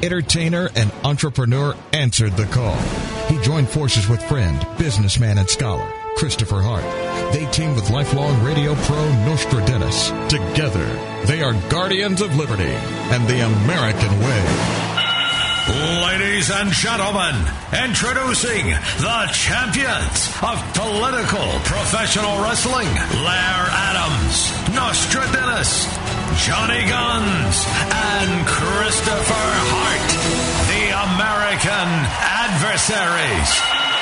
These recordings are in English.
entertainer, and entrepreneur answered the call. He joined forces with friend, businessman, and scholar Christopher Hart. They teamed with lifelong radio pro Nostradamus. Together, they are guardians of liberty and the American way. Ladies and gentlemen, introducing the champions of political professional wrestling, Blair Adams, Nostradamus, Johnny Guns, and Christopher Hart, the American adversaries.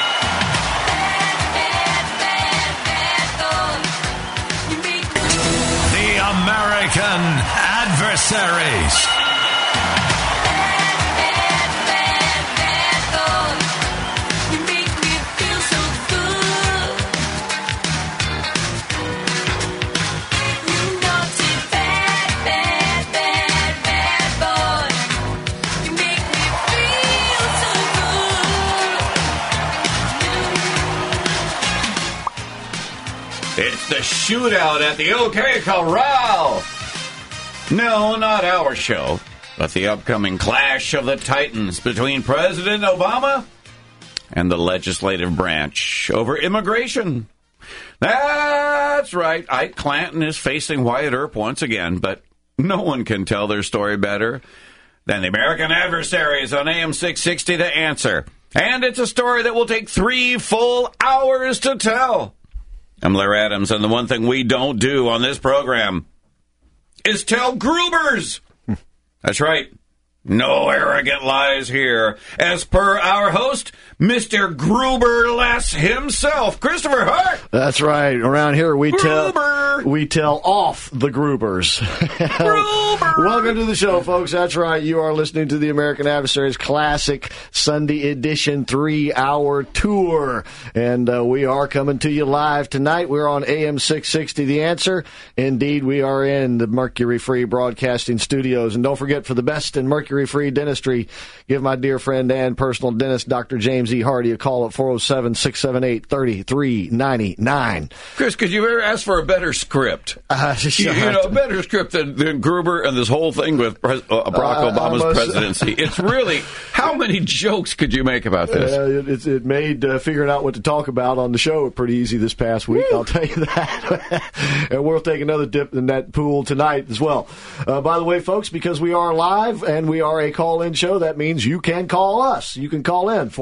The American adversaries. It's the shootout at the OK Corral. No, not our show, but the upcoming clash of the titans between President Obama and the legislative branch over immigration. That's right. Ike Clanton is facing Wyatt Earp once again, but no one can tell their story better than the American adversaries on AM 660 to answer. And it's a story that will take 3 full hours to tell. I'm Blair Adams, and the one thing we don't do on this program is tell Grubers. That's right. No arrogant lies here. As per our host, Mr. Gruberless himself, Christopher Hart. That's right. Around here we Gruber. tell off the Grubers. Gruber. Welcome to the show, folks. That's right. You are listening to the American Adversaries Classic Sunday Edition 3-hour tour. And we are coming to you live tonight. We're on AM 660 The Answer. Indeed, we are in the Mercury Free Broadcasting Studios. And don't forget, for the best in mercury-free dentistry, give my dear friend and personal dentist, Dr. James E. Hardy, a call at 407-678-3399. Chris, could you ever ask for a better script? A better script than Gruber and this whole thing with Barack Obama's presidency. It's really, how many jokes could you make about this? It made figuring out what to talk about on the show pretty easy this past week, I'll tell you that. And we'll take another dip in that pool tonight as well. By the way, folks, because we are live and we are a call-in show, that means you can call us. You can call in.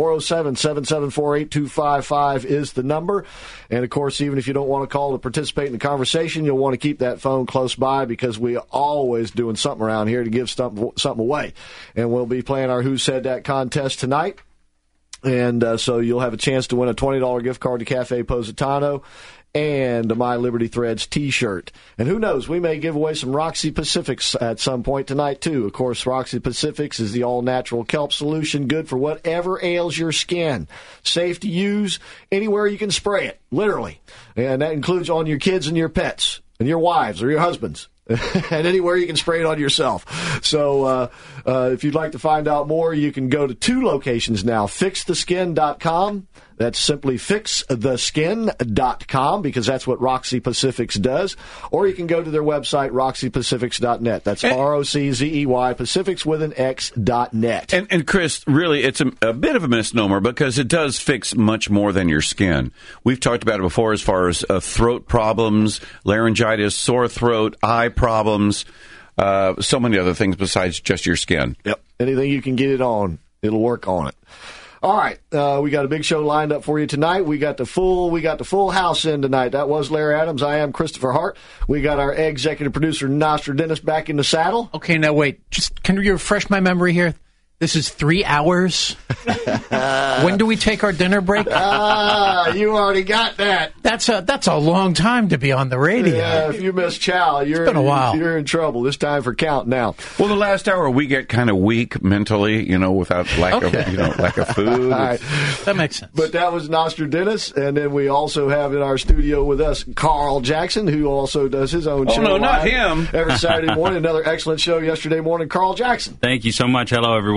407-774-8255 is the number. And, of course, even if you don't want to call to participate in the conversation, you'll want to keep that phone close by because we are always doing something around here to give something away. And we'll be playing our Who Said That contest tonight. And so you'll have a chance to win a $20 gift card to Cafe Positano and a My Liberty Threads T-shirt. And who knows, we may give away some Roxy Pacifics at some point tonight, too. Of course, Roxy Pacifics is the all-natural kelp solution, good for whatever ails your skin. Safe to use anywhere you can spray it, literally. And that includes on your kids and your pets and your wives or your husbands. And anywhere you can spray it on yourself. So if you'd like to find out more, you can go to 2 locations now, fixtheskin.com. That's simply fixtheskin.com because that's what Roxy Pacifics does. Or you can go to their website, roxypacifics.net. That's ROCZEY, Pacifics with an X.net. And Chris, really, it's a bit of a misnomer because it does fix much more than your skin. We've talked about it before as far as throat problems, laryngitis, sore throat, eye problems, so many other things besides just your skin. Yep. Anything you can get it on, it'll work on it. All right, we got a big show lined up for you tonight. We got the full house in tonight. That was Larry Adams. I am Christopher Hart. We got our executive producer Nostradamus back in the saddle. Okay, now wait. Just can you refresh my memory here? This is 3 hours. When do we take our dinner break? You already got that. That's a long time to be on the radio. Yeah, if you miss chow, it's been a while. You're in trouble. It's time for count now. Well, the last hour we get kind of weak mentally, without lack of food. Right. That makes sense. But that was Nostradamus, and then we also have in our studio with us Carl Jackson, who also does his own show. Oh no, not him! Every Saturday morning, another excellent show yesterday morning. Carl Jackson. Thank you so much. Hello, everyone.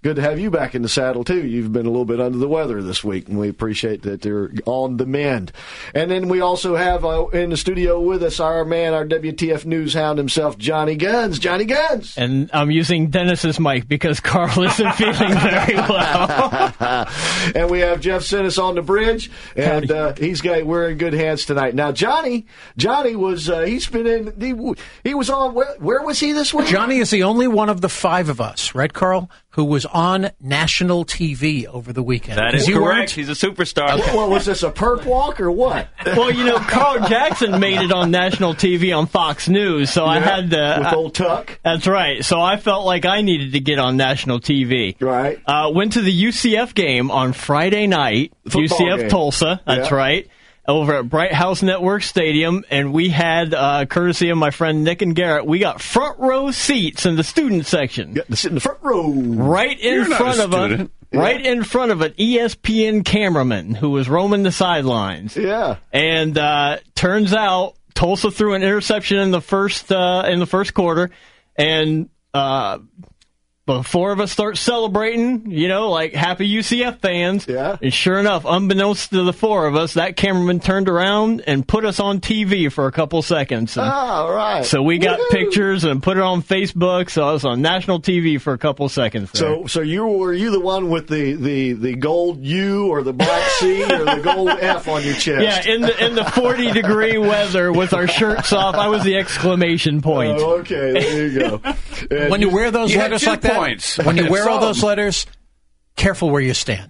Good to have you back in the saddle, too. You've been a little bit under the weather this week, and we appreciate that you're on the mend. And then we also have in the studio with us our WTF News hound himself, Johnny Guns. Johnny Guns! And I'm using Dennis's mic because Carl isn't feeling very well. And we have Jeff Sinnis on the bridge, and we're in good hands tonight. Now, Johnny was, he was on, where was he this week? Johnny is the only one of the five of us, right, Carl, who was on national TV over the weekend. That is correct. He's a superstar. Well, was this a perp walk or what? Well, Carl Jackson made it on national TV on Fox News, so I had to... With old Tuck? That's right. So I felt like I needed to get on national TV. Right. Went to the UCF game on Friday night. Football UCF game. Tulsa. That's right. Over at Bright House Network Stadium, and we had, courtesy of my friend Nick and Garrett, we got front row seats in the student section. Got to sit in the front row. Right in front of an ESPN cameraman who was roaming the sidelines. Yeah. And turns out Tulsa threw an interception in the first quarter, and the four of us start celebrating, like happy UCF fans. Yeah. And sure enough, unbeknownst to the four of us, that cameraman turned around and put us on TV for a couple seconds. And right. so we got pictures and put it on Facebook. So I was on national TV for a couple seconds there. So were you the one with the gold U or the black C or the gold F on your chest? Yeah, in the 40-degree weather with our shirts off, I was the exclamation point. Oh, okay, there you go. When you wear those letters like that, when you wear all those letters, careful where you stand.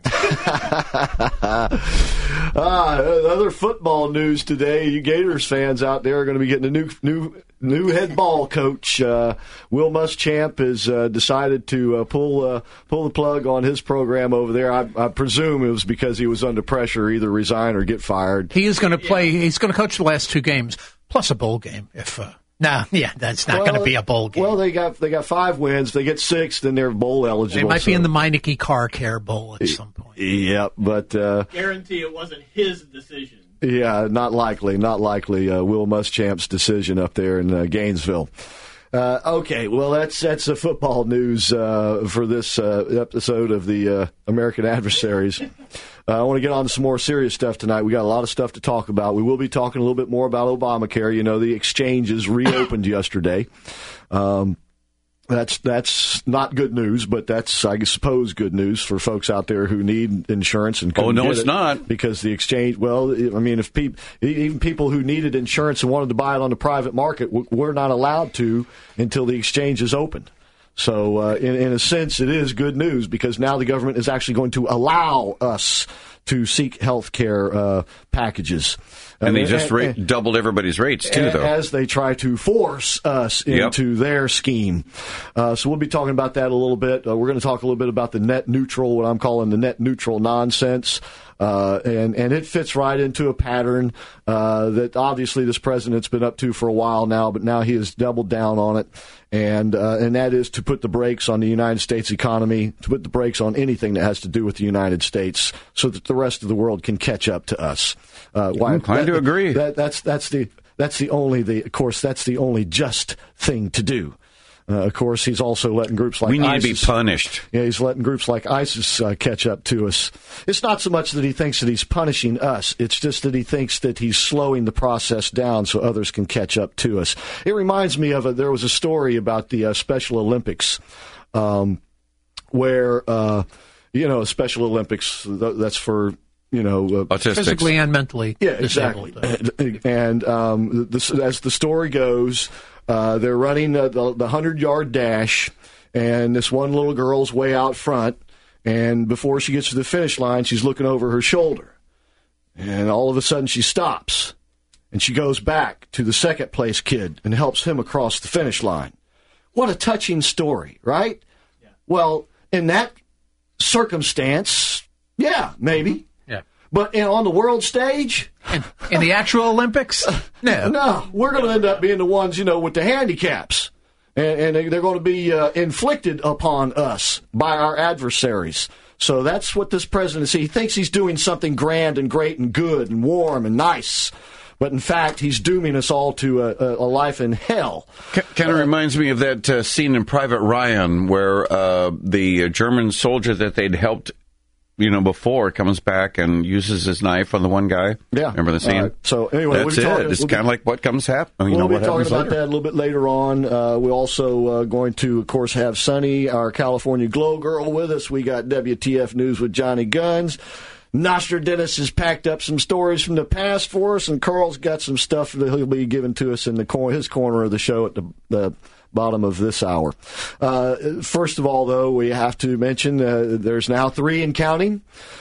Other football news today. You Gators fans out there are going to be getting a new head ball coach. Will Muschamp has decided to pull the plug on his program over there. I presume it was because he was under pressure, either resign or get fired. He is going to play. He's going to coach the last two games plus a bowl game. That's not going to be a bowl game. Well, they got 5 wins. They get 6, then they're bowl eligible. They might be in the Meineke Car Care Bowl at some point. Yeah, but guarantee it wasn't his decision. Yeah, not likely. Will Muschamp's decision up there in Gainesville. Okay, well, that's the football news for this episode of the American Adversaries. I want to get on to some more serious stuff tonight. We got a lot of stuff to talk about. We will be talking a little bit more about Obamacare. The exchanges reopened yesterday. That's not good news, but that's, I suppose, good news for folks out there who need insurance and couldn't get it's not. Because the exchange, if even people who needed insurance and wanted to buy it on the private market were not allowed to until the exchange is opened. So, in a sense, it is good news because now the government is actually going to allow us to seek health care packages. And they just doubled everybody's rates, too, though. As they try to force us into their scheme. So we'll be talking about that a little bit. We're going to talk a little bit about the net neutral, what I'm calling the net neutral nonsense. And it fits right into a pattern that obviously this president's been up to for a while now, but now he has doubled down on it. And that is to put the brakes on the United States economy, to put the brakes on anything that has to do with the United States so that the rest of the world can catch up to us. I'm inclined to agree. That's the only just thing to do. Of course, he's also letting groups like ISIS... We need to be punished. Yeah, he's letting groups like ISIS catch up to us. It's not so much that he thinks that he's punishing us. It's just that he thinks that he's slowing the process down so others can catch up to us. It reminds me of there was a story about the Special Olympics where, Special Olympics, that's for... autistic. Physically and mentally disabled. Exactly. And as the story goes, they're running the 100-yard dash, and this one little girl's way out front, and before she gets to the finish line, she's looking over her shoulder. And all of a sudden she stops, and she goes back to the second-place kid and helps him across the finish line. What a touching story, right? Yeah. Well, in that circumstance, yeah, maybe. Yeah. But on the world stage? In the actual Olympics? No. No, we're going to end up being the ones, with the handicaps. And they're going to be inflicted upon us by our adversaries. So that's what this presidency, he thinks he's doing something grand and great and good and warm and nice. but in fact, he's dooming us all to a life in hell. Kind of reminds me of that scene in Private Ryan where the German soldier that they'd helped, before comes back and uses his knife on the one guy. Yeah. Remember the scene? So anyway, that's it. It's kind of like what comes happen. We'll be talking about that a little bit later on. We're also going to, of course, have Sunny, our California Glow Girl, with us. We got WTF News with Johnny Guns. Nostradamus has packed up some stories from the past for us, and Carl's got some stuff that he'll be giving to us in his corner of the show at the bottom of this hour. First of all, though, we have to mention there's now 3 and counting,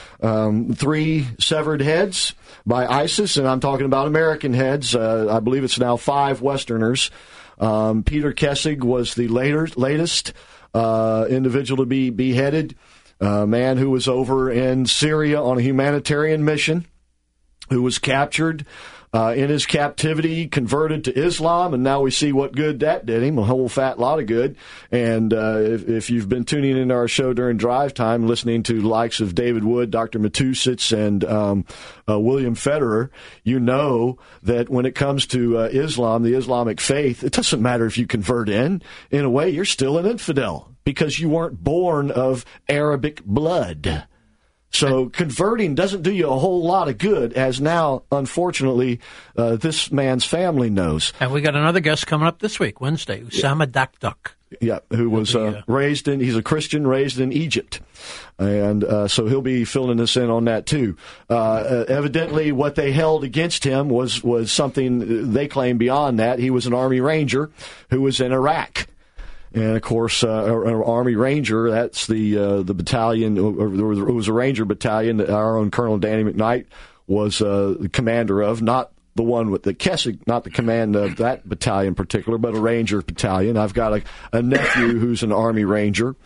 3 severed heads by ISIS, and I'm talking about American heads. I believe it's now 5 Westerners. Peter Kessig was the latest individual to be beheaded, a man who was over in Syria on a humanitarian mission, who was captured in his captivity, converted to Islam, and now we see what good that did him, a whole fat lot of good. And if you've been tuning into our show during drive time, listening to the likes of David Wood, Dr. Matusitz, and William Federer, you know that when it comes to Islam, the Islamic faith, it doesn't matter if you convert in a way, you're still an infidel because you weren't born of Arabic blood. So converting doesn't do you a whole lot of good, as now, unfortunately, this man's family knows. And we got another guest coming up this week, Wednesday, Usama Dakduk. Yeah, who was he's a Christian raised in Egypt. And so he'll be filling us in on that, too. Evidently, what they held against him was something they claim beyond that. He was an Army Ranger who was in Iraq. And, of course, an Army Ranger, that's the battalion, or it was a Ranger battalion that our own Colonel Danny McKnight was the commander of, not the one with the Kessig, not the command of that battalion in particular, but a Ranger battalion. I've got a nephew who's an Army Ranger.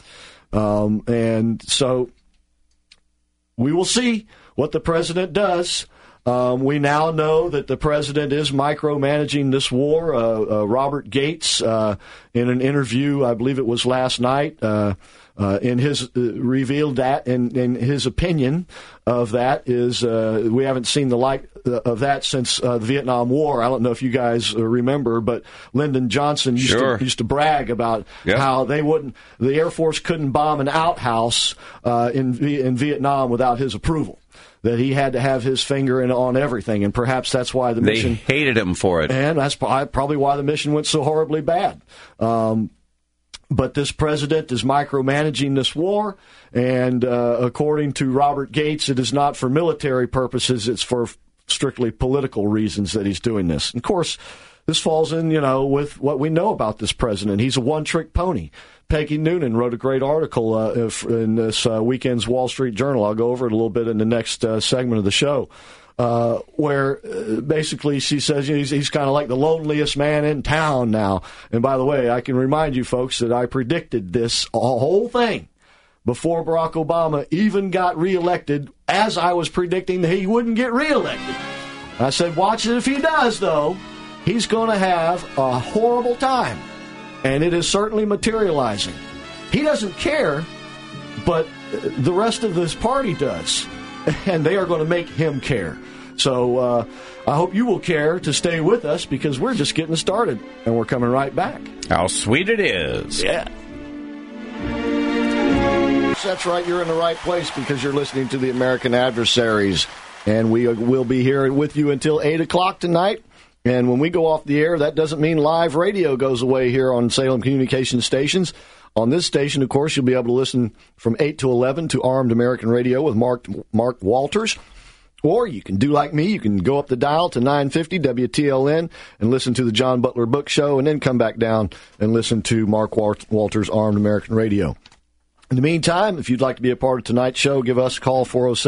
And so we will see what the president does. We now know that the president is micromanaging this war. Robert Gates, in an interview, I believe it was last night, revealed that, and his opinion of that is we haven't seen the like of that since the Vietnam War. I don't know if you guys remember, but Lyndon Johnson used to brag about how the Air Force couldn't bomb an outhouse in Vietnam without his approval. That he had to have his finger on everything, and perhaps that's why the mission... They hated him for it. And that's probably why the mission went so horribly bad. But this president is micromanaging this war, and according to Robert Gates, it is not for military purposes, it's for strictly political reasons that he's doing this. And of course, this falls in, with what we know about this president. He's a one-trick pony. Peggy Noonan wrote a great article in this weekend's Wall Street Journal. I'll go over it a little bit in the next segment of the show, where basically she says he's kind of like the loneliest man in town now. And by the way, I can remind you folks that I predicted this whole thing before Barack Obama even got reelected, as I was predicting that he wouldn't get reelected. I said, watch it if he does, though. He's going to have a horrible time. And it is certainly materializing. He doesn't care, but the rest of this party does. And they are going to make him care. So I hope you will care to stay with us, because we're just getting started. And we're coming right back. How sweet it is. Yeah. That's right. You're in the right place, because you're listening to the American Adversaries. And we will be here with you until 8 o'clock tonight. And when we go off the air, that doesn't mean live radio goes away here on Salem Communication Stations. On this station, of course, you'll be able to listen from 8 to 11 to Armed American Radio with Mark Walters. Or you can do like me. You can go up the dial to 950 WTLN and listen to the John Butler Book Show, and then come back down and listen to Mark Walters' Armed American Radio. In the meantime, if you'd like to be a part of tonight's show, give us a call,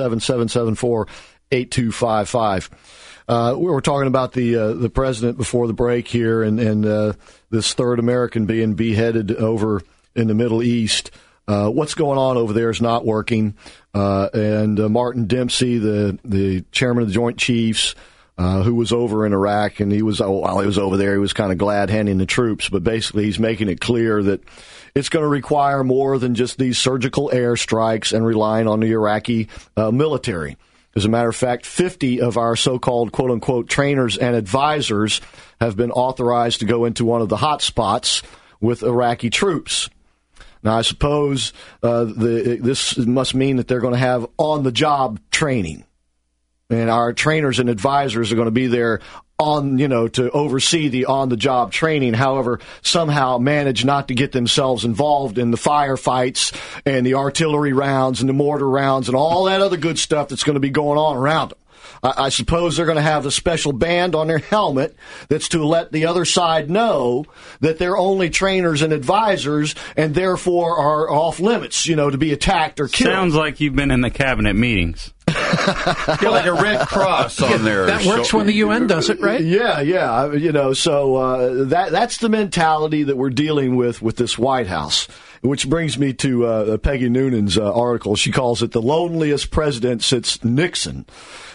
407-774-8255. We were talking about the president before the break here, and this third American being beheaded over in the Middle East. What's going on over there is not working. And Martin Dempsey, the chairman of the Joint Chiefs, who was over in Iraq, and while he was over there, he was kind of glad handing the troops. But basically, he's making it clear that it's going to require more than just these surgical airstrikes and relying on the Iraqi military. As a matter of fact, 50 of our so-called quote-unquote trainers and advisors have been authorized to go into one of the hot spots with Iraqi troops. Now, I suppose this must mean that they're going to have on-the-job training. And our trainers and advisors are going to be there to oversee the on-the-job training, however, somehow manage not to get themselves involved in the firefights and the artillery rounds and the mortar rounds and all that other good stuff that's going to be going on around them. I suppose they're going to have a special band on their helmet that's to let the other side know that they're only trainers and advisors and therefore are off limits, to be attacked or killed. Sounds like you've been in the cabinet meetings. Got like a red cross on there. That works when the UN does it, right? Yeah. So that's the mentality that we're dealing with this White House. Which brings me to Peggy Noonan's article. She calls it the loneliest president since Nixon.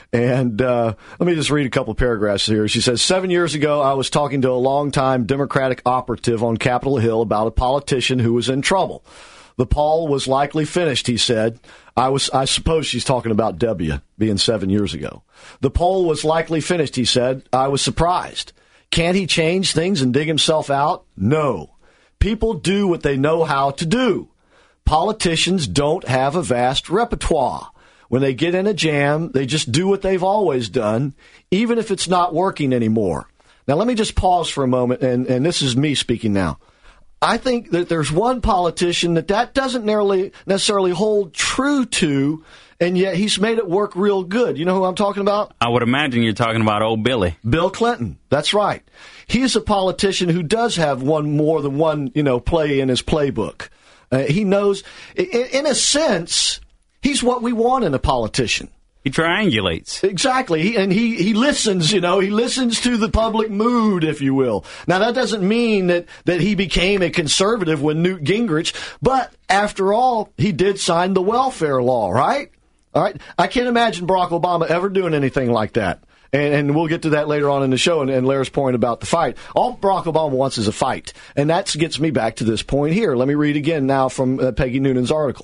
And let me just read a couple of paragraphs here. She says, 7 years ago, I was talking to a longtime Democratic operative on Capitol Hill about a politician who was in trouble. The poll was likely finished, he said. I suppose she's talking about W being 7 years ago. The poll was likely finished, he said. I was surprised. Can't he change things and dig himself out? No. People do what they know how to do. Politicians don't have a vast repertoire. When they get in a jam, they just do what they've always done, even if it's not working anymore. Now, let me just pause for a moment, and this is me speaking now. I think that there's one politician that doesn't necessarily hold true to, and yet he's made it work real good. You know who I'm talking about? I would imagine you're talking about old Billy. Bill Clinton. That's right. He's a politician who does have more than one, play in his playbook. He knows, in a sense, he's what we want in a politician. He triangulates. Exactly. He listens, he listens to the public mood, if you will. Now, that doesn't mean that he became a conservative when Newt Gingrich, but after all, he did sign the welfare law, right? All right. I can't imagine Barack Obama ever doing anything like that. And we'll get to that later on in the show and Larry's point about the fight. All Barack Obama wants is a fight. And that gets me back to this point here. Let me read again now from Peggy Noonan's article.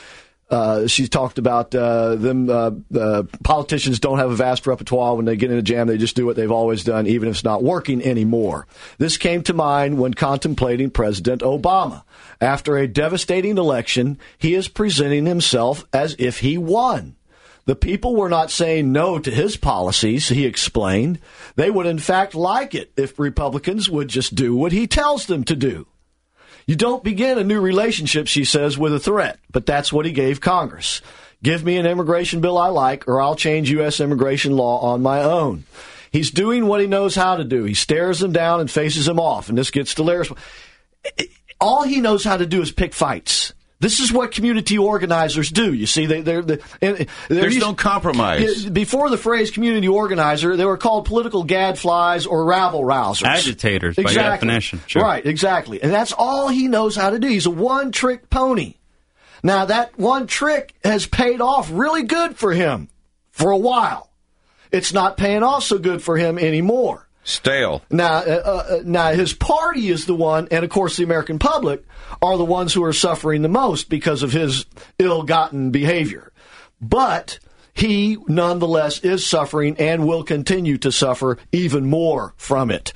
She talked about politicians don't have a vast repertoire. When they get in a jam, they just do what they've always done, even if it's not working anymore. This came to mind when contemplating President Obama. After a devastating election, he is presenting himself as if he won. The people were not saying no to his policies, he explained. They would, in fact, like it if Republicans would just do what he tells them to do. You don't begin a new relationship, she says, with a threat, but that's what he gave Congress. Give me an immigration bill I like, or I'll change U.S. immigration law on my own. He's doing what he knows how to do. He stares them down and faces them off, and this gets to Larry's. All he knows how to do is pick fights. This is what community organizers do. You see, there's no compromise. Before the phrase community organizer, they were called political gadflies or rabble-rousers. Agitators, by definition. Sure. Right, exactly. And that's all he knows how to do. He's a one-trick pony. Now, that one trick has paid off really good for him for a while. It's not paying off so good for him anymore. Stale. Now, his party is the one, and of course the American public, are the ones who are suffering the most because of his ill-gotten behavior. But he, nonetheless, is suffering and will continue to suffer even more from it.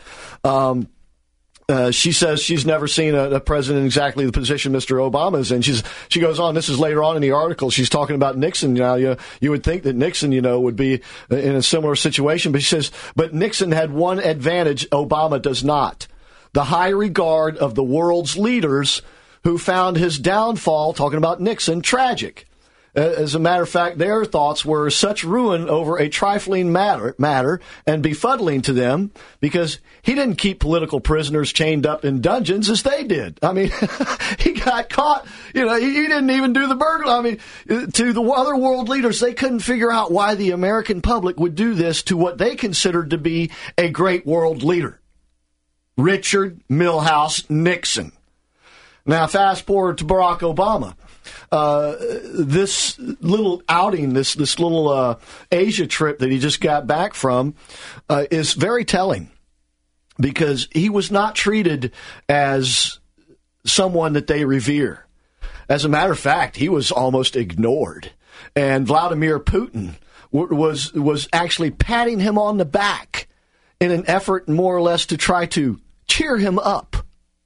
She says she's never seen a president in exactly the position Mr. Obama is in. She goes on, this is later on in the article, she's talking about Nixon. You would think that Nixon, would be in a similar situation, but she says, but Nixon had one advantage Obama does not. The high regard of the world's leaders who found his downfall, talking about Nixon, tragic. As a matter of fact, their thoughts were such ruin over a trifling matter and befuddling to them because he didn't keep political prisoners chained up in dungeons as they did. I mean, he got caught. He didn't even do the burglary. I mean, to the other world leaders, they couldn't figure out why the American public would do this to what they considered to be a great world leader. Richard Milhous Nixon. Now, fast forward to Barack Obama. This little outing, this little Asia trip that he just got back from is very telling because he was not treated as someone that they revere. As a matter of fact, he was almost ignored. And Vladimir Putin was actually patting him on the back in an effort more or less to try to cheer him up.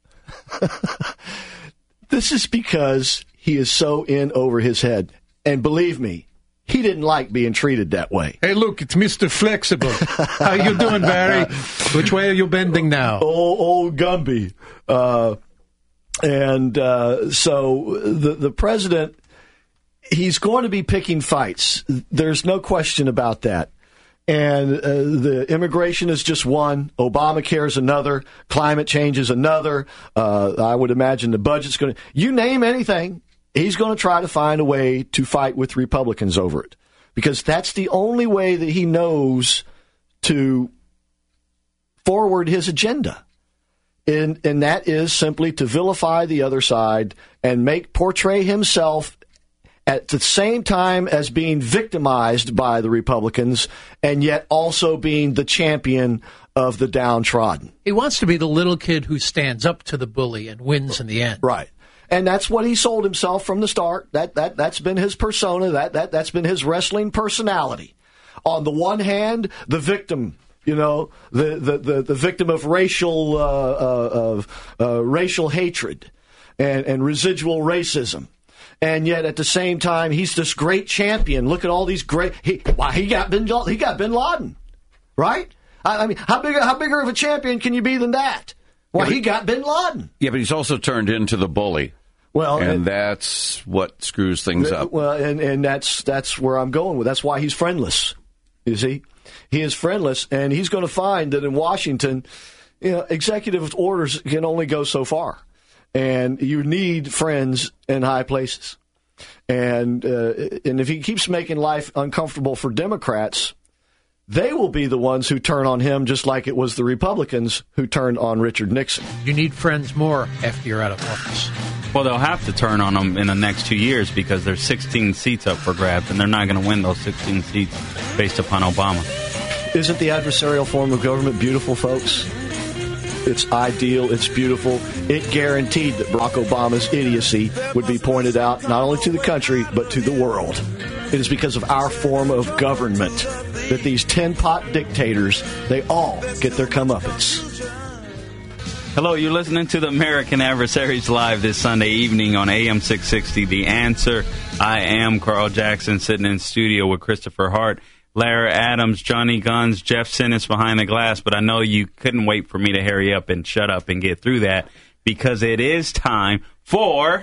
This is because he is so in over his head. And believe me, he didn't like being treated that way. Hey, look, it's Mr. Flexible. How you doing, Barry? Which way are you bending now? Old Gumby. So the president, he's going to be picking fights. There's no question about that. And the immigration is just one. Obamacare is another. Climate change is another. I would imagine the budget's going to... You name anything, he's going to try to find a way to fight with Republicans over it. Because that's the only way that he knows to forward his agenda. And that is simply to vilify the other side and portray himself at the same time as being victimized by the Republicans and yet also being the champion of the downtrodden. He wants to be the little kid who stands up to the bully and wins in the end. Right. And that's what he sold himself from the start. That's been his persona. That's been his wrestling personality. On the one hand, the victim, the victim of racial hatred and residual racism. And yet, at the same time, he's this great champion. Look at all these great. He got Bin Laden, right? I mean, how bigger of a champion can you be than that? Well, he got Bin Laden. Yeah, but he's also turned into the bully. Well, and that's what screws things up. Well, and that's where I'm going with. That's why he's friendless. You see, he is friendless, and he's going to find that in Washington, executive orders can only go so far. And you need friends in high places. And if he keeps making life uncomfortable for Democrats, they will be the ones who turn on him, just like it was the Republicans who turned on Richard Nixon. You need friends more after you're out of office. Well, they'll have to turn on him in the next 2 years because there's 16 seats up for grabs, and they're not going to win those 16 seats based upon Obama. Isn't the adversarial form of government beautiful, folks? It's ideal. It's beautiful. It guaranteed that Barack Obama's idiocy would be pointed out not only to the country, but to the world. It is because of our form of government that these tin-pot dictators, they all get their comeuppance. Hello, you're listening to the American Adversaries Live this Sunday evening on AM 660, The Answer. I am Carl Jackson, sitting in studio with Christopher Hart, Larry Adams, Johnny Guns, Jeff Sinnis behind the glass, but I know you couldn't wait for me to hurry up and shut up and get through that because it is time for...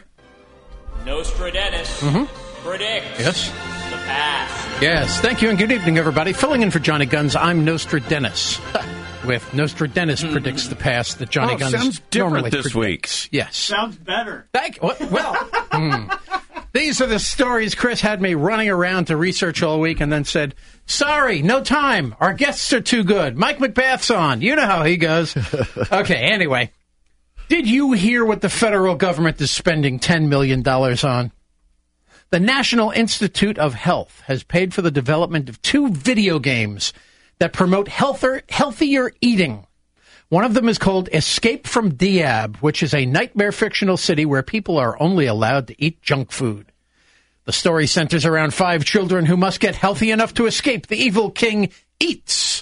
Nostradamus predicts the past. Yes, thank you and good evening, everybody. Filling in for Johnny Guns, I'm Nostradamus. With Nostradamus predicts the past that Johnny Guns sounds different normally this predicts. week. Yes. Sounds better. Thank you. Well, these are the stories Chris had me running around to research all week and then said, sorry, no time. Our guests are too good. Mike McBath's on. You know how he goes. Okay, anyway. Did you hear what the federal government is spending $10 million on? The National Institute of Health has paid for the development of 2 video games that promote healthier eating. One of them is called Escape from Diab, which is a nightmare fictional city where people are only allowed to eat junk food. The story centers around 5 children who must get healthy enough to escape the evil king Eats,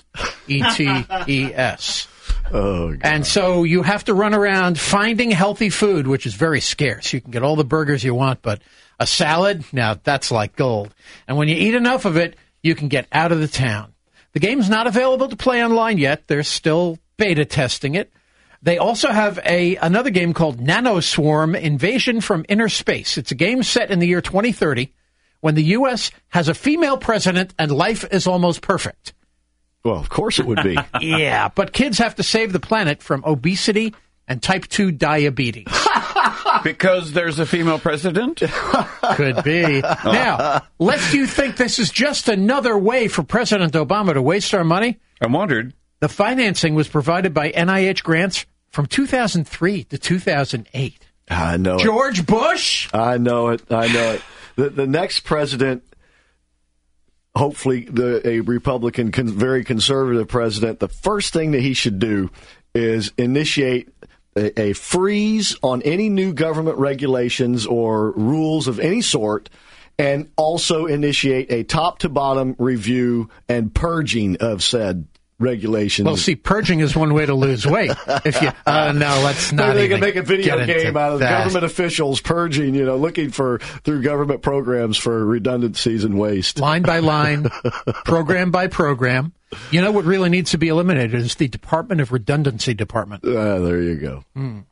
E-T-E-S. Oh, God. And so you have to run around finding healthy food, which is very scarce. You can get all the burgers you want, but a salad, now that's like gold. And when you eat enough of it, you can get out of the town. The game's not available to play online yet. They're still beta testing it. They also have another game called Nanoswarm Invasion from Inner Space. It's a game set in the year 2030 when the U.S. has a female president and life is almost perfect. Well, of course it would be. Yeah, but kids have to save the planet from obesity and type 2 diabetes. Because there's a female president? Could be. Now, lest you think this is just another way for President Obama to waste our money. I wondered. The financing was provided by NIH grants from 2003 to 2008. I know George Bush? I know it. The next president, hopefully a Republican, very conservative president, the first thing that he should do is initiate a freeze on any new government regulations or rules of any sort and also initiate a top-to-bottom review and purging of said regulations. Well, see, purging is one way to lose weight. If you no, let's not. Maybe they can make a video game out of that. government officials purging, looking through government programs for redundancies and waste. Line by line, program by program. You know what really needs to be eliminated is the Department of Redundancy Department. There you go.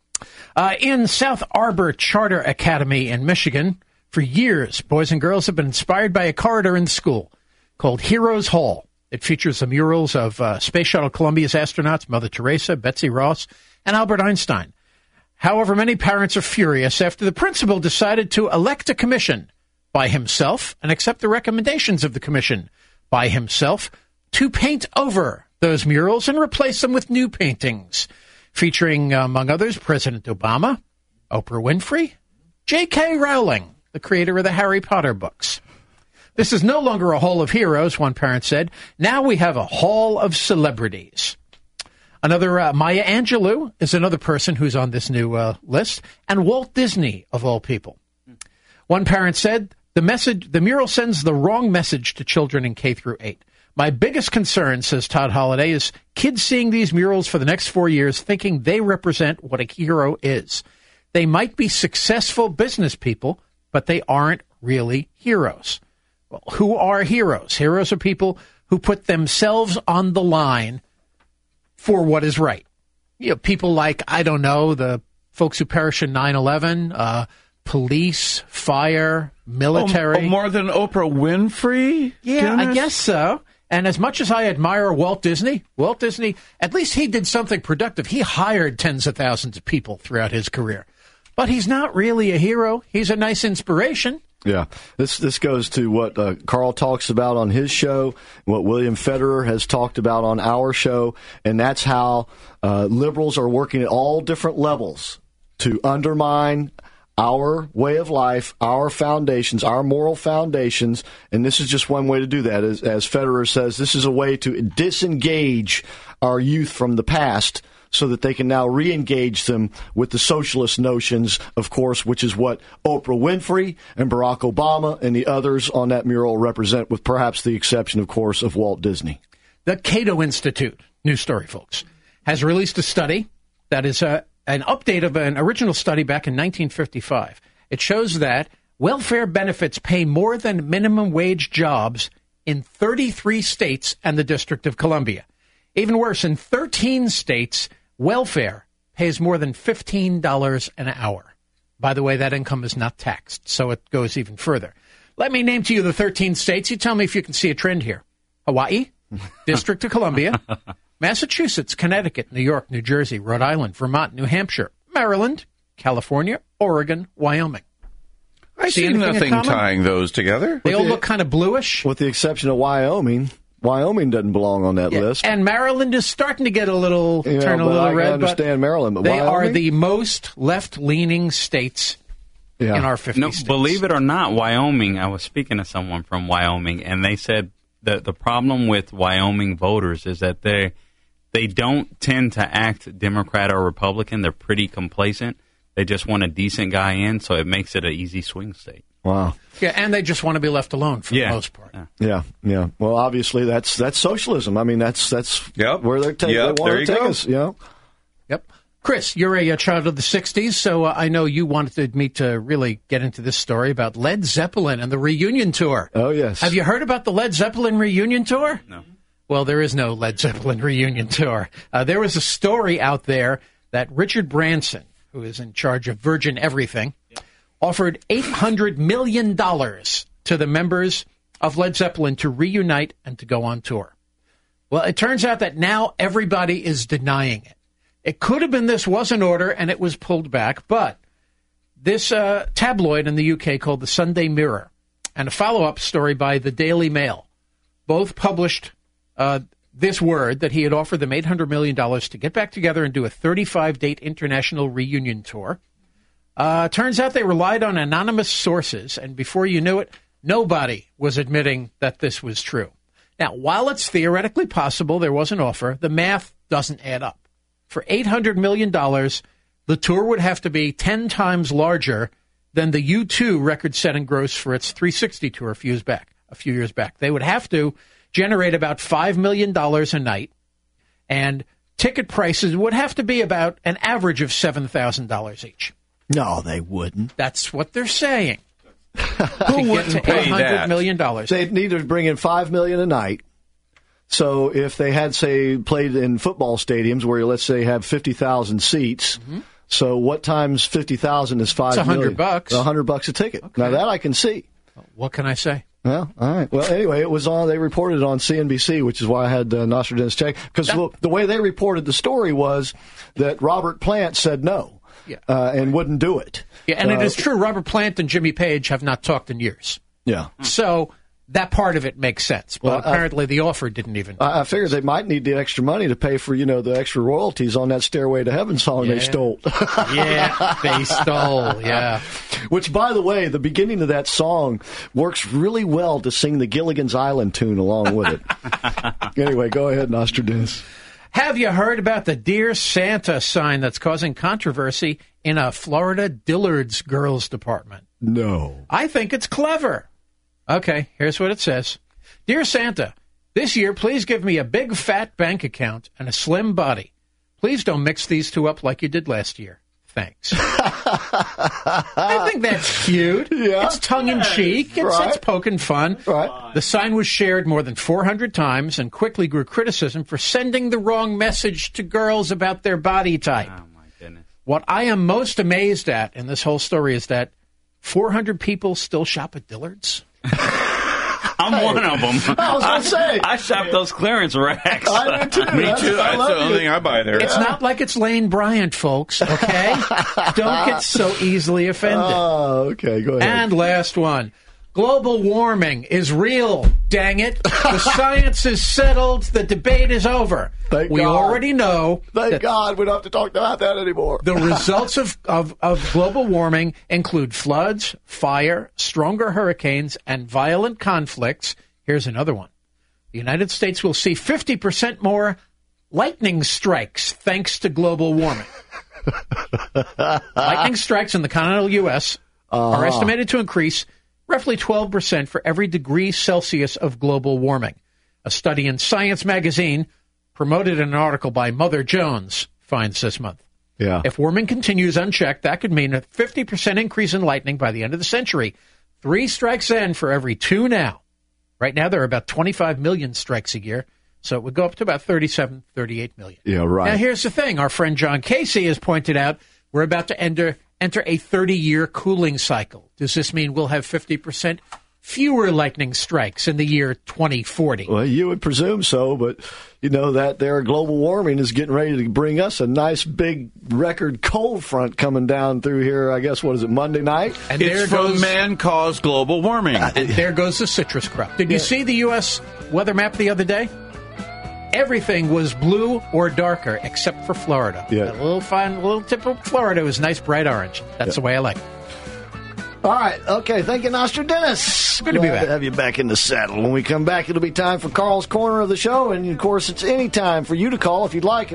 In South Arbor Charter Academy in Michigan, for years, boys and girls have been inspired by a corridor in the school called Heroes Hall. It features the murals of Space Shuttle Columbia's astronauts, Mother Teresa, Betsy Ross, and Albert Einstein. However, many parents are furious after the principal decided to elect a commission by himself and accept the recommendations of the commission by himself to paint over those murals and replace them with new paintings, featuring, among others, President Obama, Oprah Winfrey, J.K. Rowling, the creator of the Harry Potter books. This is no longer a hall of heroes, one parent said. Now we have a hall of celebrities. Another, Maya Angelou is another person who's on this new list, and Walt Disney, of all people. One parent said, the mural sends the wrong message to children in K through 8. My biggest concern, says Todd Holliday, is kids seeing these murals for the next 4 years thinking they represent what a hero is. They might be successful business people, but they aren't really heroes. Well, who are heroes? Heroes are people who put themselves on the line for what is right. People like, I don't know, the folks who perished in 9/11, police, fire, military. More than Oprah Winfrey? Yeah, I guess so. And as much as I admire Walt Disney, at least he did something productive. He hired tens of thousands of people throughout his career. But he's not really a hero. He's a nice inspiration. Yeah, this goes to what Carl talks about on his show, what William Federer has talked about on our show, and that's how liberals are working at all different levels to undermine our way of life, our foundations, our moral foundations, and this is just one way to do that. As Federer says, this is a way to disengage our youth from the past so that they can now re-engage them with the socialist notions, of course, which is what Oprah Winfrey and Barack Obama and the others on that mural represent, with perhaps the exception, of course, of Walt Disney. The Cato Institute, new story, folks, has released a study that is an update of an original study back in 1955. It shows that welfare benefits pay more than minimum wage jobs in 33 states and the District of Columbia. Even worse, in 13 states, welfare pays more than $15 an hour. By the way, that income is not taxed, so it goes even further. Let me name to you the 13 states. You tell me if you can see a trend here. Hawaii, District of Columbia, Massachusetts, Connecticut, New York, New Jersey, Rhode Island, Vermont, New Hampshire, Maryland, California, Oregon, Wyoming. I see nothing tying those together. They all look kind of bluish. With the exception of Wyoming. Wyoming doesn't belong on that list. And Maryland is starting to get turn a little red. I understand Maryland, but they Wyoming? are the most left-leaning states in our 50 states. Believe it or not, Wyoming, I was speaking to someone from Wyoming, and they said that the problem with Wyoming voters is that they don't tend to act Democrat or Republican. They're pretty complacent. They just want a decent guy in, so it makes it an easy swing state. Wow. Yeah, and they just want to be left alone for the most part. Yeah. Well, obviously, that's socialism. I mean, that's where they're taking us. Yep. Chris, you're a child of the 60s, so I know you wanted me to really get into this story about Led Zeppelin and the reunion tour. Oh, yes. Have you heard about the Led Zeppelin reunion tour? No. Well, there is no Led Zeppelin reunion tour. There was a story out there that Richard Branson, who is in charge of Virgin Everything, offered $800 million to the members of Led Zeppelin to reunite and to go on tour. Well, it turns out that now everybody is denying it. It could have been this was an order and it was pulled back, but this tabloid in the UK called the Sunday Mirror and a follow-up story by the Daily Mail both published this word that he had offered them $800 million to get back together and do a 35-date international reunion tour. Turns out they relied on anonymous sources, and before you knew it, nobody was admitting that this was true. Now, while it's theoretically possible there was an offer, the math doesn't add up. For $800 million, the tour would have to be 10 times larger than the U2 record-setting gross for its 360 tour a few years back. They would have to generate about $5 million a night, and ticket prices would have to be about an average of $7,000 each. No, they wouldn't. That's what they're saying. Who wouldn't pay $800 that? million. They'd need to bring in $5 million a night. So if they had, say, played in football stadiums where, let's say, have 50,000 seats, so what times 50,000 is $5 million? $100. $100 a ticket. Okay. Now that I can see. What can I say? Well, all right. Well, anyway, it was on. They reported it on CNBC, which is why I had Nostradamus check. Because the way they reported the story was that Robert Plant said no and wouldn't do it. Yeah, and it is true. Robert Plant and Jimmy Page have not talked in years. Yeah. So that part of it makes sense. But apparently the offer didn't even. I figured they might need the extra money to pay for, the extra royalties on that Stairway to Heaven song they stole. Yeah, they stole, yeah. Which, by the way, the beginning of that song works really well to sing the Gilligan's Island tune along with it. Anyway, go ahead, Nostradamus. Have you heard about the Dear Santa sign that's causing controversy in a Florida Dillard's girls department? No. I think it's clever. Okay, here's what it says. Dear Santa, this year please give me a big fat bank account and a slim body. Please don't mix these two up like you did last year. Thanks. I think that's cute. Yeah. It's tongue-in-cheek. It's poking fun. Right. The sign was shared more than 400 times and quickly grew criticism for sending the wrong message to girls about their body type. Oh, my goodness. What I am most amazed at in this whole story is that 400 people still shop at Dillard's. I'm one of them. I was going to say. I shop those clearance racks. I do, too. Me too. That's the only thing I buy there. It's not like it's Lane Bryant, folks, okay? Don't get so easily offended. Oh, okay. Go ahead. And last one. Global warming is real, dang it. The science is settled. The debate is over. We already know. Thank God we don't have to talk about that anymore. The results of global warming include floods, fire, stronger hurricanes, and violent conflicts. Here's another one. The United States will see 50% more lightning strikes thanks to global warming. Lightning strikes in the continental U.S. are estimated to increase roughly 12% for every degree Celsius of global warming. A study in Science magazine, promoted in an article by Mother Jones, finds this month. Yeah. If warming continues unchecked, that could mean a 50% increase in lightning by the end of the century. 3 strikes then for every 2 now. Right now, there are about 25 million strikes a year, so it would go up to about 37, 38 million. Yeah, right. Now, here's the thing. Our friend John Casey has pointed out we're about to enter a 30-year cooling cycle. Does this mean we'll have 50% fewer lightning strikes in the year 2040? Well, you would presume so, but that there global warming is getting ready to bring us a nice big record cold front coming down through here. I guess, what is it, Monday night? And it's from man-caused global warming. And there goes the citrus crop. Did you see the U.S. weather map the other day? Everything was blue or darker except for Florida. Yeah. A little tip of Florida was nice bright orange. That's the way I like it. All right. Okay. Thank you, Nostradamus. Good to be back. To have you back in the saddle. When we come back, it'll be time for Carl's Corner of the show. And, of course, it's any time for you to call if you'd like at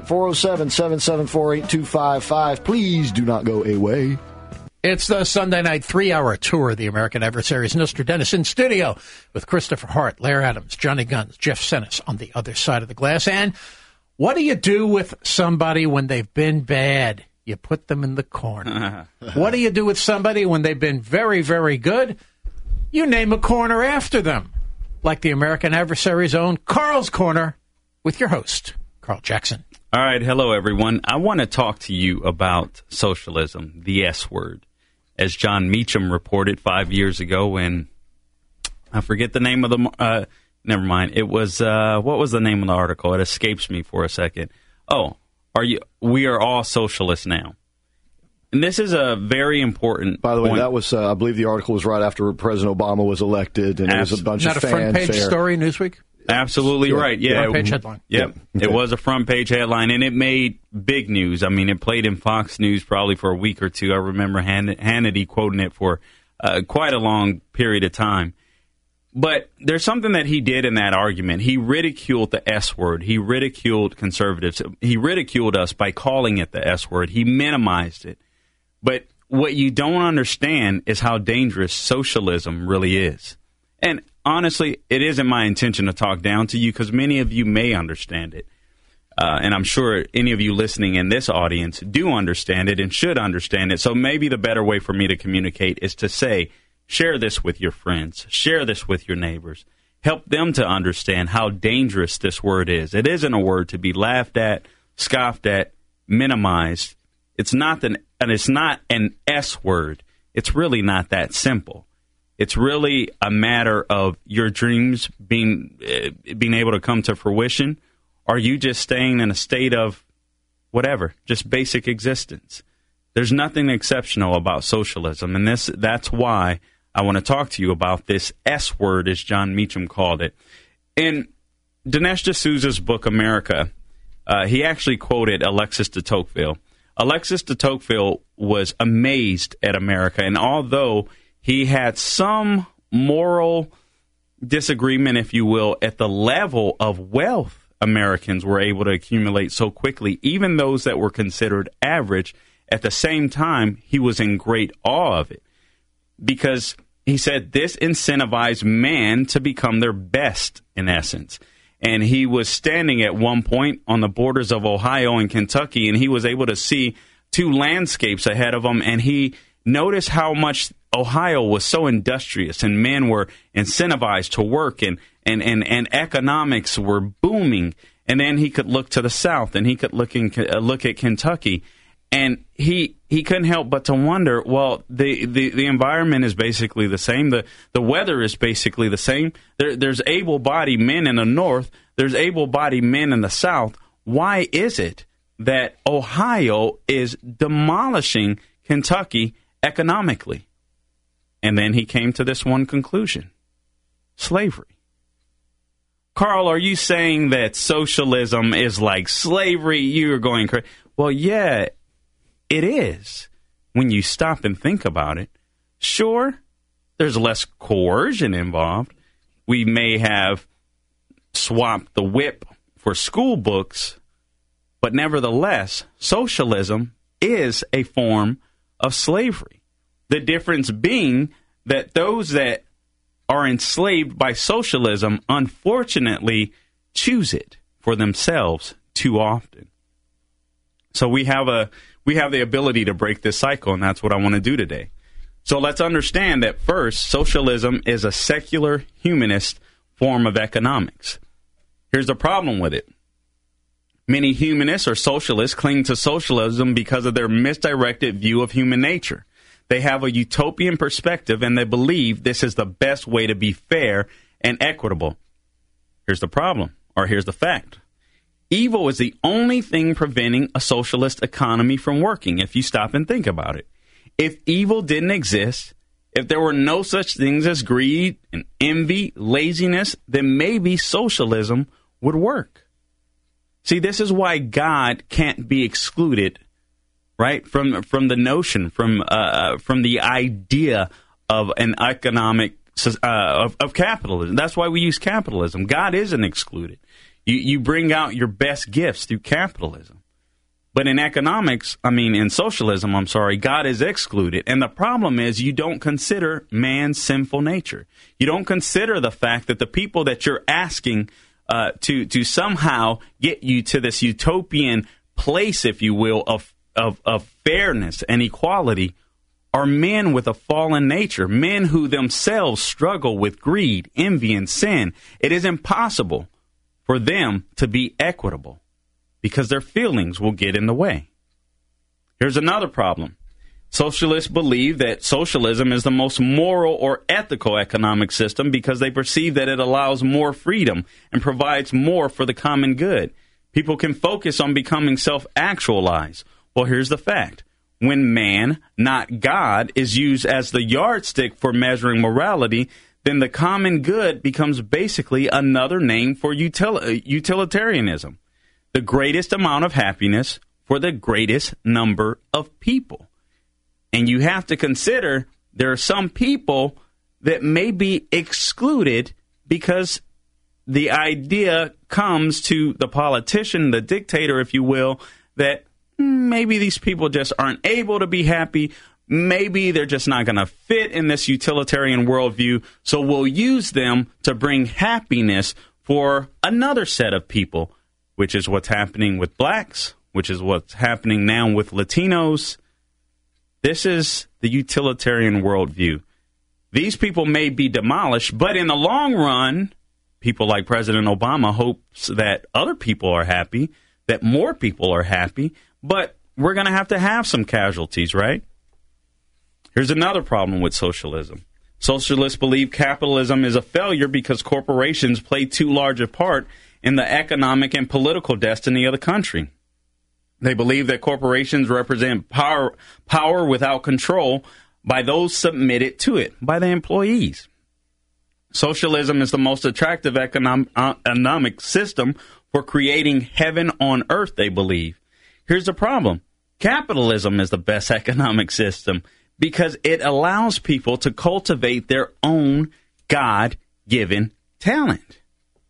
407-774-8255. Please do not go away. It's the Sunday night 3-hour tour of the American Adversaries. Nostradamus in studio with Christopher Hart, Larry Adams, Johnny Guns, Jeff Sennis on the other side of the glass. And what do you do with somebody when they've been bad? You put them in the corner. What do you do with somebody when they've been very, very good? You name a corner after them. Like the American Adversaries' own Carl's Corner with your host, Carl Jackson. All right. Hello, everyone. I want to talk to you about socialism, the S word. As John Meacham reported 5 years ago when, I forget the name of the, never mind. It was, what was the name of the article? It escapes me for a second. Oh, we are all socialists now. And this is a very important By the way, point. that was, I believe the article was right after President Obama was elected, and there was a bunch of fanfare. Not a front page story, Newsweek? Absolutely right. Yeah. Front page headline. Yep. Okay. It was a front page headline, and it made big news. I mean, it played in Fox News probably for a week or two. I remember Hannity quoting it for quite a long period of time. But there's something that he did in that argument. He ridiculed the S word. He ridiculed conservatives. He ridiculed us by calling it the S word. He minimized it. But what you don't understand is how dangerous socialism really is. And honestly, it isn't my intention to talk down to you because many of you may understand it. And I'm sure any of you listening in this audience do understand it and should understand it. So maybe the better way for me to communicate is to say, share this with your friends. Share this with your neighbors. Help them to understand how dangerous this word is. It isn't a word to be laughed at, scoffed at, minimized. It's not an S word. It's really not that simple. It's really a matter of your dreams being able to come to fruition. Are you just staying in a state of whatever, just basic existence? There's nothing exceptional about socialism, and that's why I want to talk to you about this S word, as John Meacham called it. In Dinesh D'Souza's book, America, he actually quoted Alexis de Tocqueville. Alexis de Tocqueville was amazed at America, and although he had some moral disagreement, if you will, at the level of wealth Americans were able to accumulate so quickly, even those that were considered average, at the same time, he was in great awe of it. Because he said this incentivized man to become their best, in essence. And he was standing at one point on the borders of Ohio and Kentucky, and he was able to see two landscapes ahead of him, and he noticed how much Ohio was so industrious, and men were incentivized to work, and economics were booming. And then he could look to the south, and he could look at Kentucky, and he couldn't help but to wonder, well, the environment is basically the same. The weather is basically the same. There's able-bodied men in the north. There's able-bodied men in the south. Why is it that Ohio is demolishing Kentucky economically? And then he came to this one conclusion: slavery. Carl, are you saying that socialism is like slavery? You're going crazy. Well, yeah, it is when you stop and think about it. Sure, there's less coercion involved. We may have swapped the whip for school books, but nevertheless, socialism is a form of slavery. The difference being that those that are enslaved by socialism, unfortunately, choose it for themselves too often. So we have the ability to break this cycle, and that's what I want to do today. So let's understand that first, socialism is a secular humanist form of economics. Here's the problem with it. Many humanists or socialists cling to socialism because of their misdirected view of human nature. They have a utopian perspective, and they believe this is the best way to be fair and equitable. Here's the problem, or here's the fact. Evil is the only thing preventing a socialist economy from working, if you stop and think about it. If evil didn't exist, if there were no such things as greed and envy, laziness, then maybe socialism would work. See, this is why God can't be excluded, right, from the notion, from the idea of an economic of capitalism. That's why we use capitalism. God isn't excluded. You bring out your best gifts through capitalism. But in in socialism, God is excluded. And the problem is you don't consider man's sinful nature. You don't consider the fact that the people that you're asking to somehow get you to this utopian place, if you will, of fairness and equality are men with a fallen nature, men who themselves struggle with greed, envy, and sin. It is impossible for them to be equitable because their feelings will get in the way. Here's another problem. Socialists believe that socialism is the most moral or ethical economic system because they perceive that it allows more freedom and provides more for the common good. People can focus on becoming self-actualized. Well, here's the fact. When man, not God, is used as the yardstick for measuring morality, then the common good becomes basically another name for utilitarianism. The greatest amount of happiness for the greatest number of people. And you have to consider there are some people that may be excluded because the idea comes to the politician, the dictator, if you will, that maybe these people just aren't able to be happy, maybe they're just not going to fit in this utilitarian worldview, so we'll use them to bring happiness for another set of people, which is what's happening with blacks, which is what's happening now with Latinos. This is the utilitarian worldview. These people may be demolished, but in the long run, people like President Obama hopes that other people are happy, that more people are happy, but we're going to have some casualties, right? Here's another problem with socialism. Socialists believe capitalism is a failure because corporations play too large a part in the economic and political destiny of the country. They believe that corporations represent power without control by those submitted to it, by the employees. Socialism is the most attractive economic system for creating heaven on earth, they believe. Here's the problem. Capitalism is the best economic system because it allows people to cultivate their own God-given talent.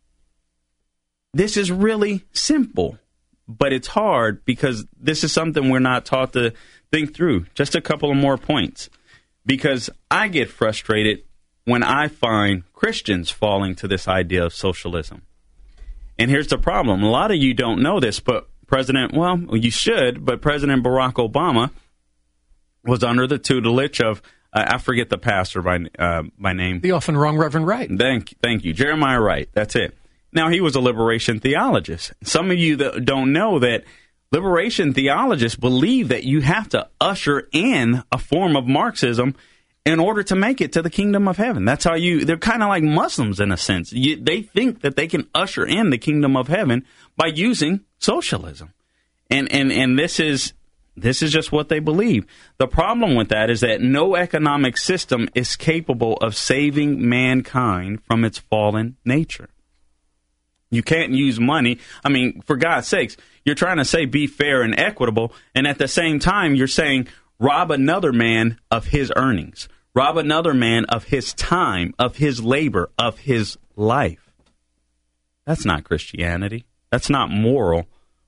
This is really simple, but it's hard because this is something we're not taught to think through. Just a couple of more points. Because I get frustrated when I find Christians falling to this idea of socialism. And here's the problem. A lot of you don't know this, but you should, but President Barack Obama was under the tutelage of, I forget the pastor by name. The often wrong Reverend Wright. Thank you. Jeremiah Wright. That's it. Now, he was a liberation theologist. Some of you that don't know that liberation theologists believe that you have to usher in a form of Marxism in order to make it to the kingdom of heaven. That's how they're kind of like Muslims in a sense. They think that they can usher in the kingdom of heaven by using socialism. And this is just what they believe. The problem with that is that no economic system is capable of saving mankind from its fallen nature. You can't use money. I mean, for God's sakes, you're trying to say be fair and equitable, and at the same time, you're saying rob another man of his earnings, rob another man of his time, of his labor, of his life. That's not Christianity. That's not moral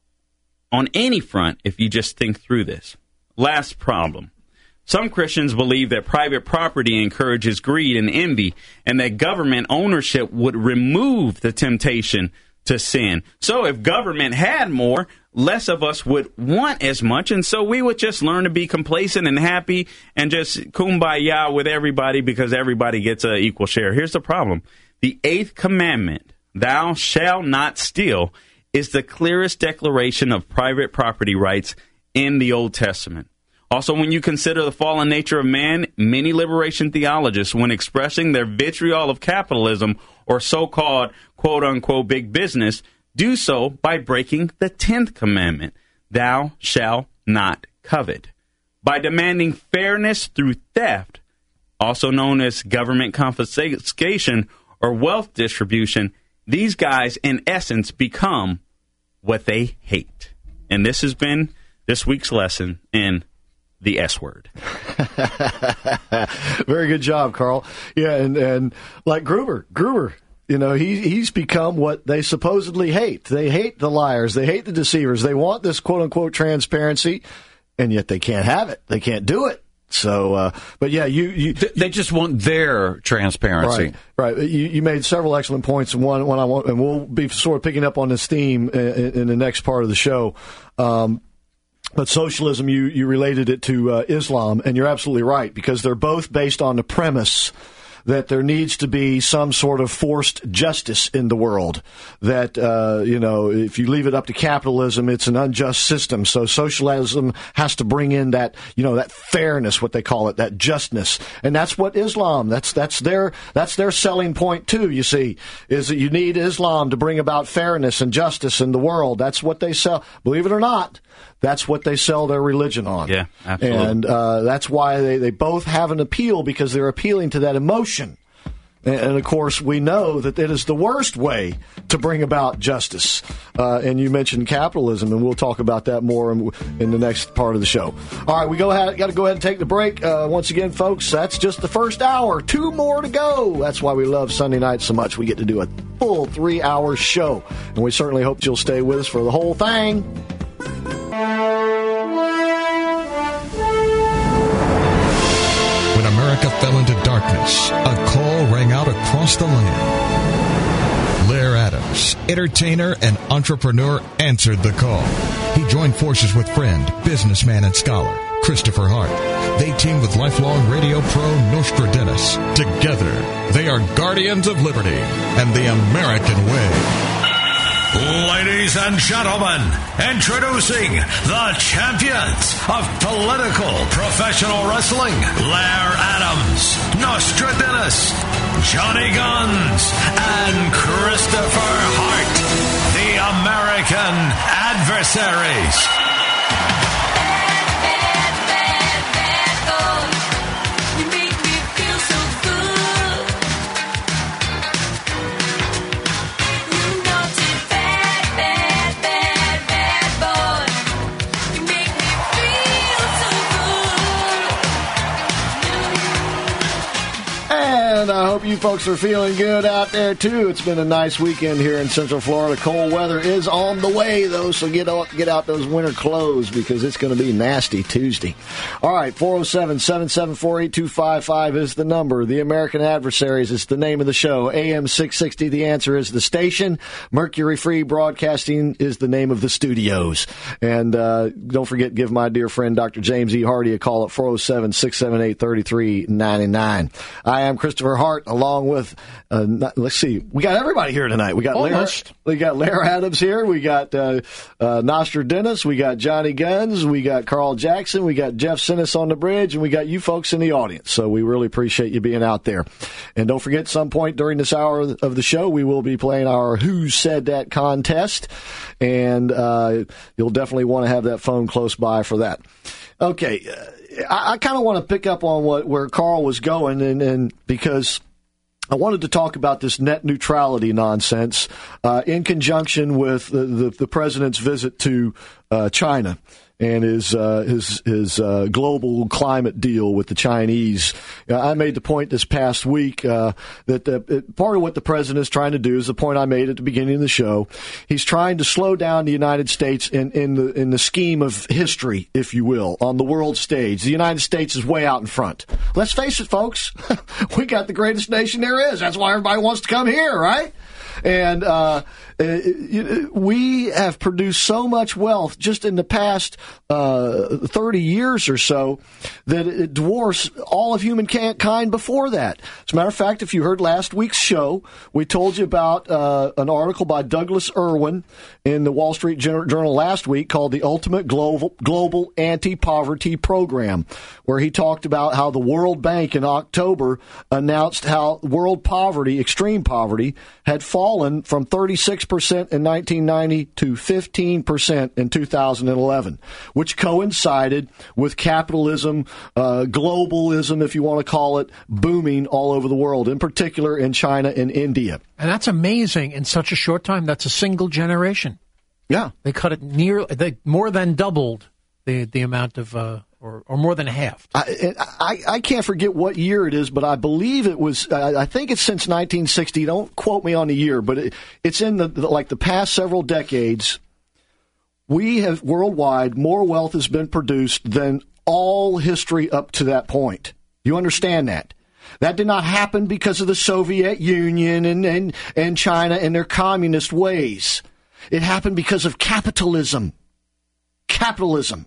on any front if you just think through this. Last problem. Some Christians believe that private property encourages greed and envy, and that government ownership would remove the temptation to sin. So if government had more, less of us would want as much, and so we would just learn to be complacent and happy and just kumbaya with everybody because everybody gets an equal share. Here's the problem. The 8th commandment, thou shalt not steal, is the clearest declaration of private property rights in the Old Testament. Also, when you consider the fallen nature of man, many liberation theologists, when expressing their vitriol of capitalism or so-called, quote-unquote, big business, do so by breaking the 10th commandment, thou shalt not covet. By demanding fairness through theft, also known as government confiscation or wealth distribution, these guys, in essence, become what they hate. And this has been this week's lesson in the S word. Very good job, Carl. Yeah, and like Gruber, you know, he's become what they supposedly hate. They hate the liars. They hate the deceivers. They want this quote-unquote transparency, and yet they can't have it. They can't do it. So, but yeah, they just want their transparency. Right. You made several excellent points, and one I want, and we'll be sort of picking up on this theme in the next part of the show. But socialism, you related it to Islam, and you're absolutely right, because they're both based on the premise that there needs to be some sort of forced justice in the world. That, if you leave it up to capitalism, it's an unjust system. So socialism has to bring in that, that fairness, what they call it, that justness. And that's what Islam, that's their selling point too, you see, is that you need Islam to bring about fairness and justice in the world. That's what they sell. Believe it or not, that's what they sell their religion on. Yeah, absolutely. And that's why they both have an appeal, because they're appealing to that emotion. And, of course, we know that it is the worst way to bring about justice. And you mentioned capitalism, and we'll talk about that more in the next part of the show. All right, we got to go ahead and take the break. Once again, folks, that's just the first hour. 2 more to go. That's why we love Sunday night so much. We get to do a full 3-hour show. And we certainly hope you'll stay with us for the whole thing. darkness, a call rang out across the land. Lair Adams, entertainer and entrepreneur, answered the call. He joined forces with friend, businessman, and scholar Christopher Hart. They team with lifelong radio pro Nostradamus. Together, they are guardians of liberty and the American way. Ladies and gentlemen, introducing the champions of political professional wrestling, Lair Adams, Nostradamus, Johnny Guns, and Christopher Hart, the American Adversaries. And I hope you folks are feeling good out there, too. It's been a nice weekend here in Central Florida. Cold weather is on the way, though, so get out those winter clothes because it's going to be nasty Tuesday. All right, 407-774-8255 is the number. The American Adversaries is the name of the show. AM 660, The Answer is the station. Mercury Free Broadcasting is the name of the studios. And don't forget, give my dear friend Dr. James E. Hardy a call at 407-678-3399. I am Christopher Hart, along with, let's see, we got everybody here tonight. We got Lair Adams here. We got Nostradamus. We got Johnny Guns. We got Carl Jackson. We got Jeff Sinnis on the bridge. And we got you folks in the audience. So we really appreciate you being out there. And don't forget, some point during this hour of the show, we will be playing our Who Said That contest. And you'll definitely want to have that phone close by for that. Okay. I kind of want to pick up on where Carl was going, and because I wanted to talk about this net neutrality nonsense in conjunction with the president's visit to China and his global climate deal with the Chinese. I made the point this past week that part of what the president is trying to do is the point I made at the beginning of the show. He's trying to slow down the United States in the scheme of history, if you will, on the world stage. The United States is way out in front. Let's face it, folks. We got the greatest nation there is. That's why everybody wants to come here, right? And we have produced so much wealth just in the past 30 years or so that it dwarfs all of humankind before that. As a matter of fact, if you heard last week's show, we told you about an article by Douglas Irwin in the Wall Street Journal last week called The Ultimate Global Anti-Poverty Program, where he talked about how the World Bank in October announced how world poverty, extreme poverty, had fallen from 36% in 1990 to 15% in 2011, which coincided with capitalism, globalism, if you want to call it, booming all over the world, in particular in China and India. And that's amazing in such a short time. That's a single generation. Yeah. They cut it they more than doubled the amount of, or more than half. I can't forget what year it is, but I believe it was, I think it's since 1960. Don't quote me on the year, but it's in the past several decades. We have worldwide, more wealth has been produced than all history up to that point. You understand that? That did not happen because of the Soviet Union and China and their communist ways. It happened because of capitalism. Capitalism.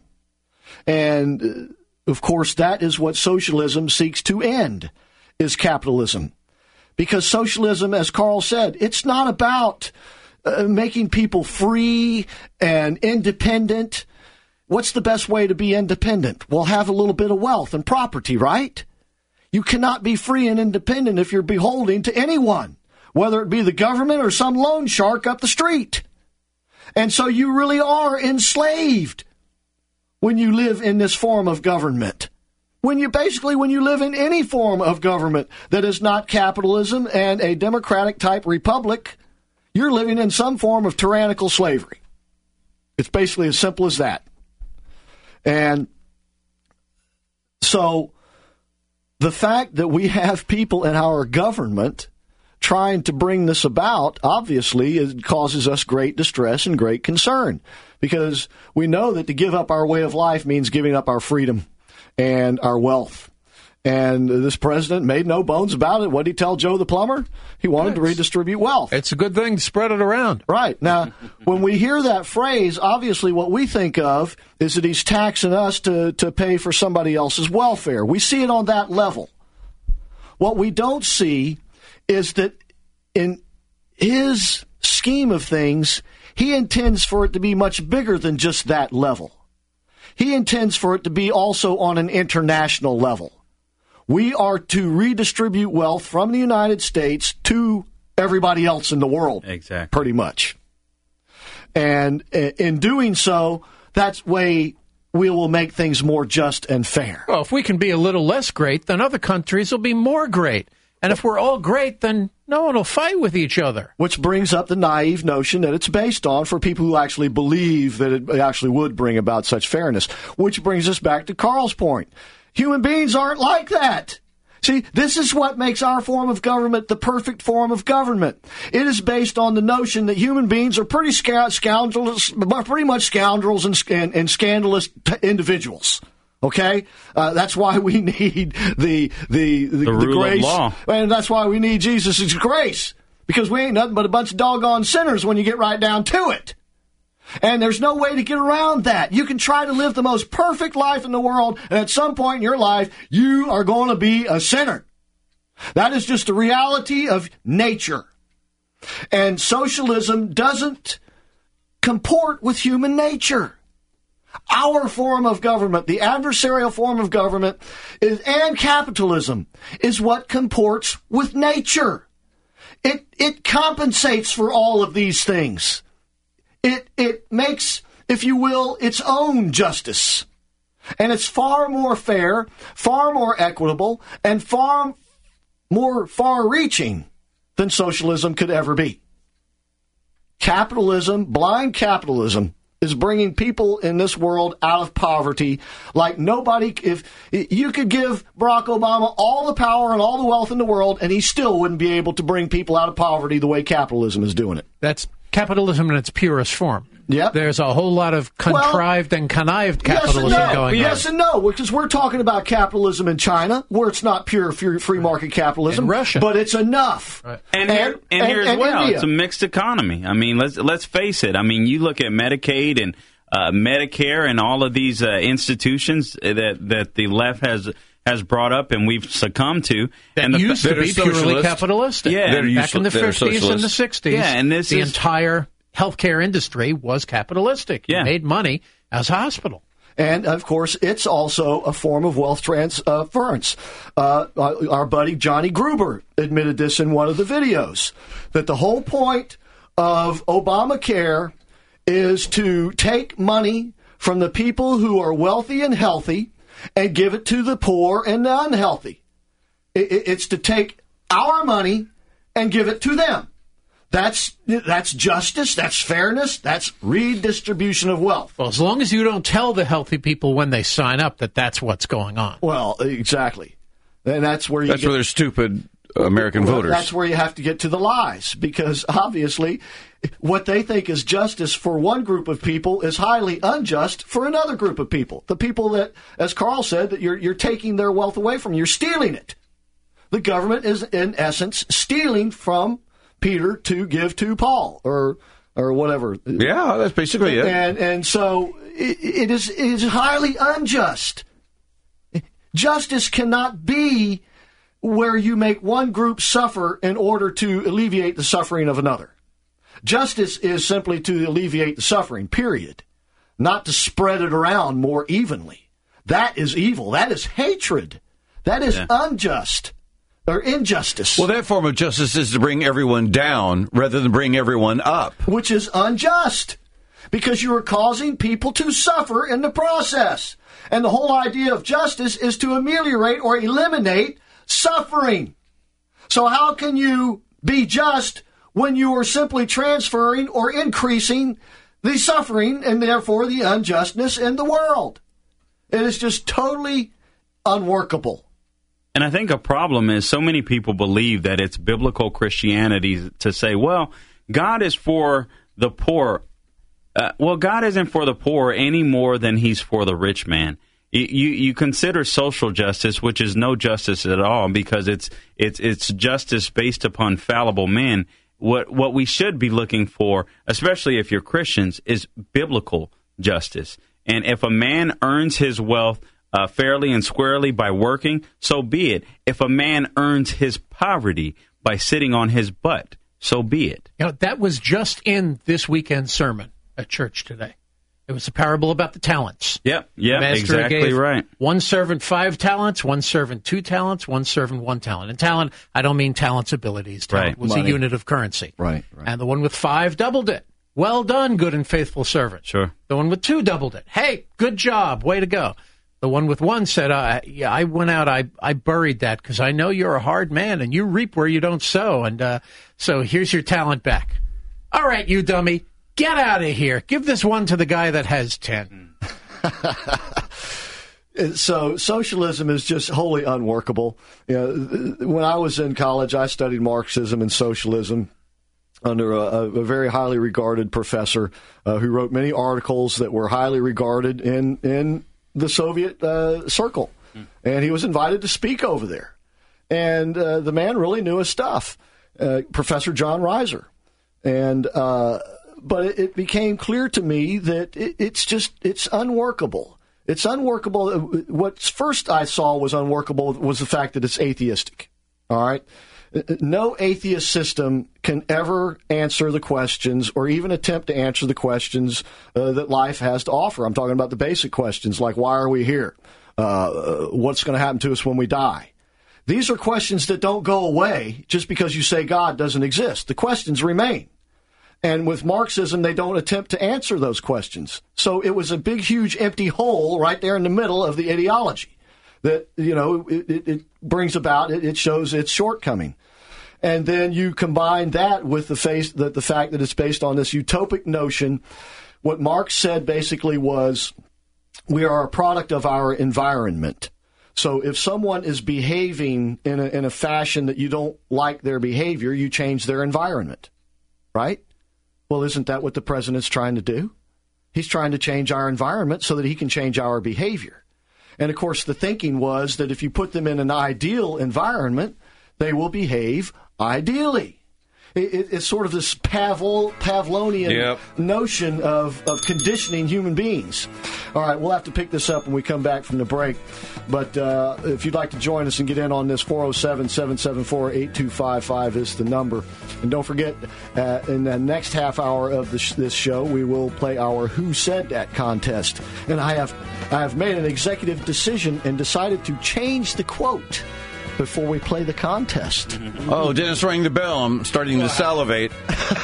And, of course, that is what socialism seeks to end, is capitalism. Because socialism, as Carl said, it's not about making people free and independent. What's the best way to be independent? Well, have a little bit of wealth and property, right? You cannot be free and independent if you're beholden to anyone, whether it be the government or some loan shark up the street. And so you really are enslaved when you live in this form of government. When you live in any form of government that is not capitalism and a democratic type republic, you're living in some form of tyrannical slavery. It's basically as simple as that. And so the fact that we have people in our government trying to bring this about, obviously, it causes us great distress and great concern, because we know that to give up our way of life means giving up our freedom and our wealth. And this president made no bones about it. What did he tell Joe the plumber? He wanted to redistribute wealth. It's a good thing to spread it around. Right. Now, when we hear that phrase, obviously what we think of is that he's taxing us to pay for somebody else's welfare. We see it on that level. What we don't see is that in his scheme of things, he intends for it to be much bigger than just that level. He intends for it to be also on an international level. We are to redistribute wealth from the United States to everybody else in the world. Exactly. Pretty much. And in doing so, that's way we will make things more just and fair. Well, if we can be a little less great, then other countries will be more great. And if we're all great, then no one will fight with each other. Which brings up the naive notion that it's based on for people who actually believe that it actually would bring about such fairness. Which brings us back to Carl's point. Human beings aren't like that. See, this is what makes our form of government the perfect form of government. It is based on the notion that human beings are pretty much scoundrels and scandalous individuals. Okay, that's why we need the rule grace, of law. And that's why we need Jesus' grace, because we ain't nothing but a bunch of doggone sinners when you get right down to it. And there's no way to get around that. You can try to live the most perfect life in the world, and at some point in your life, you are going to be a sinner. That is just the reality of nature. And socialism doesn't comport with human nature. Our form of government, the adversarial form of government, and capitalism is what comports with nature. It compensates for all of these things. It makes, if you will, its own justice. And it's far more fair, far more equitable, and far more far-reaching than socialism could ever be. Capitalism, blind capitalism, is bringing people in this world out of poverty like nobody. If you could give Barack Obama all the power and all the wealth in the world, and he still wouldn't be able to bring people out of poverty the way capitalism is doing it. That's capitalism in its purest form. Yep. There's a whole lot of contrived and connived capitalism going on. Yes and no, because we're talking about capitalism in China, where it's not pure free market capitalism. In Russia. But it's enough. Right. And here as well, India. It's a mixed economy. I mean, let's face it. I mean, you look at Medicaid and Medicare and all of these institutions that the left has brought up and we've succumbed to. That used to be purely capitalistic. Yeah. Back in the 50s and the 60s. Yeah, and the entire healthcare industry was capitalistic. You made money as a hospital. And, of course, it's also a form of wealth transference. Our buddy Johnny Gruber admitted this in one of the videos, that the whole point of Obamacare is to take money from the people who are wealthy and healthy and give it to the poor and the unhealthy. It's to take our money and give it to them. That's justice, that's fairness, that's redistribution of wealth. Well, as long as you don't tell the healthy people when they sign up that that's what's going on. Well, exactly. And that's where where they're stupid American voters. That's where you have to get to the lies, because obviously what they think is justice for one group of people is highly unjust for another group of people. The people that, as Carl said, that you're taking their wealth away from, you're stealing it. The government is, in essence, stealing from Peter to give to Paul, or whatever. Yeah, that's basically it. And so it is highly unjust. Justice cannot be where you make one group suffer in order to alleviate the suffering of another. Justice is simply to alleviate the suffering, period, not to spread it around more evenly. That is evil. That is hatred. That is unjust. Or injustice. Well, that form of justice is to bring everyone down rather than bring everyone up. Which is unjust, because you are causing people to suffer in the process. And the whole idea of justice is to ameliorate or eliminate suffering. So how can you be just when you are simply transferring or increasing the suffering and therefore the unjustness in the world? It is just totally unworkable. And I think a problem is so many people believe that it's biblical Christianity to say, well, God is for the poor. Well, God isn't for the poor any more than he's for the rich man. You consider social justice, which is no justice at all, because it's justice based upon fallible men. What we should be looking for, especially if you're Christians, is biblical justice. And if a man earns his wealth fairly and squarely by working, so be it. If a man earns his poverty by sitting on his butt, so be it. That was just in this weekend's sermon at church today. It was a parable about the talents. Yep, exactly gave right. One servant 5 talents, one servant 2 talents, one servant 1 talent. And talent, I don't mean talent's abilities. Talent was Money. a unit of currency. Right. And the one with 5 doubled it. Well done, good and faithful servant. Sure. The one with 2 doubled it. Hey, good job. Way to go. The one with 1 said, I went out, I buried that because I know you're a hard man and you reap where you don't sow. And so here's your talent back. All right, you dummy. Get out of here. Give this one to the guy that has 10. So socialism is just wholly unworkable. When I was in college, I studied Marxism and socialism under a very highly regarded professor who wrote many articles that were highly regarded in the Soviet circle. And he was invited to speak over there. And the man really knew his stuff, Professor John Reiser. And but it became clear to me that it's unworkable. It's unworkable. What first I saw was unworkable was the fact that it's atheistic. All right. No atheist system can ever answer the questions or even attempt to answer the questions that life has to offer. I'm talking about the basic questions like, why are we here? What's going to happen to us when we die? These are questions that don't go away just because you say God doesn't exist. The questions remain. And with Marxism, they don't attempt to answer those questions. So it was a big, huge, empty hole right there in the middle of the ideology that, it brings about, it shows its shortcoming. And then you combine that with the fact that it's based on this utopic notion. What Marx said basically was, we are a product of our environment. So if someone is behaving in a fashion that you don't like their behavior, you change their environment, right? Well, isn't that what the president's trying to do? He's trying to change our environment so that he can change our behavior. And, of course, the thinking was that if you put them in an ideal environment, they will behave ideally. It's sort of this Pavlovian notion of conditioning human beings. All right, we'll have to pick this up when we come back from the break. But if you'd like to join us and get in on this, 407-774-8255 is the number. And don't forget, in the next half hour of this show, we will play our Who Said That contest. And I have made an executive decision and decided to change the quote before we play the contest. Oh, Dennis rang the bell. I'm starting to salivate.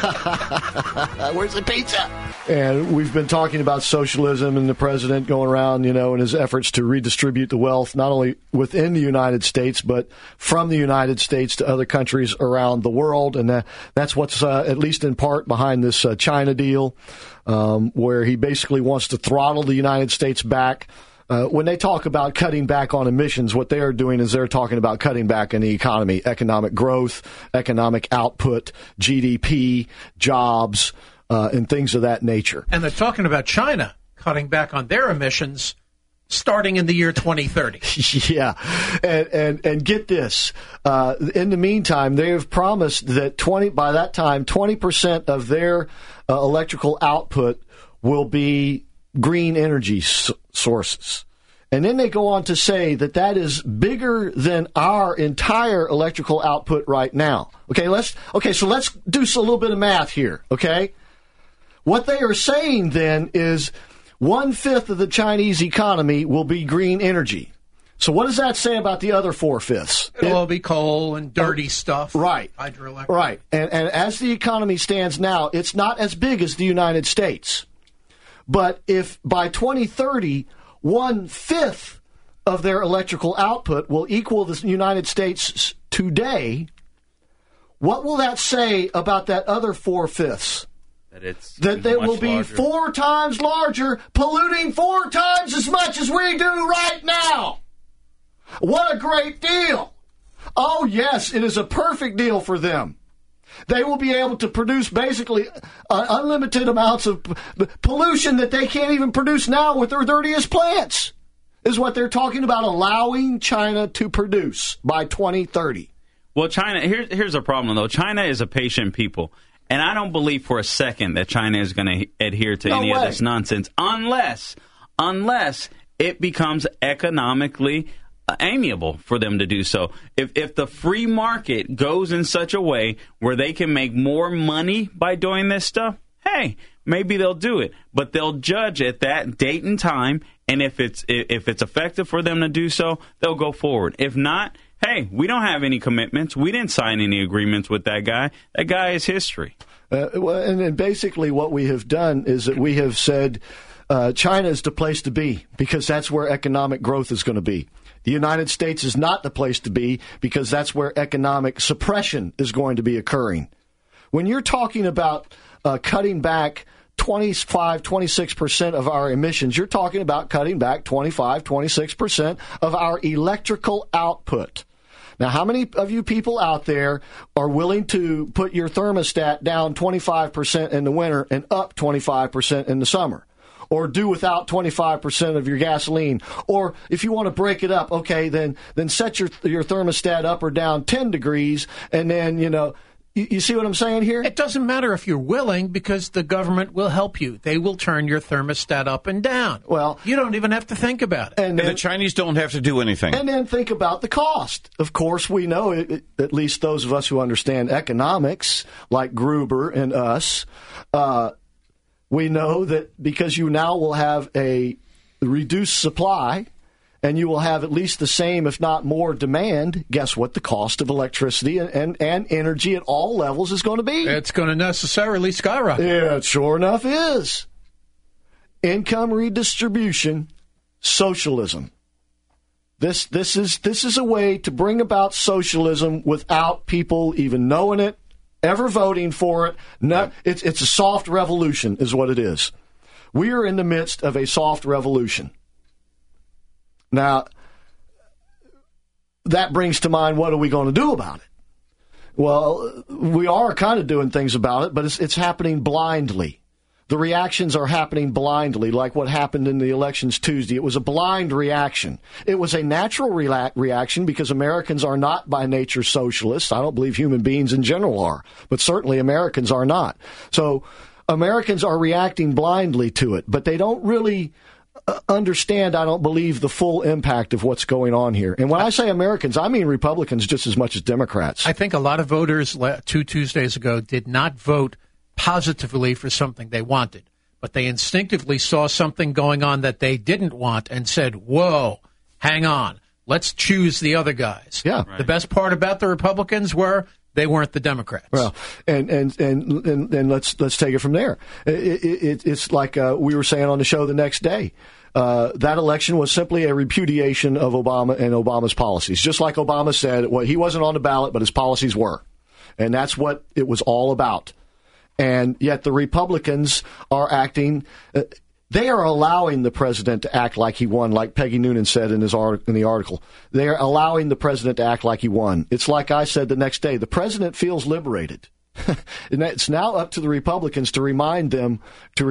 Where's the pizza? And we've been talking about socialism and the president going around, in his efforts to redistribute the wealth, not only within the United States, but from the United States to other countries around the world. And that's what's, at least in part, behind this China deal, where he basically wants to throttle the United States back. When they talk about cutting back on emissions, what they are doing is they're talking about cutting back in the economy, economic growth, economic output, GDP, jobs, and things of that nature. And they're talking about China cutting back on their emissions starting in the year 2030. Yeah. And get this. In the meantime, they have promised that by that time, 20% of their electrical output will be green energy sources. And then they go on to say that is bigger than our entire electrical output right now. So let's do a little bit of math here, okay? What they are saying then is 1/5 of the Chinese economy will be green energy. So what does that say about the other 4/5? It'll all be coal and dirty stuff. Right. Hydroelectric. Right. And as the economy stands now, it's not as big as the United States. But if by 2030, 1/5 of their electrical output will equal the United States today, what will that say about that other 4/5? That they will be 4 times larger, polluting 4 times as much as we do right now. What a great deal. Oh, yes, it is a perfect deal for them. They will be able to produce basically unlimited amounts of pollution that they can't even produce now with their dirtiest plants. is what they're talking about, allowing China to produce by 2030. Well, China, here's a problem, though. China is a patient people. And I don't believe for a second that China is going to adhere to any of this nonsense unless it becomes economically amiable for them to do so. If the free market goes in such a way where they can make more money by doing this stuff, hey, maybe they'll do it. But they'll judge at that date and time, and if it's effective for them to do so, they'll go forward. If not, hey, we don't have any commitments. We didn't sign any agreements with that guy. That guy is history. And basically what we have done is that we have said China is the place to be because that's where economic growth is going to be. The United States is not the place to be because that's where economic suppression is going to be occurring. When you're talking about cutting back 25, 26% of our emissions, you're talking about cutting back 25, 26% of our electrical output. Now, how many of you people out there are willing to put your thermostat down 25% in the winter and up 25% in the summer? Or do without 25% of your gasoline? Or if you want to break it up, okay, then set your thermostat up or down 10 degrees and then, you see what I'm saying here? It doesn't matter if you're willing because the government will help you. They will turn your thermostat up and down. Well, you don't even have to think about it. And the Chinese don't have to do anything. And then think about the cost. Of course, we know, at least those of us who understand economics, like Gruber and us, we know that because you now will have a reduced supply and you will have at least the same, if not more, demand, guess what the cost of electricity and energy at all levels is going to be? It's going to necessarily skyrocket. Yeah, it sure enough is. Income redistribution, socialism. This is a way to bring about socialism without people even knowing it, ever voting for it. No, it's a soft revolution is what it is. We are in the midst of a soft revolution. Now, that brings to mind, what are we going to do about it? Well, we are kind of doing things about it, but it's happening blindly. The reactions are happening blindly, like what happened in the elections Tuesday. It was a blind reaction. It was a natural reaction because Americans are not by nature socialists. I don't believe human beings in general are, but certainly Americans are not. So Americans are reacting blindly to it, but they don't really understand, I don't believe, the full impact of what's going on here. And when I say Americans, I mean Republicans just as much as Democrats. I think a lot of voters 2 Tuesdays ago did not vote positively for something they wanted, but they instinctively saw something going on that they didn't want and said, whoa, hang on, let's choose the other guys. Yeah. Right. The best part about the Republicans were they weren't the Democrats. Well, and let's take it from there. It's like we were saying on the show the next day. That election was simply a repudiation of Obama and Obama's policies. Just like Obama said, well, he wasn't on the ballot, but his policies were. And that's what it was all about. And yet the Republicans are acting, they are allowing the president to act like he won, like Peggy Noonan said in the article. They are allowing the president to act like he won. It's like I said the next day, the president feels liberated. And it's now up to the Republicans to remind him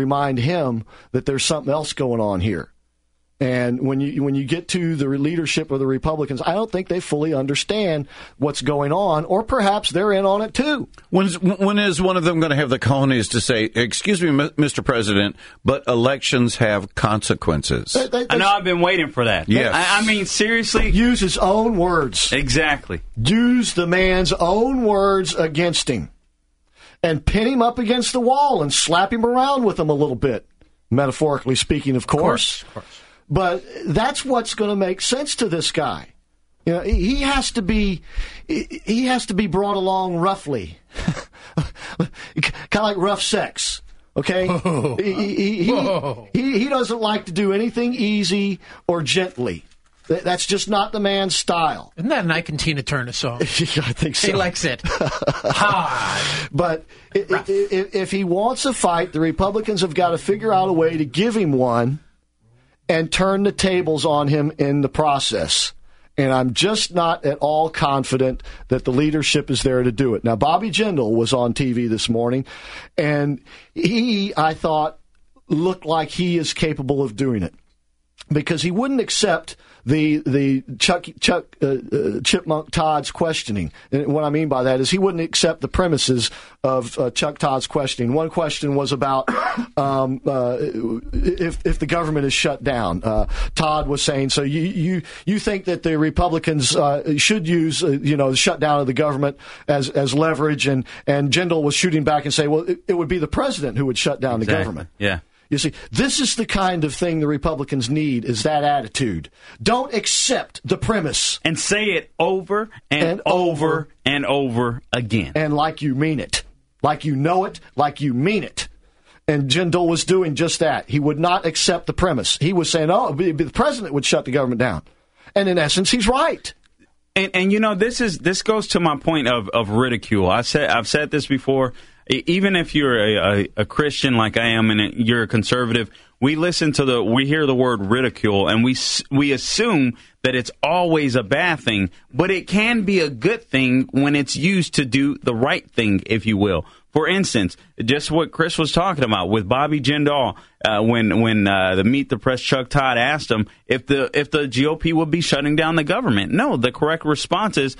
that there's something else going on here. And when you get to the leadership of the Republicans, I don't think they fully understand what's going on, or perhaps they're in on it too. When is one of them going to have the cojones to say, excuse me, Mr. President, but elections have consequences? I know, I've been waiting for that. Yes. I mean, seriously? Use his own words. Exactly. Use the man's own words against him. And pin him up against the wall and slap him around with them a little bit. Metaphorically speaking, of course. Of course. But that's what's going to make sense to this guy. You know, he has to be brought along roughly, kind of like rough sex. Okay, he doesn't like to do anything easy or gently. That's just not the man's style. Isn't that an Ike and Tina Turner song? I think so. He likes it hard. But if he wants a fight, the Republicans have got to figure out a way to give him one and turn the tables on him in the process. And I'm just not at all confident that the leadership is there to do it. Now, Bobby Jindal was on TV this morning, and he, I thought, looked like he is capable of doing it. because he wouldn't accept the Chipmunk Todd's questioning. And what I mean by that is he wouldn't accept the premises of Chuck Todd's questioning. One question was about if the government is shut down. Todd was saying, so you think that the Republicans should use the shutdown of the government as leverage, and Jindal was shooting back and saying, well, it would be the president who would shut down the government. Yeah. You see, this is the kind of thing the Republicans need, is that attitude. Don't accept the premise. And say it over and over and over again. And like you mean it. Like you know it, like you mean it. And Jindal was doing just that. He would not accept the premise. He was saying, the president would shut the government down. And in essence, he's right. And this goes to my point of ridicule. I've said this before. Even if you're a Christian like I am and you're a conservative, we hear the word ridicule, and we assume that it's always a bad thing, but it can be a good thing when it's used to do the right thing, if you will. For instance, just what Chris was talking about with Bobby Jindal, when the Meet the Press Chuck Todd asked him if the GOP would be shutting down the government. No, the correct response is,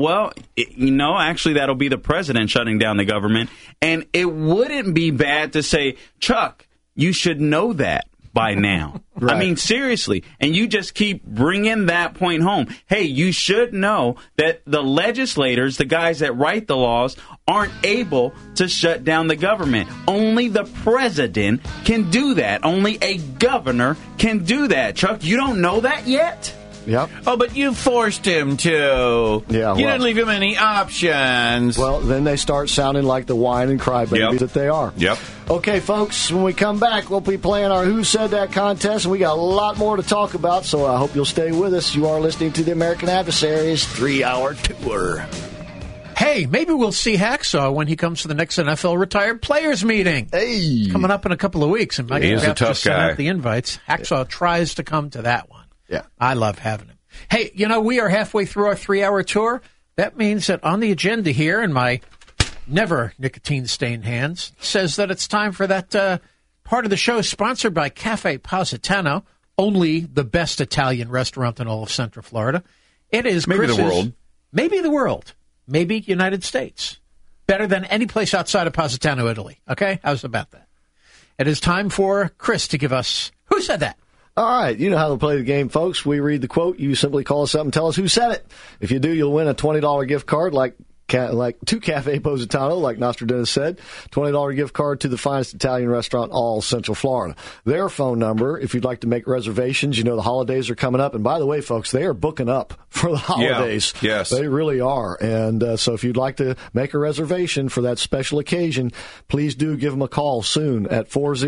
actually that'll be the president shutting down the government. And it wouldn't be bad to say, Chuck, you should know that by now. Right. I mean, seriously. And you just keep bringing that point home. Hey, you should know that the legislators, the guys that write the laws, aren't able to shut down the government. Only the president can do that. Only a governor can do that. Chuck, you don't know that yet? Yep. Oh, but you forced him to. Yeah, you didn't leave him any options. Well, then they start sounding like the whine and crybabies that they are. Yep. Okay, folks, when we come back, we'll be playing our Who Said That contest, and we got a lot more to talk about, so I hope you'll stay with us. You are listening to the American Adversaries 3-hour tour. Hey, maybe we'll see Hacksaw when he comes to the next NFL retired players meeting. Hey. Coming up in a couple of weeks. And Mike He's a tough just sent guy. out the invites. Hacksaw tries to come to that one. Yeah. I love having him. Hey, we are halfway through our 3-hour tour. That means that on the agenda here, in my never nicotine-stained hands, says that it's time for that part of the show sponsored by Cafe Positano, only the best Italian restaurant in all of Central Florida. It is Maybe Chris's, the world. Maybe the world. Maybe United States. Better than any place outside of Positano, Italy. Okay? How's about that? It is time for Chris to give us Who Said That? All right, you know how to play the game, folks. We read the quote. You simply call us up and tell us who said it. If you do, you'll win a $20 gift card like to Cafe Positano, like Nostradamus said. $20 gift card to the finest Italian restaurant, all Central Florida. Their phone number, if you'd like to make reservations, the holidays are coming up. And by the way, folks, they are booking up for the holidays. Yeah, yes. They really are. And so if you'd like to make a reservation for that special occasion, please do give them a call soon at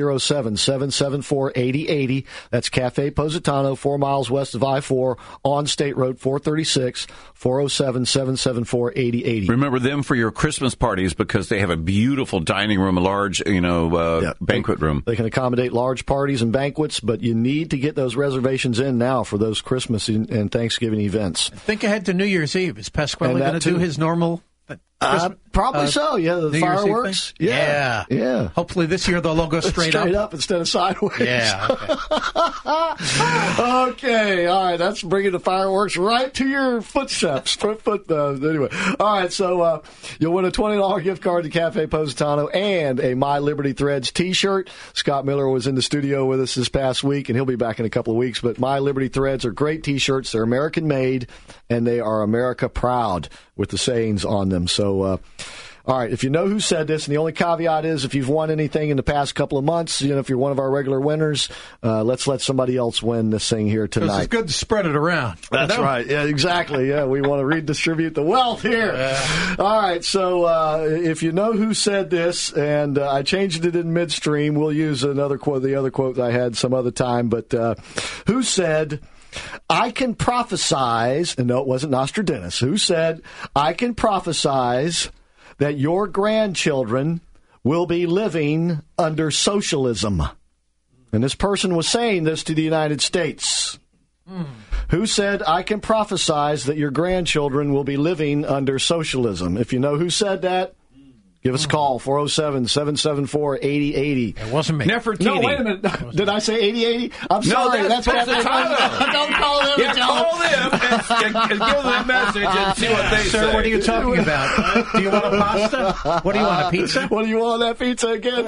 407-774-8080. That's Cafe Positano, 4 miles west of I-4 on State Road 436, 407-774-8080. Remember them for your Christmas parties because they have a beautiful dining room, a large, banquet room. They can accommodate large parties and banquets, but you need to get those reservations in now for those Christmas and Thanksgiving events. Think ahead to New Year's Eve. Is Pasquale going to do his normal? Probably so. Yeah, the New Year's Eve fireworks. thing? Yeah. Hopefully this year they'll all go straight up instead of sideways. Yeah. Okay. Okay. All right. That's bringing the fireworks right to your footsteps. Anyway. All right. So you'll win a $20 gift card to Cafe Positano and a My Liberty Threads T-shirt. Scott Miller was in the studio with us this past week, and he'll be back in a couple of weeks. But My Liberty Threads are great T-shirts. They're American made, and they are America proud with the sayings on them. So, all right, if you know who said this, and the only caveat is if you've won anything in the past couple of months, if you're one of our regular winners, let's let somebody else win this thing here tonight. It's good to spread it around. That's right. Yeah, exactly. Yeah, we want to redistribute the wealth here. All right, so if you know who said this, and I changed it in midstream, we'll use another quote, the other quote I had some other time, but who said, I can prophesize, and no, it wasn't Nostradamus, who said, I can prophesize that your grandchildren will be living under socialism. And this person was saying this to the United States. Who said, I can prophesize that your grandchildren will be living under socialism? If you know who said that, Give us a call, 407-774-8080. It wasn't me. Nefertiti. No, wait a minute. Did I say 8080? I'm sorry. No, that's Positano. Don't call them. Yeah, call them and give them a message and see what they say. Sir, what are you talking about? Do you want a pasta? What do you want, a pizza? What do you want on that pizza again?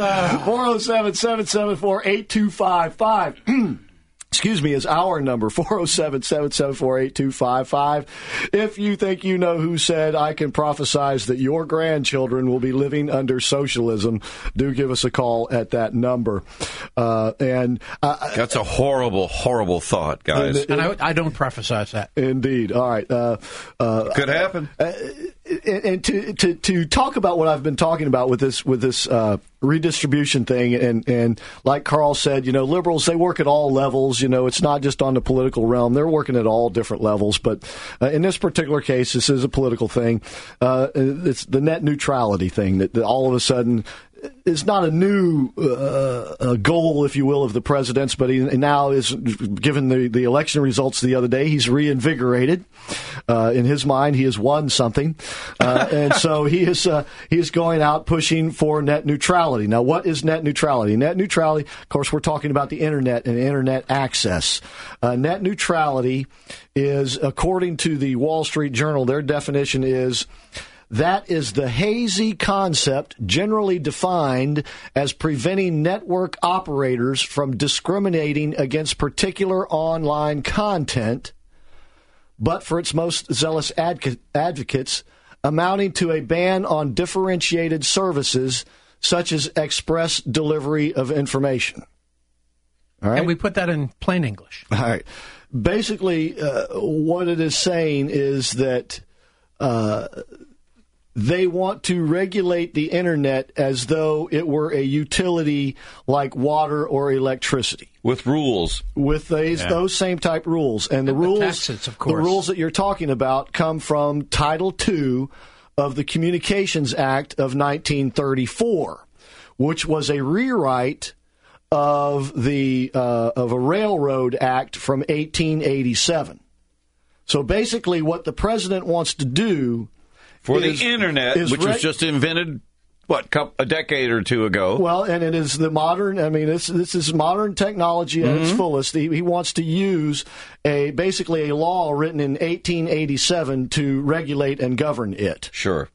407-774-8255. Excuse me, is our number, 407-774-8255. If you think you know who said, I can prophesize that your grandchildren will be living under socialism, do give us a call at that number. That's a horrible, horrible thought, guys. And I don't prophesize that. Indeed. All right. Could happen. And to talk about what I've been talking about with this redistribution thing, and like Carl said, liberals, they work at all levels. It's not just on the political realm; they're working at all different levels. But in this particular case, this is a political thing. It's the net neutrality thing that all of a sudden. Is not a new goal, if you will, of the president's, but he now is, given the election results the other day, he's reinvigorated. In his mind, he has won something. And so he is going out pushing for net neutrality. Now, what is net neutrality? Net neutrality, of course, we're talking about the Internet and Internet access. Net neutrality is, according to the Wall Street Journal, their definition is, that is the hazy concept generally defined as preventing network operators from discriminating against particular online content, but for its most zealous advocates, amounting to a ban on differentiated services such as express delivery of information. All right? And we put that in plain English. All right. Basically, what it is saying is that they want to regulate the Internet as though it were a utility like water or electricity. With rules. With those same type rules. And the rules, taxes, of course. The rules that you're talking about come from Title II of the Communications Act of 1934, which was a rewrite of a Railroad Act from 1887. So basically what the president wants to do for the Internet, which was just invented, a decade or two ago. Well, and it is the modern, this is modern technology at its fullest. He wants to use basically a law written in 1887 to regulate and govern it. Sure.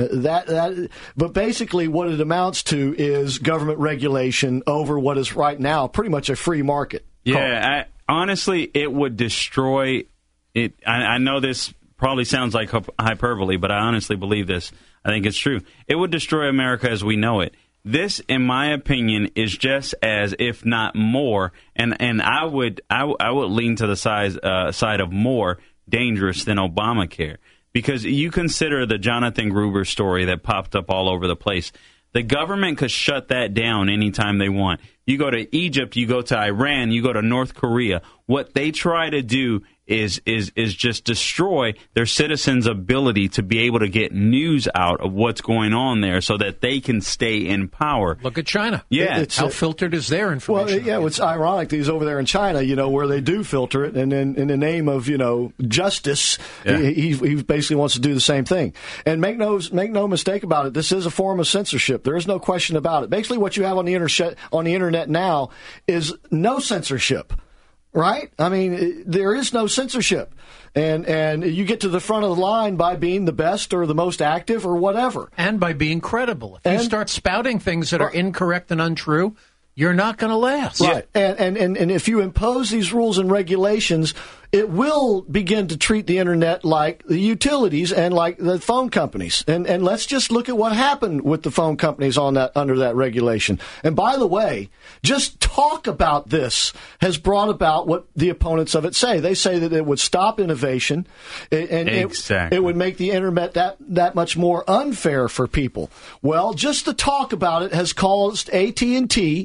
But basically what it amounts to is government regulation over what is right now pretty much a free market. Yeah, honestly, it would destroy it. I know this probably sounds like hyperbole, but I honestly believe this. I think it's true. It would destroy America as we know it. This, in my opinion, is just as, if not more, and I would lean to the side of more dangerous than Obamacare, because you consider the Jonathan Gruber story that popped up all over the place. The government could shut that down anytime they want. You go to Egypt, you go to Iran, you go to North Korea. What they try to do is just destroy their citizens' ability to be able to get news out of what's going on there so that they can stay in power. Look at China. Yeah. How filtered is their information? Well, it's ironic that he's over there in China, where they do filter it, and then in the name of, justice, he basically wants to do the same thing. And make no mistake about it, this is a form of censorship. There is no question about it. Basically what you have on the Internet now is no censorship. Right? There is no censorship. And you get to the front of the line by being the best or the most active or whatever. And by being credible. If you start spouting things that are incorrect and untrue, you're not going to last. Right. And if you impose these rules and regulations, it will begin to treat the Internet like the utilities and like the phone companies. And let's just look at what happened with the phone companies under that regulation. And by the way, just talk about this has brought about what the opponents of it say. They say that it would stop innovation and exactly. it would make the Internet that much more unfair for people. Well, just the talk about it has caused AT&T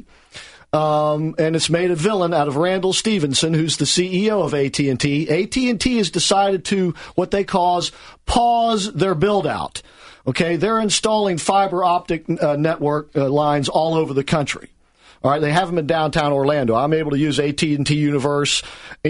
and it's made a villain out of Randall Stevenson, who's the CEO of AT&T. AT&T has decided to what they pause their build-out. Okay, they're installing fiber optic network lines all over the country. All right, they have them in downtown Orlando. I'm able to use AT&T Uverse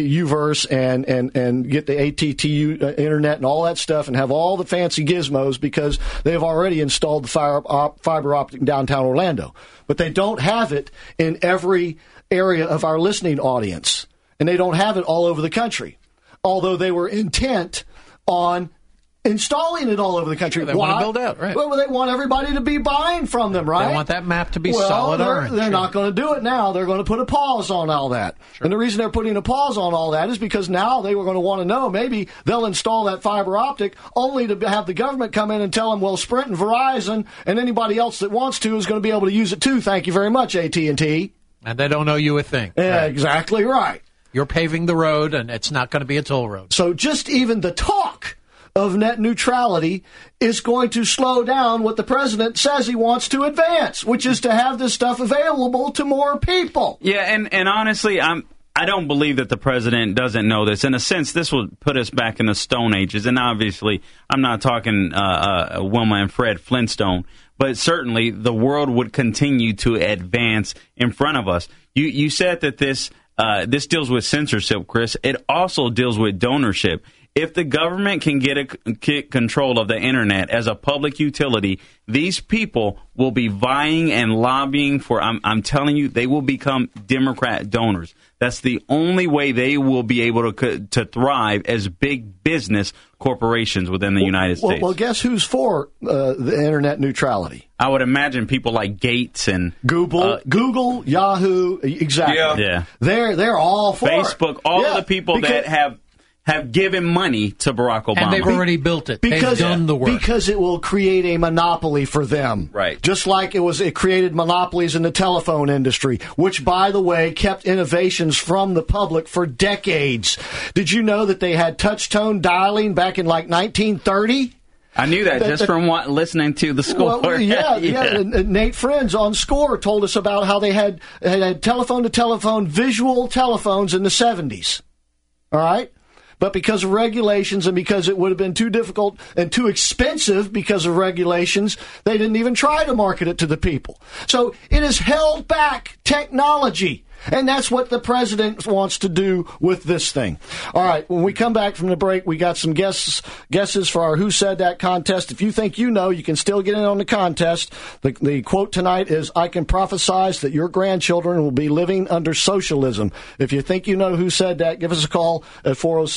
and get the AT&T internet and all that stuff and have all the fancy gizmos because they've already installed the fiber optic in downtown Orlando. But they don't have it in every area of our listening audience, and they don't have it all over the country, although they were intent on installing it all over the country. Sure, they want to build out, right? Well, they want everybody to be buying from them, right? They want that map to be solid orange. They're not going to do it now. They're going to put a pause on all that. Sure. And the reason they're putting a pause on all that is because now they were going to want to know maybe they'll install that fiber optic only to have the government come in and tell them, well, Sprint and Verizon and anybody else that wants to is going to be able to use it too. Thank you very much, AT&T. And they don't owe you a thing. Yeah, right. Exactly right. You're paving the road, and it's not going to be a toll road. So just even the talk of net neutrality is going to slow down what the president says he wants to advance, which is to have this stuff available to more people. Yeah, and honestly, I don't believe that the president doesn't know this. In a sense, this would put us back in the Stone Ages, and obviously, I'm not talking Wilma and Fred Flintstone, but certainly the world would continue to advance in front of us. You said that this deals with censorship, Chris. It also deals with donorship. If the government can get control of the internet as a public utility, these people will be vying and lobbying for, I'm telling you, they will become Democrat donors. That's the only way they will be able to thrive as big business corporations within the United States. Well, guess who's for the internet neutrality? I would imagine people like Gates and Google, Yahoo, exactly. Yeah. They're all for Facebook, it. all of the people that have given money to Barack Obama. And they've already built it. They've done the work. Because it will create a monopoly for them. Right. Just like it created monopolies in the telephone industry, which, by the way, kept innovations from the public for decades. Did you know that they had touch-tone dialing back in like 1930? I knew that just from listening to the score. Well, yeah. And Nate Friends on Score told us about how they had telephone-to-telephone visual telephones in the 70s. All right? But because of regulations and because it would have been too difficult and too expensive because of regulations, they didn't even try to market it to the people. So it has held back technology. And that's what the president wants to do with this thing. All right, when we come back from the break, we got some guesses for our Who Said That contest. If you think you know, you can still get in on the contest. The quote tonight is, I can prophesize that your grandchildren will be living under socialism. If you think you know who said that, give us a call at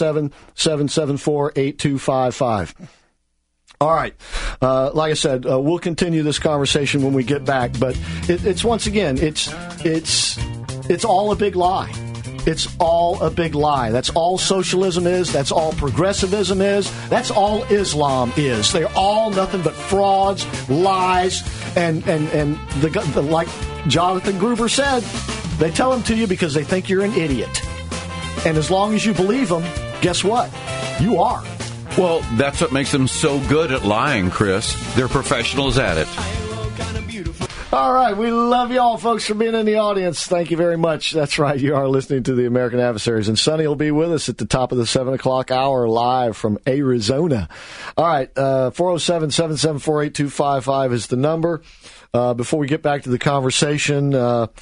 407-774-8255. All right. Like I said, we'll continue this conversation when we get back. But it's once again, it's all a big lie. It's all a big lie. That's all socialism is. That's all progressivism is. That's all Islam is. They're all nothing but frauds, lies, and like Jonathan Gruber said, they tell them to you because they think you're an idiot. And as long as you believe them, guess what? You are. Well, that's what makes them so good at lying, Chris. They're professionals at it. All right. We love you all, folks, for being in the audience. Thank you very much. That's right. You are listening to the American Adversaries. And Sonny will be with us at the top of the 7 o'clock hour live from Arizona. All right. 407-774-8255 is the number. Before we get back to the conversation,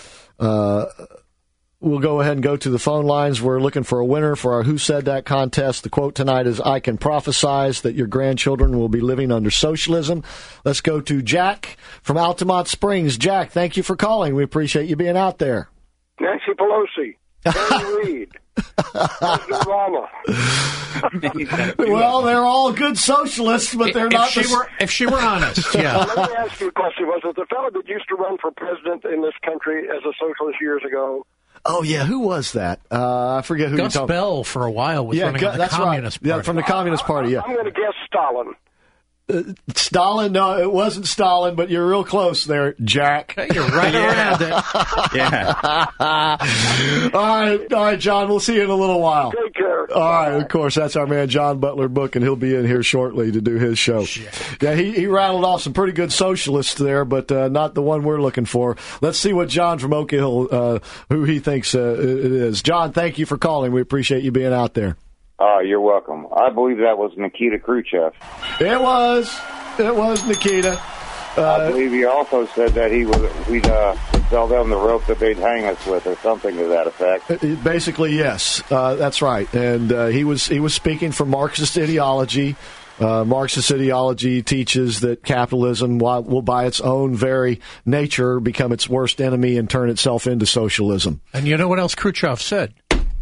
we'll go ahead and go to the phone lines. We're looking for a winner for our Who Said That contest. The quote tonight is, I can prophesize that your grandchildren will be living under socialism. Let's go to Jack from Altamont Springs. Jack, thank you for calling. We appreciate you being out there. Nancy Pelosi. Harry Reid. President Obama. Well, they're all good socialists, but they're not. If she were honest, yeah. Let me ask you a question. Was it the fellow that used to run for president in this country as a socialist years ago? Oh, yeah. Who was that? I forget who Gus you're talking about. Bell, for a while, was running on the Communist Party. Yeah, from the Communist Party, yeah. I'm going to guess Stalin. Stalin? No, it wasn't Stalin, but you're real close there, Jack. You're right around it. Yeah. All right, John. We'll see you in a little while. Take care. All right, of course. That's our man, John Butler Book, and he'll be in here shortly to do his show. Yeah, he rattled off some pretty good socialists there, but not the one we're looking for. Let's see what John from Oak Hill, who he thinks it is. John, thank you for calling. We appreciate you being out there. You're welcome. I believe that was Nikita Khrushchev. It was Nikita. I believe he also said that we'd tell them the rope that they'd hang us with, or something to that effect. Basically, yes, that's right. And he was speaking from Marxist ideology. Marxist ideology teaches that capitalism will, by its own very nature, become its worst enemy and turn itself into socialism. And you know what else Khrushchev said?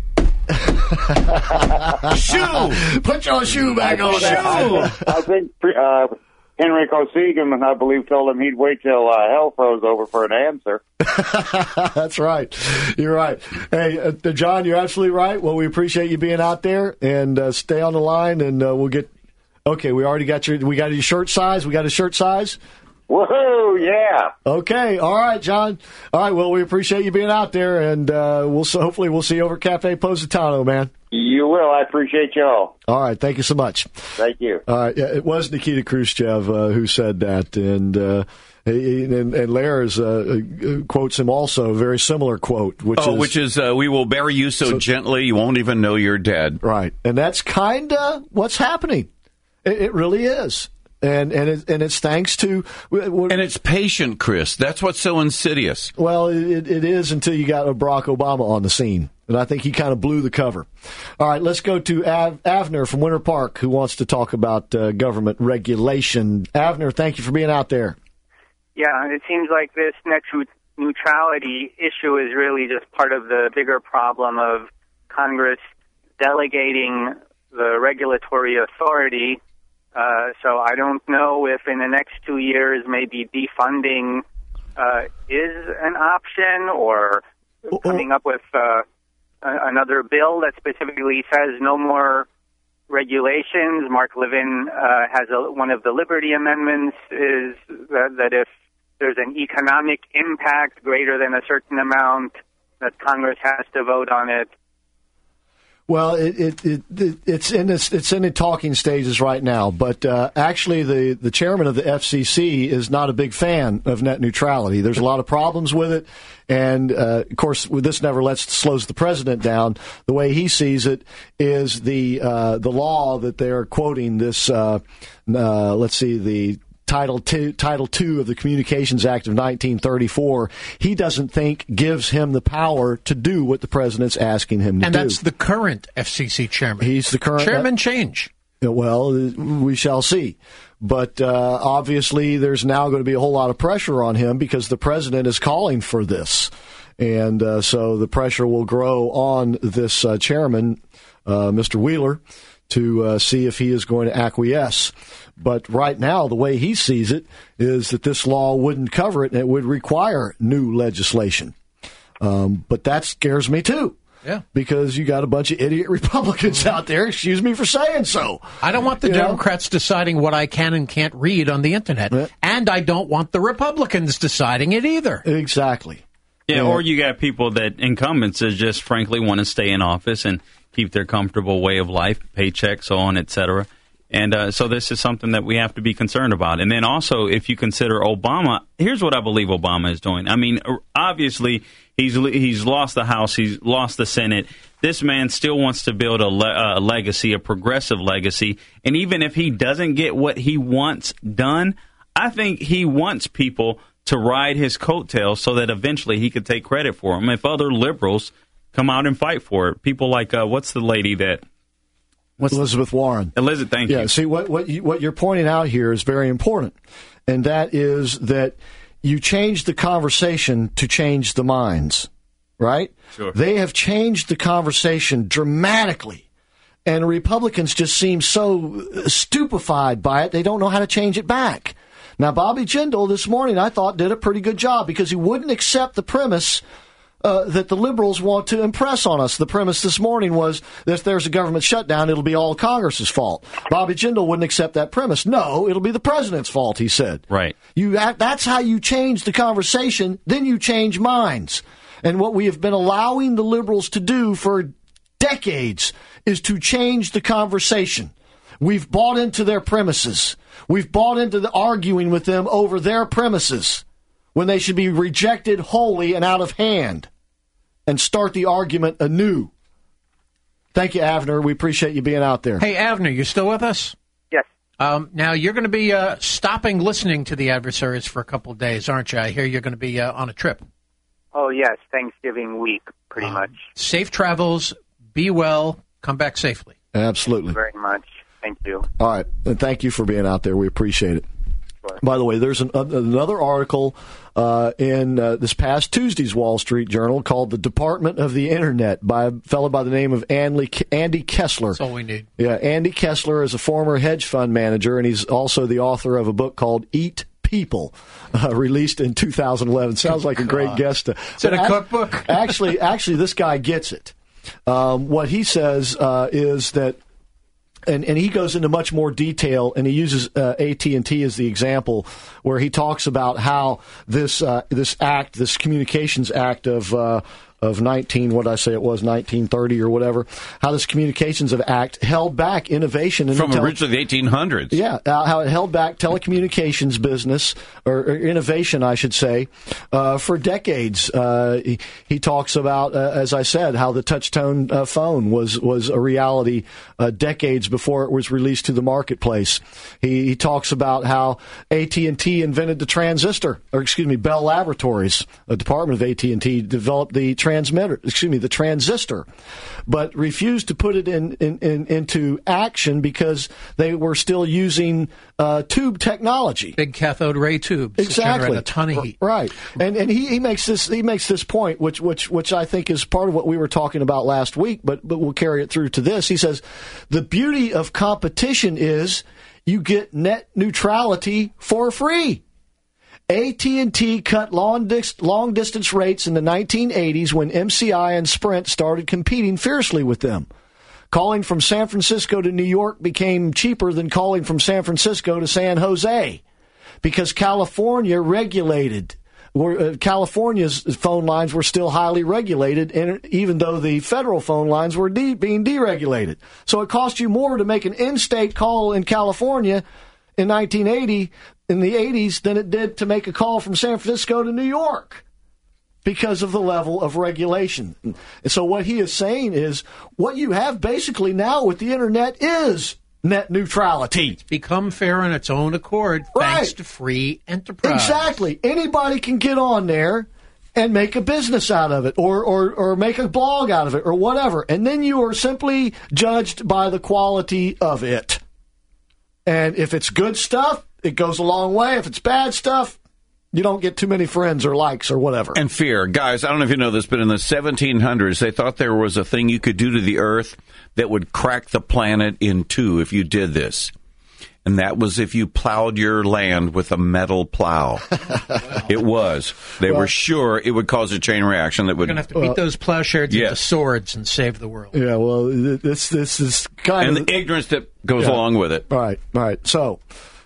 Shoe! Put your shoe back on. Shoe! I think Enrico Segan, I believe, told him he'd wait till hell froze over for an answer. That's right. You're right. Hey, John, you're absolutely right. Well, we appreciate you being out there, and stay on the line, and we'll get... Okay, we got your shirt size. We got a shirt size? Woohoo, yeah. Okay, all right, John. All right, well, we appreciate you being out there, and hopefully we'll see you over at Cafe Positano, man. You will. I appreciate y'all. All right, thank you so much. Thank you. All right, yeah, it was Nikita Khrushchev who said that, and Lairs quotes him also, a very similar quote, which is we will bury you so gently you won't even know you're dead. Right, and that's kind of what's happening. It really is. And it's thanks to... And it's patient, Chris. That's what's so insidious. Well, it is until you got Barack Obama on the scene. And I think he kind of blew the cover. All right, let's go to Avner from Winter Park, who wants to talk about government regulation. Avner, thank you for being out there. Yeah, it seems like this net neutrality issue is really just part of the bigger problem of Congress delegating the regulatory authority. So I don't know if in the next 2 years maybe defunding is an option, or coming up with another bill that specifically says no more regulations. Mark Levin has one of the Liberty Amendments is that if there's an economic impact greater than a certain amount, that Congress has to vote on it. Well, it's in the talking stages right now, but actually the chairman of the FCC is not a big fan of net neutrality. There's a lot of problems with it, and of course this never slows the president down. The way he sees it is the law that they're quoting, this the Title II of the Communications Act of 1934, he doesn't think gives him the power to do what the president's asking him to do. And that's the current FCC chairman. He's the current... Chairman change. Well, we shall see. But obviously there's now going to be a whole lot of pressure on him because the president is calling for this. And so the pressure will grow on this chairman, Mr. Wheeler, to see if he is going to acquiesce. But right now, the way he sees it is that this law wouldn't cover it and it would require new legislation. But that scares me, too. Yeah. Because you got a bunch of idiot Republicans out there, excuse me for saying so. I don't want the Democrats deciding what I can and can't read on the Internet. Yeah. And I don't want the Republicans deciding it either. Exactly. Yeah, or you got people that incumbents that just frankly want to stay in office and keep their comfortable way of life, paycheck, so on, et cetera. And so this is something that we have to be concerned about. And then also, if you consider Obama, here's what I believe Obama is doing. I mean, obviously, he's lost the House, he's lost the Senate. This man still wants to build a legacy, a progressive legacy. And even if he doesn't get what he wants done, I think he wants people to ride his coattails so that eventually he could take credit for them. If other liberals come out and fight for it, people like, what's the lady that... Elizabeth Warren. Elizabeth, thank you. Yeah, see, what you're pointing out here is very important, and that is that you change the conversation to change the minds, right? Sure. They have changed the conversation dramatically, and Republicans just seem so stupefied by it, they don't know how to change it back. Now, Bobby Jindal this morning, I thought, did a pretty good job because he wouldn't accept the premise that the liberals want to impress on us. The premise this morning was that if there's a government shutdown, it'll be all Congress's fault. Bobby Jindal wouldn't accept that premise. No, it'll be the president's fault, he said. Right. That's how you change the conversation, then you change minds. And what we have been allowing the liberals to do for decades is to change the conversation. We've bought into their premises. We've bought into the arguing with them over their premises when they should be rejected wholly and out of hand and start the argument anew. Thank you, Avner. We appreciate you being out there. Hey, Avner, you still with us? Yes. Now, you're going to be stopping listening to the adversaries for a couple of days, aren't you? I hear you're going to be on a trip. Oh, yes, Thanksgiving week, pretty much. Safe travels. Be well. Come back safely. Absolutely. Thank you very much. Thank you. All right. And thank you for being out there. We appreciate it. Sure. By the way, there's another article in this past Tuesday's Wall Street Journal called The Department of the Internet by a fellow by the name of Andy Kessler. That's all we need. Yeah, Andy Kessler is a former hedge fund manager, and he's also the author of a book called Eat People, released in 2011. Sounds like a great guest. Is it a cookbook? Actually, this guy gets it. What he says is that, and he goes into much more detail, and he uses AT&T as the example, where he talks about how this Communications Act of 1930 or whatever, how this Communications Act held back innovation from originally the 1800s. Yeah, how it held back telecommunications business or innovation, I should say, for decades. He talks about, as I said, how the touch-tone phone was a reality decades before it was released to the marketplace. He talks about how AT&T invented the transistor, Bell Laboratories, a department of AT&T, developed the transistor, but refused to put it into action because they were still using tube technology, big cathode ray tubes, exactly, generate a ton of heat. Right, and he makes this point, which I think is part of what we were talking about last week, but we'll carry it through to this. He says the beauty of competition is you get net neutrality for free. AT&T cut long-distance rates in the 1980s when MCI and Sprint started competing fiercely with them. Calling from San Francisco to New York became cheaper than calling from San Francisco to San Jose because California regulated. California's phone lines were still highly regulated, even though the federal phone lines were being deregulated. So it cost you more to make an in-state call in California in 1980 in the 80s than it did to make a call from San Francisco to New York because of the level of regulation. And so what he is saying is what you have basically now with the Internet is net neutrality. It's become fair on its own accord thanks to free enterprise. Exactly. Anybody can get on there and make a business out of it or make a blog out of it or whatever. And then you are simply judged by the quality of it. And if it's good stuff, it goes a long way. If it's bad stuff, you don't get too many friends or likes or whatever. And fear. Guys, I don't know if you know this, but in the 1700s, they thought there was a thing you could do to the Earth that would crack the planet in two if you did this. And that was if you plowed your land with a metal plow. It was. They were sure it would cause a chain reaction that would... We're going to have to beat those plowshares into swords and save the world. Yeah, well, this is kind of... And the ignorance that goes along with it. Right. So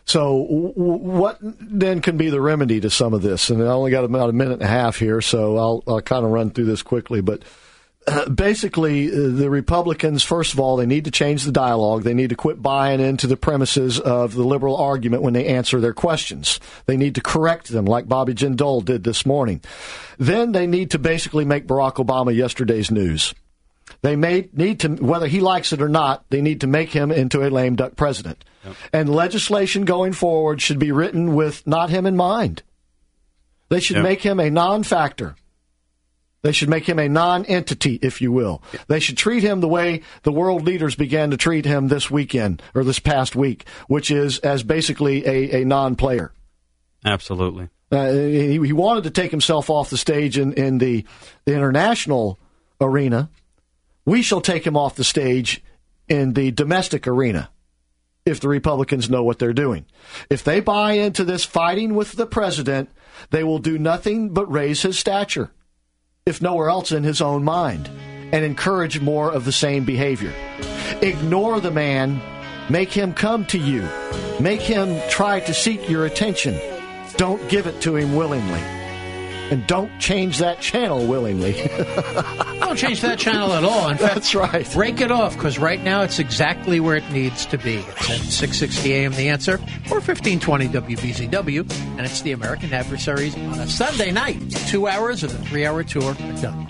what then can be the remedy to some of this? And I only got about a minute and a half here, so I'll kind of run through this quickly. But basically, the Republicans, first of all, they need to change the dialogue. They need to quit buying into the premises of the liberal argument when they answer their questions. They need to correct them, like Bobby Jindal did this morning. Then they need to basically make Barack Obama yesterday's news. They need to, whether he likes it or not, they need to make him into a lame duck president. Yep. And legislation going forward should be written with not him in mind. They should make him a non-factor. They should make him a non-entity, if you will. They should treat him the way the world leaders began to treat him this weekend, or this past week, which is as basically a non-player. Absolutely. He wanted to take himself off the stage in the international arena. We shall take him off the stage in the domestic arena if the Republicans know what they're doing. If they buy into this fighting with the president, they will do nothing but raise his stature, if nowhere else in his own mind, and encourage more of the same behavior. Ignore the man. Make him come to you. Make him try to seek your attention. Don't give it to him willingly. And don't change that channel willingly. Don't change that channel at all. In fact, that's right. Break it off, because right now it's exactly where it needs to be. It's at 660 AM The Answer, or 1520 WBZW, and it's the American Adversaries on a Sunday night. 2 hours of the 3-hour tour are done.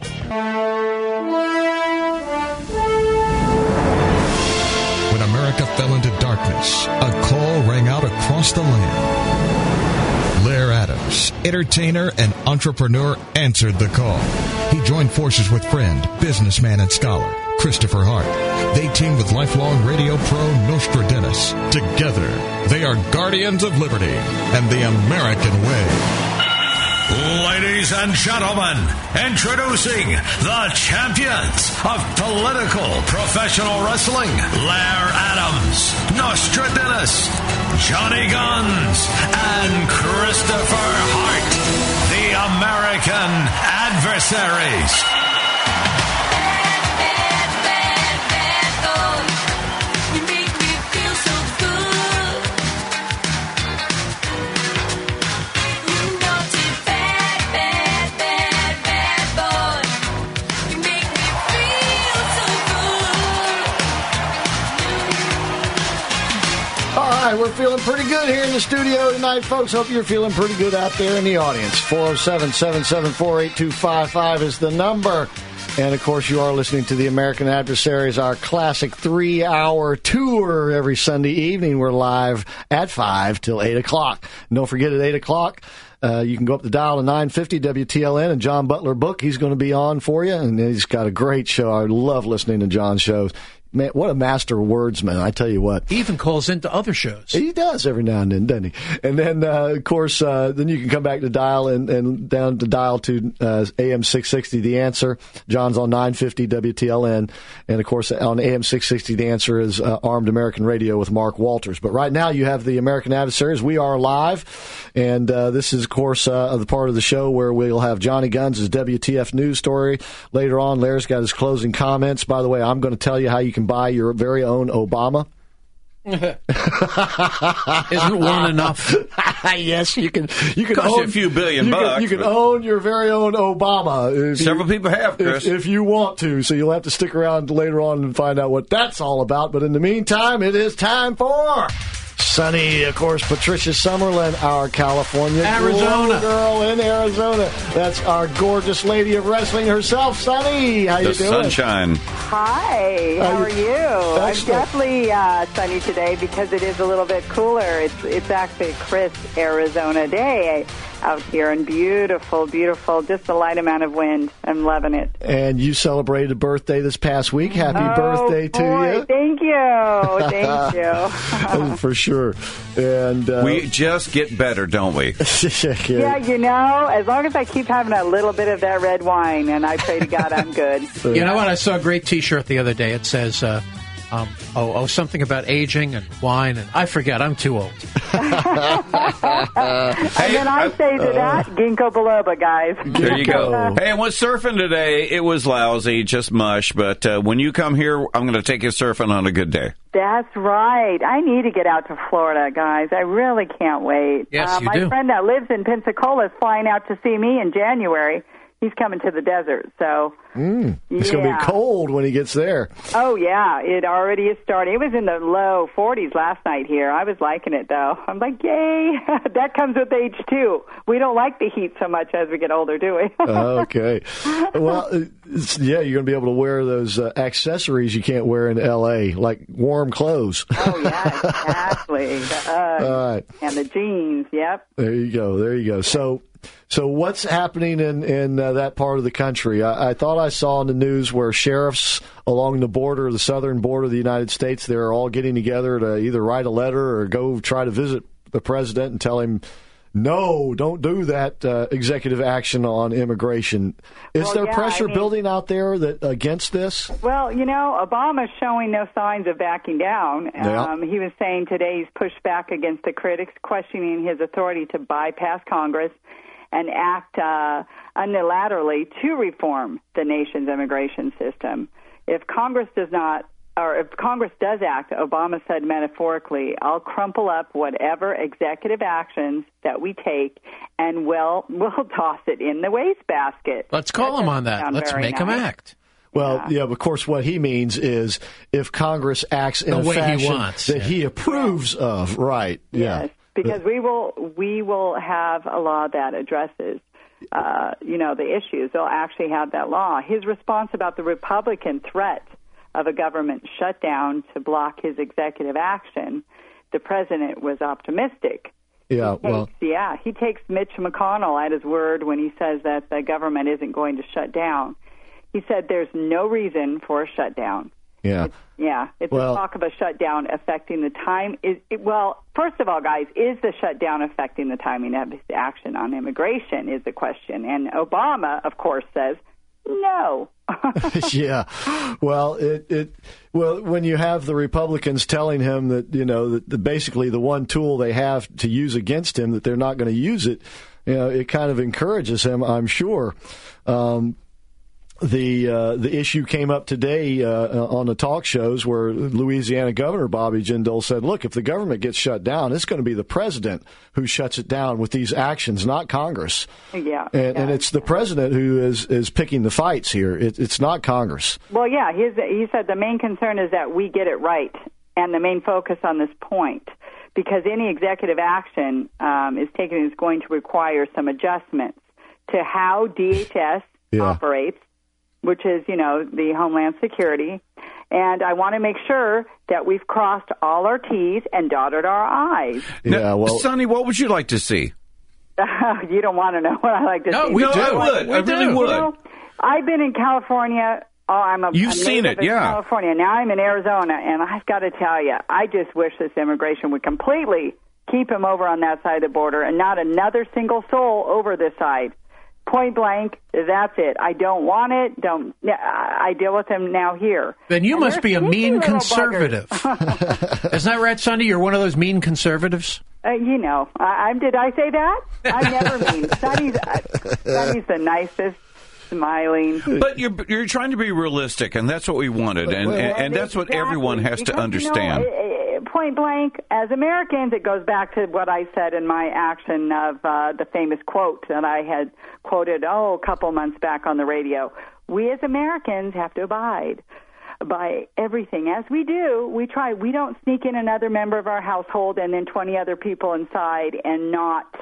When America fell into darkness, a call across the land. Blair Adams, entertainer and entrepreneur, answered the call. He joined forces with friend, businessman, and scholar Christopher Hart. They teamed with lifelong radio pro Nostradamus. Together, they are guardians of liberty and the American way. Ladies and gentlemen, introducing the champions of political professional wrestling, Blair Adams, Nostradamus, Johnny Guns, and Christopher Hart, the American adversaries. We're feeling pretty good here in the studio tonight, folks. Hope you're feeling pretty good out there in the audience. 407-774-8255 is the number. And, of course, you are listening to The American Adversaries, our classic 3-hour tour every Sunday evening. We're live at 5 till 8 o'clock. And don't forget, at 8 o'clock, you can go up the dial to 950 WTLN, and John Butler Book, he's going to be on for you. And he's got a great show. I love listening to John's shows. Man, what a master wordsman, I tell you what. He even calls into other shows. He does every now and then, doesn't he? And then, of course, then you can come back to dial and down to dial to AM 660, The Answer. John's on 950 WTLN. And, of course, on AM 660, The Answer is Armed American Radio with Mark Walters. But right now you have the American Adversaries. We are live. And this is, of course, the part of the show where we'll have Johnny Guns' WTF news story. Later on, Larry's got his closing comments. By the way, I'm going to tell you how you can buy your very own Obama. Isn't one enough? Yes, you can. Cost you a few billion bucks. You can own your very own Obama. Several people have, Chris. If you want to. So you'll have to stick around later on and find out what that's all about. But in the meantime, it is time for sunny, of course, Patricia Summerlin, our California Arizona girl in Arizona. That's our gorgeous lady of wrestling herself, Sunny. How you doing? Sunshine. Hi, how are you? I'm definitely sunny today because it is a little bit cooler. It's actually a crisp Arizona day out here, and beautiful, just a light amount of wind. I'm loving it. And you celebrated a birthday this past week. Happy birthday to you. Thank you. Thank you. For sure. And we just get better, don't we? Yeah, you know, as long as I keep having a little bit of that red wine, and I pray to God I'm good. You know what? I saw a great T-shirt the other day. It says, something about aging and wine, and I forget. I'm too old. And then I say to that, ginkgo biloba, guys. There you go. Hey, I went surfing today. It was lousy, just mush. But when you come here, I'm going to take you surfing on a good day. That's right. I need to get out to Florida, guys. I really can't wait. Yes, you my do. friend that lives in Pensacola is flying out to see me in January. He's coming to the desert, so it's going to be cold when he gets there. Oh, yeah, it already is starting. It was in the low 40s last night here. I was liking it, though. I'm like, yay. That comes with age, too. We don't like the heat so much as we get older, do we? Okay. Well, you're going to be able to wear those accessories you can't wear in L.A., like warm clothes. Oh, yeah, exactly. All right. And the jeans, yep. There you go. So what's happening in that part of the country? I thought I saw in the news where sheriffs along the southern border of the United States, they're all getting together to either write a letter or go try to visit the president and tell him, no, don't do that executive action on immigration. Is there pressure building out there against this? Well, you know, Obama's showing no signs of backing down. He was saying today he's pushed back against the critics, questioning his authority to bypass Congress and act unilaterally to reform the nation's immigration system. If Congress does act, Obama said metaphorically, I'll crumple up whatever executive actions that we take and we'll toss it in the wastebasket. Let's call him on that. Let's make him act. Well, yeah, of course, what he means is if Congress acts in a fashion that he approves of, right? Yes. Because we will have a law that addresses, the issues. They'll actually have that law. His response about the Republican threat of a government shutdown to block his executive action the president was optimistic. Yeah, He takes Mitch McConnell at his word when he says that the government isn't going to shut down. He said there's no reason for a shutdown. Yeah. It's a talk of a shutdown affecting the time. First of all, guys, is the shutdown affecting the timing of his action on immigration is the question. And Obama, of course, says no. Yeah. Well, when you have the Republicans telling him that, that basically the one tool they have to use against him, that they're not going to use it, it kind of encourages him, I'm sure. The issue came up today on the talk shows where Louisiana Governor Bobby Jindal said, look, if the government gets shut down, it's going to be the president who shuts it down with these actions, not Congress. Yeah. And it's the president who is picking the fights here. It's not Congress. Well, yeah, he said the main concern is that we get it right, and the main focus on this point, because any executive action is going to require some adjustments to how DHS operates, which is, the Homeland Security. And I want to make sure that we've crossed all our T's and dotted our I's. Now, Sonny, what would you like to see? You don't want to know what I like to see. I would. I really would. I've been in California. You've seen it, yeah. California. Now I'm in Arizona, and I've got to tell you, I just wish this immigration would completely keep him over on that side of the border and not another single soul over this side. Point blank, that's it. I don't want it. I deal with him now here. Then you must be a mean conservative. Isn't that right, Sonny? You're one of those mean conservatives? Did I say that? I'm never mean. Sonny's the nicest, smiling. But you're trying to be realistic, and that's what we wanted, and that's what everyone has to understand. Point blank, as Americans, it goes back to what I said in my action of the famous quote that I had quoted, a couple months back on the radio. We as Americans have to abide by everything. As we do, we try. We don't sneak in another member of our household and then 20 other people inside and not,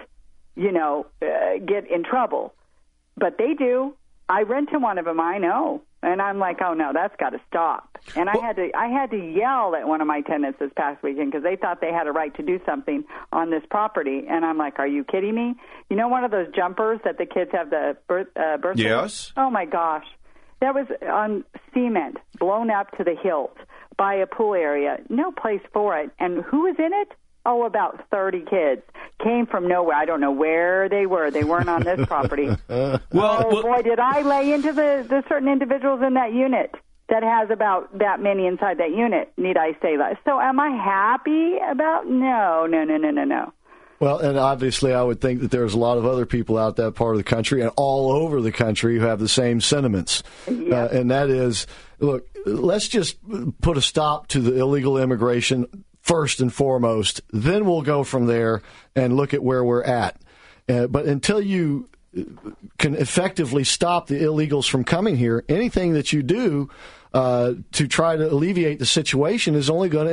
get in trouble. But they do. I rent to one of them, I know. And I'm like, oh, no, that's got to stop. And I had to yell at one of my tenants this past weekend because they thought they had a right to do something on this property. And I'm like, are you kidding me? You know one of those jumpers that the kids have the birthday? Yes. Oh, my gosh. That was on cement, blown up to the hilt by a pool area. No place for it. And who was in it? Oh, about 30 kids. Came from nowhere. I don't know where they were. They weren't on this property. Boy, did I lay into the certain individuals in that unit that has about that many inside that unit, need I say that? So am I happy about? No. Well, and obviously I would think that there's a lot of other people out that part of the country and all over the country who have the same sentiments. Yeah. And that is, look, let's just put a stop to the illegal immigration first and foremost, then we'll go from there and look at where we're at. But until you can effectively stop the illegals from coming here, anything that you do to try to alleviate the situation is only going to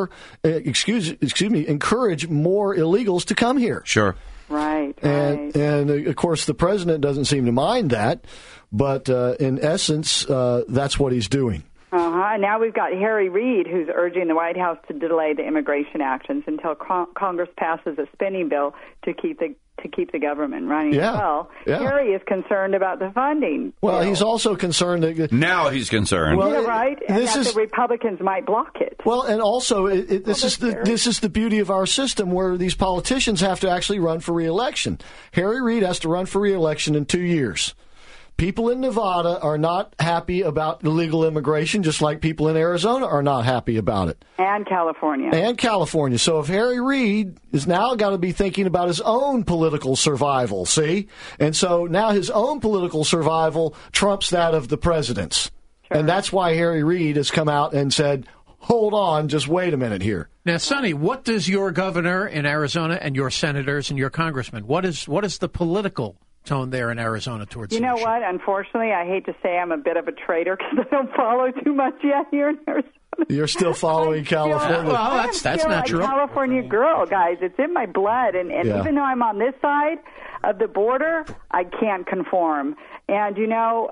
encourage more illegals to come here. Sure. Right. And of course, the president doesn't seem to mind that, but in essence, that's what he's doing. Now we've got Harry Reid, who's urging the White House to delay the immigration actions until Congress passes a spending bill to keep the government running. Yeah. Harry is concerned about the funding. Well, he's also concerned that now he's concerned. Well, right, and the Republicans might block it. Well, and also this is the beauty of our system, where these politicians have to actually run for re-election. Harry Reid has to run for re-election in 2 years. People in Nevada are not happy about illegal immigration, just like people in Arizona are not happy about it. And California. So if Harry Reid is now got to be thinking about his own political survival, see? And so now his own political survival trumps that of the president's. Sure. And that's why Harry Reid has come out and said, hold on, just wait a minute here. Now, Sonny, what does your governor in Arizona and your senators and your congressmen, what is the political tone there in Arizona towards You know what? Unfortunately, I hate to say I'm a bit of a traitor because I don't follow too much yet here in Arizona. You're still following California. Well, that's natural. I'm a California girl, guys. It's in my blood. And even though I'm on this side of the border, I can't conform. And,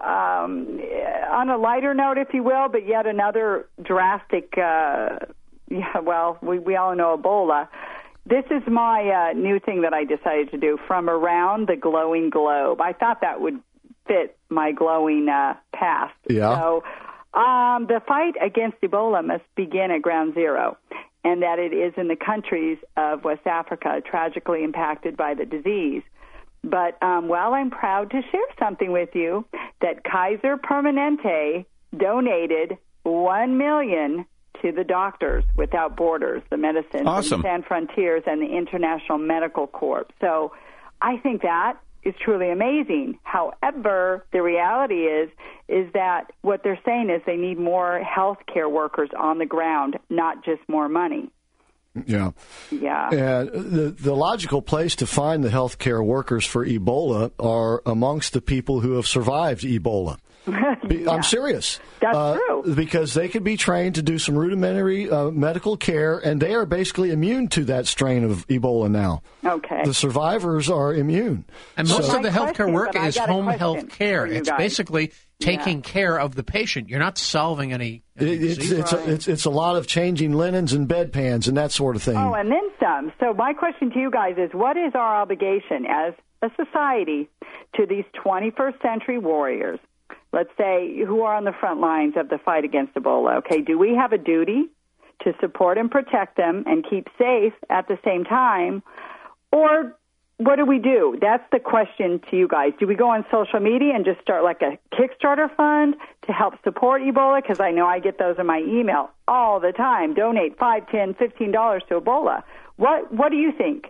on a lighter note, if you will, but yet another drastic Yeah, well, we all know Ebola. This is my new thing that I decided to do, from around the glowing globe. I thought that would fit my glowing past. Yeah. So the fight against Ebola must begin at ground zero, and that it is in the countries of West Africa tragically impacted by the disease. But while I'm proud to share something with you, that Kaiser Permanente donated $1 million to the Doctors Without Borders, the Medicine Sans Frontiers, and the International Medical Corps. So I think that is truly amazing. However, the reality is that what they're saying is they need more healthcare workers on the ground, not just more money. Yeah. Yeah. The logical place to find the healthcare workers for Ebola are amongst the people who have survived Ebola. Yeah. I'm serious. That's true. Because they could be trained to do some rudimentary medical care, and they are basically immune to that strain of Ebola now. Okay. The survivors are immune. And most of the healthcare work is home health care. It's basically taking care of the patient. You're not solving any It's a lot of changing linens and bedpans and that sort of thing. Oh, and then some. So my question to you guys is, what is our obligation as a society to these 21st century warriors, let's say, who are on the front lines of the fight against Ebola? Okay, do we have a duty to support and protect them and keep safe at the same time? Or what do we do? That's the question to you guys. Do we go on social media and just start like a Kickstarter fund to help support Ebola? Because I know I get those in my email all the time. Donate $5, $10, $15 to Ebola. What do you think?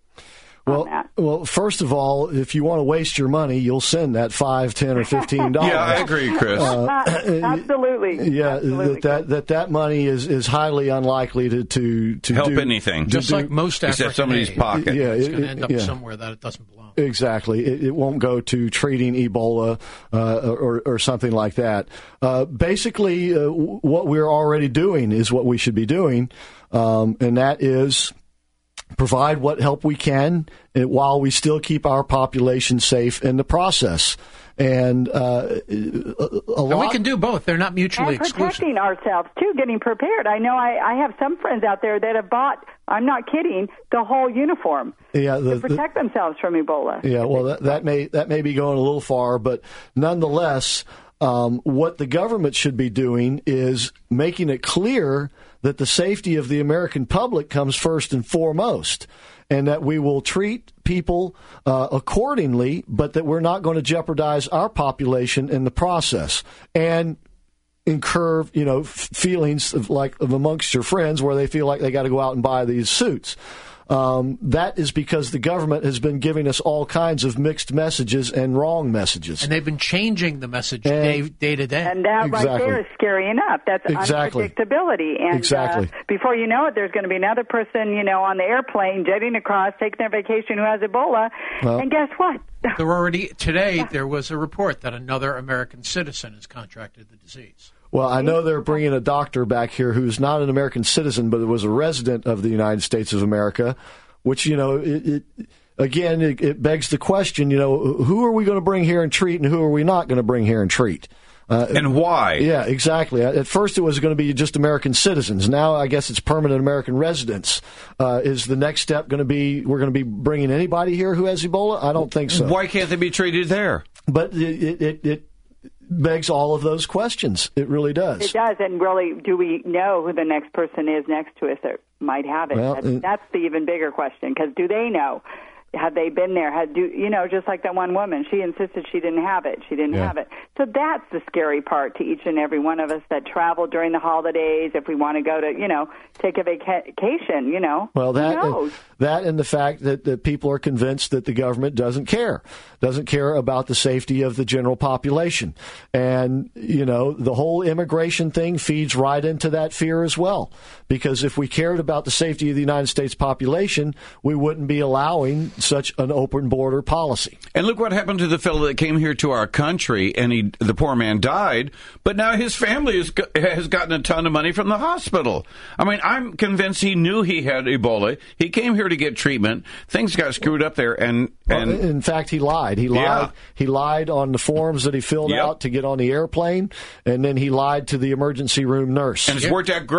Well, first of all, if you want to waste your money, you'll send that $5, $10, or $15. Yeah, I agree, Chris. Absolutely. Yeah, Absolutely. that money is highly unlikely to help do anything. Just like most African except somebody's pocket. Yeah, it's going to end up somewhere that it doesn't belong. Exactly. It won't go to treating Ebola or something like that. Basically, what we're already doing is what we should be doing, and that is provide what help we can while we still keep our population safe in the process. And we can do both. They're not mutually and exclusive. Protecting ourselves, too, getting prepared. I know I have some friends out there that have bought, I'm not kidding, the whole uniform to protect themselves from Ebola. Yeah, well, that may be going a little far, but nonetheless, what the government should be doing is making it clear that the safety of the American public comes first and foremost, and that we will treat people accordingly, but that we're not going to jeopardize our population in the process and incur, feelings of amongst your friends where they feel like they got to go out and buy these suits. That is because the government has been giving us all kinds of mixed messages and wrong messages. And they've been changing the message day to day. And that right there is scary enough. That's unpredictability. And before you know it, there's going to be another person, on the airplane jetting across, taking their vacation who has Ebola. Well, and guess what? There was a report that another American citizen has contracted the disease. Well, I know they're bringing a doctor back here who's not an American citizen, but was a resident of the United States of America, which, it begs the question, who are we going to bring here and treat and who are we not going to bring here and treat? And why? Yeah, exactly. At first it was going to be just American citizens. Now I guess it's permanent American residents. Is the next step going to be we're going to be bringing anybody here who has Ebola? I don't think so. Why can't they be treated there? But it begs all of those questions. It really does. It does. And really, do we know who the next person is next to us that might have it? Well, that's the even bigger question, because do they know? Have they been there? Just like that one woman, she insisted she didn't have it. She didn't have it. So that's the scary part to each and every one of us that travel during the holidays. If we want to go to, take a vacation, Well, who knows? That and the fact that people are convinced that the government doesn't care about the safety of the general population. And, the whole immigration thing feeds right into that fear as well. Because if we cared about the safety of the United States population, we wouldn't be allowing such an open border policy. And look what happened to the fellow that came here to our country, and the poor man died, but now his family has gotten a ton of money from the hospital. I mean, I'm convinced he knew he had Ebola. He came here to get treatment. Things got screwed up there, and in fact, he lied. He lied on the forms that he filled out to get on the airplane, and then he lied to the emergency room nurse. And it's worked out great.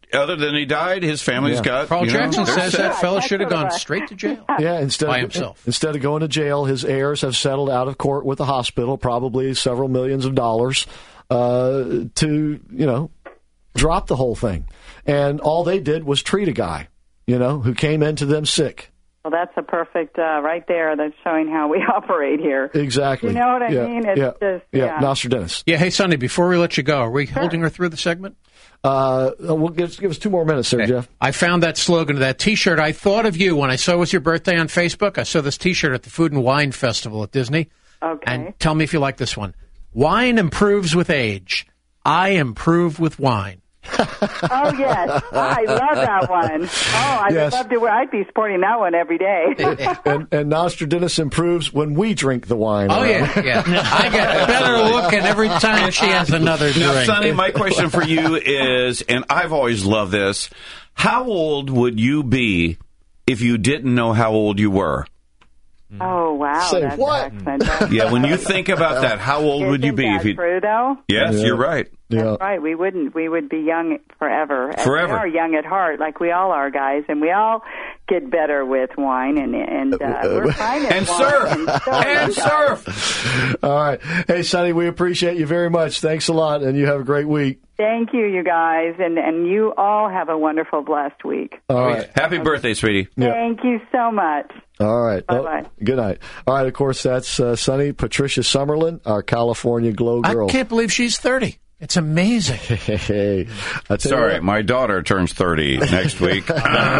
other than he died, his family's got. Carl Jackson they're says set. that fella should have gone straight to jail. Yeah, by himself. Instead of going to jail, his heirs have settled out of court with the hospital, probably several millions of dollars, to drop the whole thing. And all they did was treat a guy, who came into them sick. Well, that's a perfect right there. That's showing how we operate here. Exactly. You know what I mean? It's just Nostradamus. Yeah. Hey, Sonny, before we let you go, are we holding her through the segment? We'll give us 2 more minutes there, Jeff. I found that slogan of that T-shirt. I thought of you when I saw it was your birthday on Facebook. I saw this T-shirt at the Food and Wine Festival at Disney. Okay. And tell me if you like this one. Wine improves with age. I improve with wine. Oh, yes. I love that one. Oh, I'd love to. I'd be sporting that one every day. and Nostradamus improves when we drink the wine. Oh, yeah. I get better looking every time she has another drink. Now, Sonny, my question for you is, and I've always loved this, how old would you be if you didn't know how old you were? Oh, wow. Say that's what? excellent. Yeah, when you think about that, how old would you be if you... true, though? Yes, you're right. That's right. We wouldn't. We would be young forever. And Forever. we are young at heart, like we all are, guys, and we all get better with wine, and we're fine at and wine. And surf. All right. Hey, Sonny, we appreciate you very much. Thanks a lot, and you have a great week. Thank you, you guys, and you all have a wonderful, blessed week. All right. Happy birthday, sweetie. Thank you so much. All right. Bye-bye. Good night. All right, of course, that's Sonny Patricia Summerlin, our California Glow girl. I can't believe she's 30. It's amazing. Hey, Sorry, my daughter turns 30 next week. All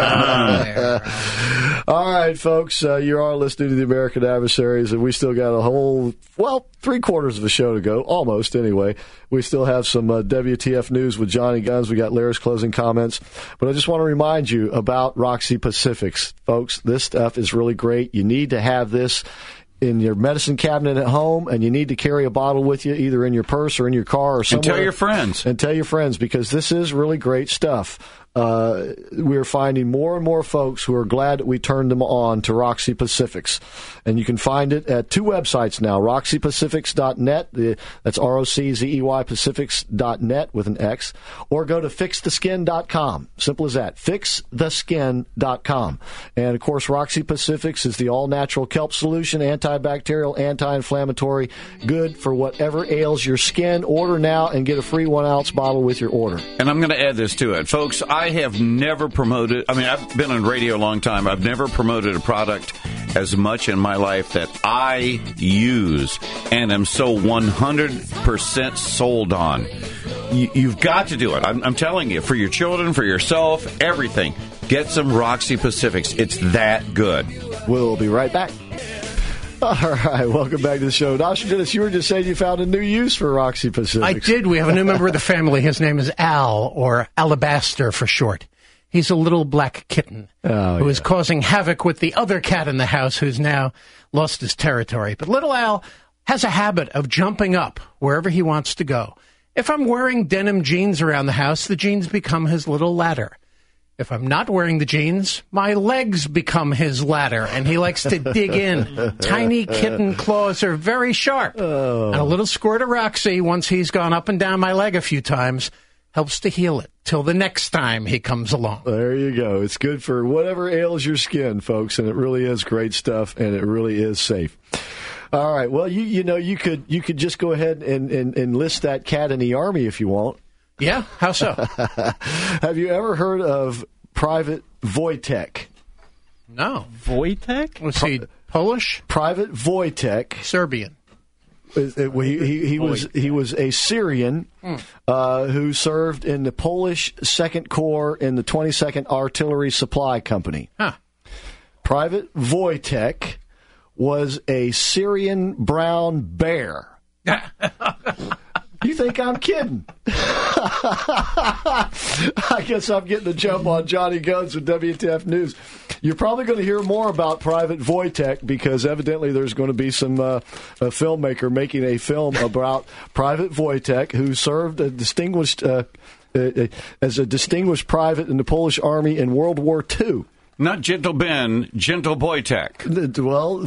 right, folks, you are listening to the American Adversaries, and we still got a whole, 3/4 of the show to go, almost anyway. We still have some WTF news with Johnny Guns. We got Larry's closing comments. But I just want to remind you about Roxy Pacifics. Folks, this stuff is really great. You need to have this in your medicine cabinet at home, and you need to carry a bottle with you, either in your purse or in your car or somewhere. And tell your friends. And tell your friends, because this is really great stuff. We're finding more and more folks who are glad that we turned them on to Roxy Pacifics. And you can find it at 2 websites now, roxypacifics.net, that's ROCZEY Pacifics.net with an X, or go to fixtheskin.com. Simple as that, fixtheskin.com. And, of course, Roxy Pacifics is the all-natural kelp solution, antibacterial, anti-inflammatory, good for whatever ails your skin. Order now and get a free 1-ounce bottle with your order. And I'm going to add this to it. Folks, I have never promoted, I've been on radio a long time. I've never promoted a product as much in my life that I use and am so 100% sold on. You've got to do it. I'm telling you, for your children, for yourself, everything. Get some Roxy Pacifics. It's that good. We'll be right back. All right, welcome back to the show. Nostradamus, you were just saying you found a new use for Roxy Pacifics. I did. We have a new member of the family. His name is Al, or Alabaster for short. He's a little black kitten who is causing havoc with the other cat in the house, who's now lost his territory. But little Al has a habit of jumping up wherever he wants to go. If I'm wearing denim jeans around the house, the jeans become his little ladder. If I'm not wearing the jeans, my legs become his ladder, and he likes to dig in. Tiny kitten claws are very sharp. And a little squirt of Roxy, once he's gone up and down my leg a few times, helps to heal it till the next time he comes along. There you go. It's good for whatever ails your skin, folks, and it really is great stuff, and it really is safe. All right. Well, you could just go ahead and enlist that cat in the Army if you want. Yeah? How so? Have you ever heard of Private Wojtek? No. Wojtek? Was he Polish? Private Wojtek. Serbian. He was a Syrian who served in the Polish 2nd Corps in the 22nd Artillery Supply Company. Huh. Private Wojtek was a Syrian brown bear. You think I'm kidding? I guess I'm getting the jump on Johnny Guns with WTF News. You're probably going to hear more about Private Wojtek because evidently there's going to be some a filmmaker making a film about Private Wojtek, who served as a distinguished private in the Polish army in World War II. Not Gentle Ben, Gentle Wojtek. Well,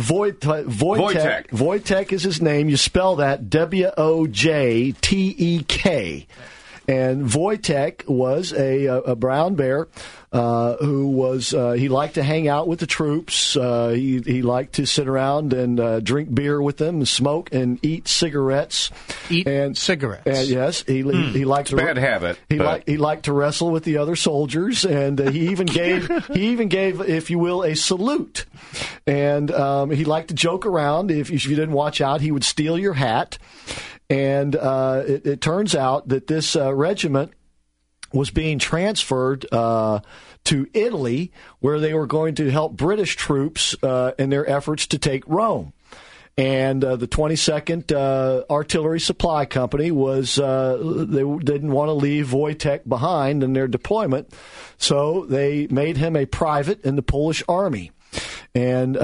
Wojtek is his name. You spell that Wojtek. And Wojtek was a brown bear who was he liked to hang out with the troops. He liked to sit around and drink beer with them, and smoke and eat cigarettes. Cigarettes. And yes, he liked to bad habit. He liked to wrestle with the other soldiers, and he even gave if you will a salute. And he liked to joke around. If you didn't watch out, he would steal your hat. And it turns out that this regiment was being transferred to Italy, where they were going to help British troops in their efforts to take Rome. And the 22nd Artillery Supply Company was they didn't want to leave Wojtek behind in their deployment, so they made him a private in the Polish army. And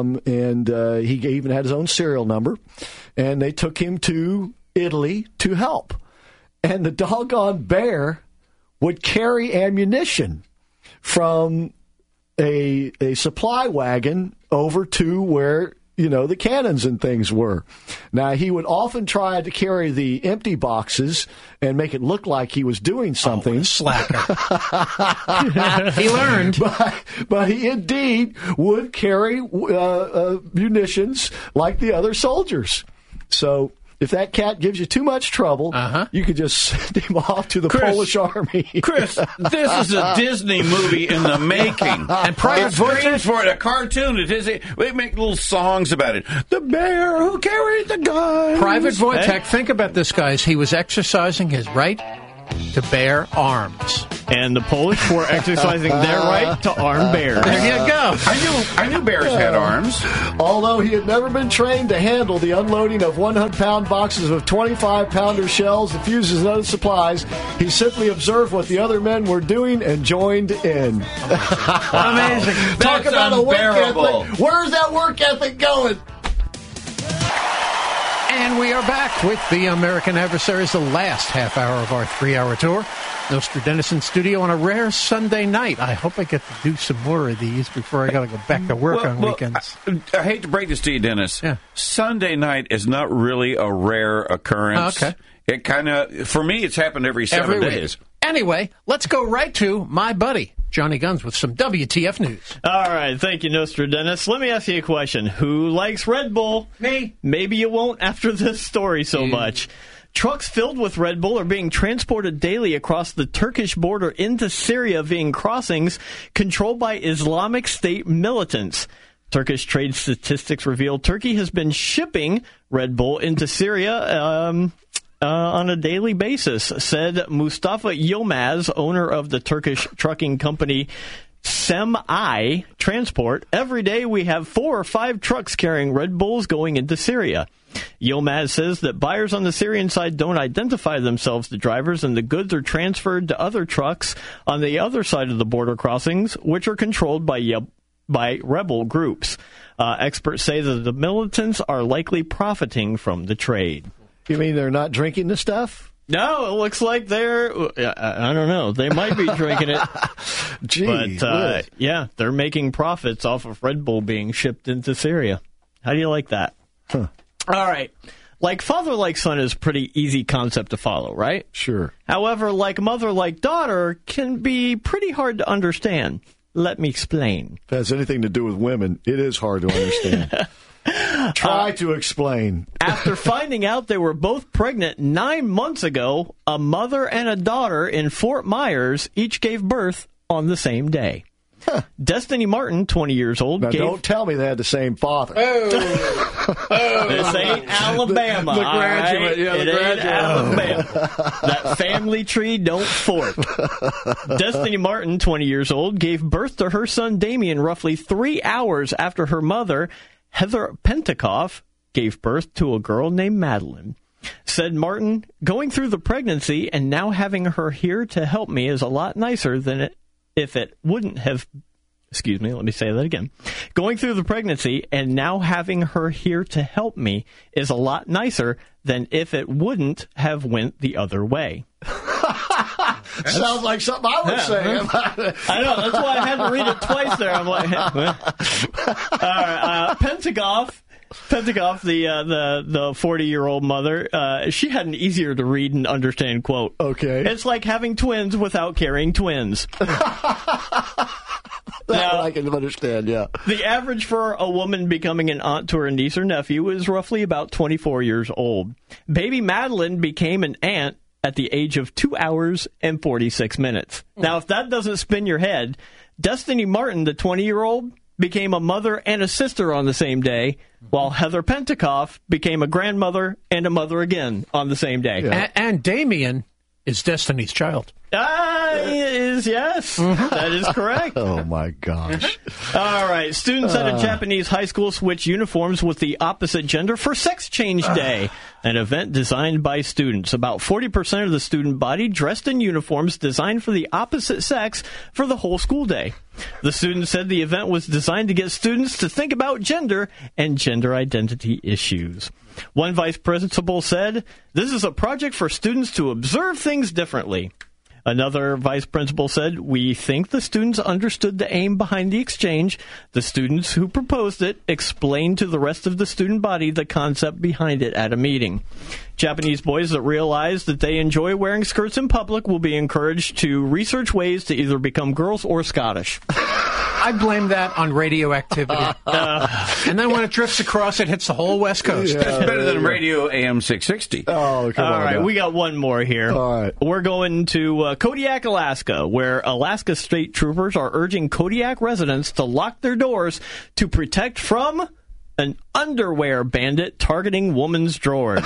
he even had his own serial number, and they took him to Italy to help. And the doggone bear would carry ammunition from a supply wagon over to where, the cannons and things were. Now, he would often try to carry the empty boxes and make it look like he was doing something. Slacker. He learned. But he indeed would carry munitions like the other soldiers. So if that cat gives you too much trouble, you could just send him off to the Polish army. Chris, this is a Disney movie in the making. And Private Wojtek for it, a cartoon. It is. We make little songs about it. The bear who carried the gun. Private Wojtek, think about this, guys. He was exercising his right to bear arms. And the Polish were exercising their right to arm bears. There you go. I knew bears had arms. Although he had never been trained to handle the unloading of 100-pound boxes of 25-pounder shells, fuses, and other supplies, he simply observed what the other men were doing and joined in. Amazing. Talk about a work ethic. Where's that work ethic going? And we are back with the American Adversaries, the last half hour of our 3-hour tour. Nostradamus in studio on a rare Sunday night. I hope I get to do some more of these before I got to go back to work on weekends. I hate to break this to you, Dennis. Yeah. Sunday night is not really a rare occurrence. Okay. It kind of, for me, it's happened every 7 days. Anyway, let's go right to my buddy, Johnny Guns, with some WTF news. All right, thank you, Nostradamus. Let me ask you a question. Who likes Red Bull? Me. Maybe you won't after this story so much. Trucks filled with Red Bull are being transported daily across the Turkish border into Syria via crossings controlled by Islamic State militants. Turkish trade statistics reveal Turkey has been shipping Red Bull into Syria on a daily basis, said Mustafa Yilmaz, owner of the Turkish trucking company Sem-I Transport. Every day we have 4 or 5 trucks carrying Red Bulls going into Syria. Yilmaz says that buyers on the Syrian side don't identify themselves to drivers, and the goods are transferred to other trucks on the other side of the border crossings, which are controlled by rebel groups. Experts say that the militants are likely profiting from the trade. You mean they're not drinking the stuff? No, it looks like they're, I don't know, they might be drinking it. Gee, but, yeah, they're making profits off of Red Bull being shipped into Syria. How do you like that? Huh. All right. Like father, like son is a pretty easy concept to follow, right? Sure. However, like mother, like daughter can be pretty hard to understand. Let me explain. If it has anything to do with women, it is hard to understand. Try to explain. After finding out they were both pregnant 9 months ago, a mother and a daughter in Fort Myers each gave birth on the same day. Huh. Destiny Martin, 20 years old. Now, don't tell me they had the same father. This ain't Alabama. The graduate, right? yeah, it ain't Alabama. That family tree don't fork. Destiny Martin, 20 years old, gave birth to her son Damien roughly 3 hours after her mother, Heather Pentakoff, gave birth to a girl named Madeline. Said Martin, going through the pregnancy and now having her here to help me is a lot nicer than if it wouldn't have. Excuse me, let me say that again. Going through the pregnancy and now having her here to help me is a lot nicer than if it wouldn't have went the other way. Sounds like something I would say. I know, that's why I had to read it twice there. I'm like, all right, Pentagoff Pentecoff, the 40-year-old mother, she had an easier to read and understand quote. Okay. It's like having twins without carrying twins. Now, I can understand, yeah. The average for a woman becoming an aunt to her niece or nephew is roughly about 24 years old. Baby Madeline became an aunt at the age of 2 hours and 46 minutes. Now, if that doesn't spin your head, Destiny Martin, the 20-year-old, became a mother and a sister on the same day, while Heather Pentecoff became a grandmother and a mother again on the same day. Yeah. And Damien is Destiny's child. Yes. That is correct. Oh, my gosh. All right. Students at a Japanese high school switch uniforms with the opposite gender for Sex Change Day, an event designed by students. About 40% of the student body dressed in uniforms designed for the opposite sex for the whole school day. The students said the event was designed to get students to think about gender and gender identity issues. One vice principal said, "This is a project for students to observe things differently." Another vice principal said, "We think the students understood the aim behind the exchange. The students who proposed it explained to the rest of the student body the concept behind it at a meeting. Japanese boys that realize that they enjoy wearing skirts in public will be encouraged to research ways to either become girls or Scottish." I blame that on radioactivity. And then when it drifts across, it hits the whole West Coast. It's better than Radio AM 660. Oh, come on. All right, now. we got one more here. All right. We're going to Kodiak, Alaska, where Alaska state troopers are urging Kodiak residents to lock their doors to protect from an underwear bandit targeting women's drawers.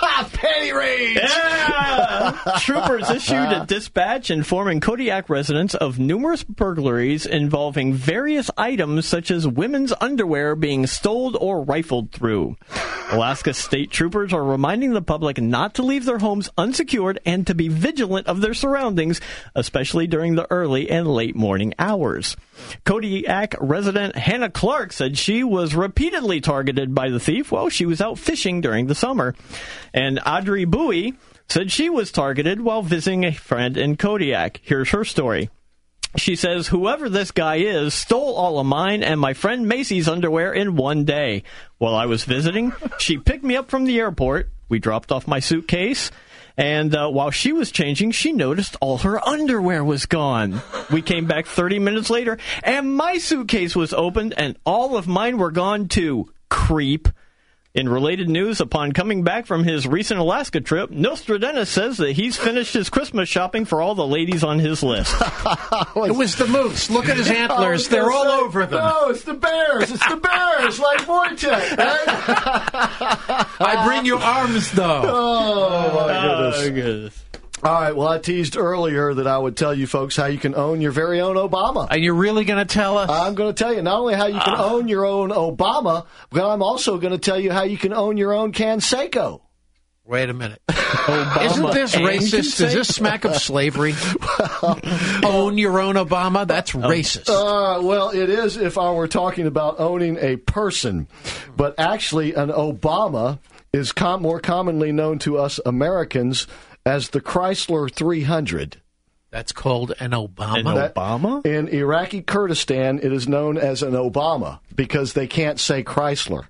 Panty raids! Yeah! Troopers issued a dispatch informing Kodiak residents of numerous burglaries involving various items such as women's underwear being stolen or rifled through. Alaska state troopers are reminding the public not to leave their homes unsecured and to be vigilant of their surroundings, especially during the early and late morning hours. Kodiak resident Hannah Clark said she was repeatedly targeted by the thief while she was out fishing during the summer. And Audrey Bowie said she was targeted while visiting a friend in Kodiak. Here's her story. She says, "Whoever this guy is stole all of mine and my friend Macy's underwear in one day. While I was visiting, she picked me up from the airport. We dropped off my suitcase. And while she was changing, she noticed all her underwear was gone. We came back 30 minutes later, and my suitcase was opened, and all of mine were gone too. Creep." In related news, upon coming back from his recent Alaska trip, Nostradamus says that he's finished his Christmas shopping for all the ladies on his list. It was the moose. Look at his antlers. They're all over them. No, it's the bears. It's the bears, like Wojtek, right? I bring you arms, though. Oh, my goodness. Oh, goodness. All right, well, I teased earlier that I would tell you folks how you can own your very own Obama. Are you really going to tell us? I'm going to tell you not only how you can own your own Obama, but I'm also going to tell you how you can own your own Canseco. Wait a minute. Isn't this racist? Does this smack of slavery? Own your own Obama? That's racist. Well, it is if I were talking about owning a person. But actually, an Obama is more commonly known to us Americans as the Chrysler 300. That's called an Obama? An Obama? In Iraqi Kurdistan, it is known as an Obama because they can't say Chrysler.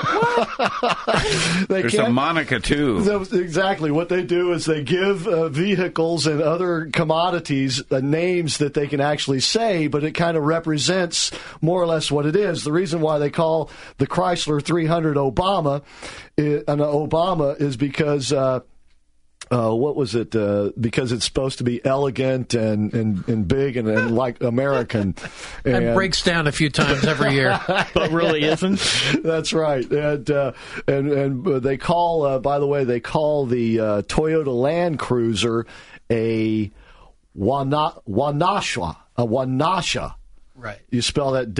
There's a Monica, too. Exactly. What they do is they give vehicles and other commodities names that they can actually say, but it kind of represents more or less what it is. The reason why they call the Chrysler 300 Obama, an Obama, is because... what was it? Because it's supposed to be elegant and big and like American. And breaks down a few times every year. But really isn't. That's right. And they call, by the way, the Toyota Land Cruiser a Wanasha. Right. You spell that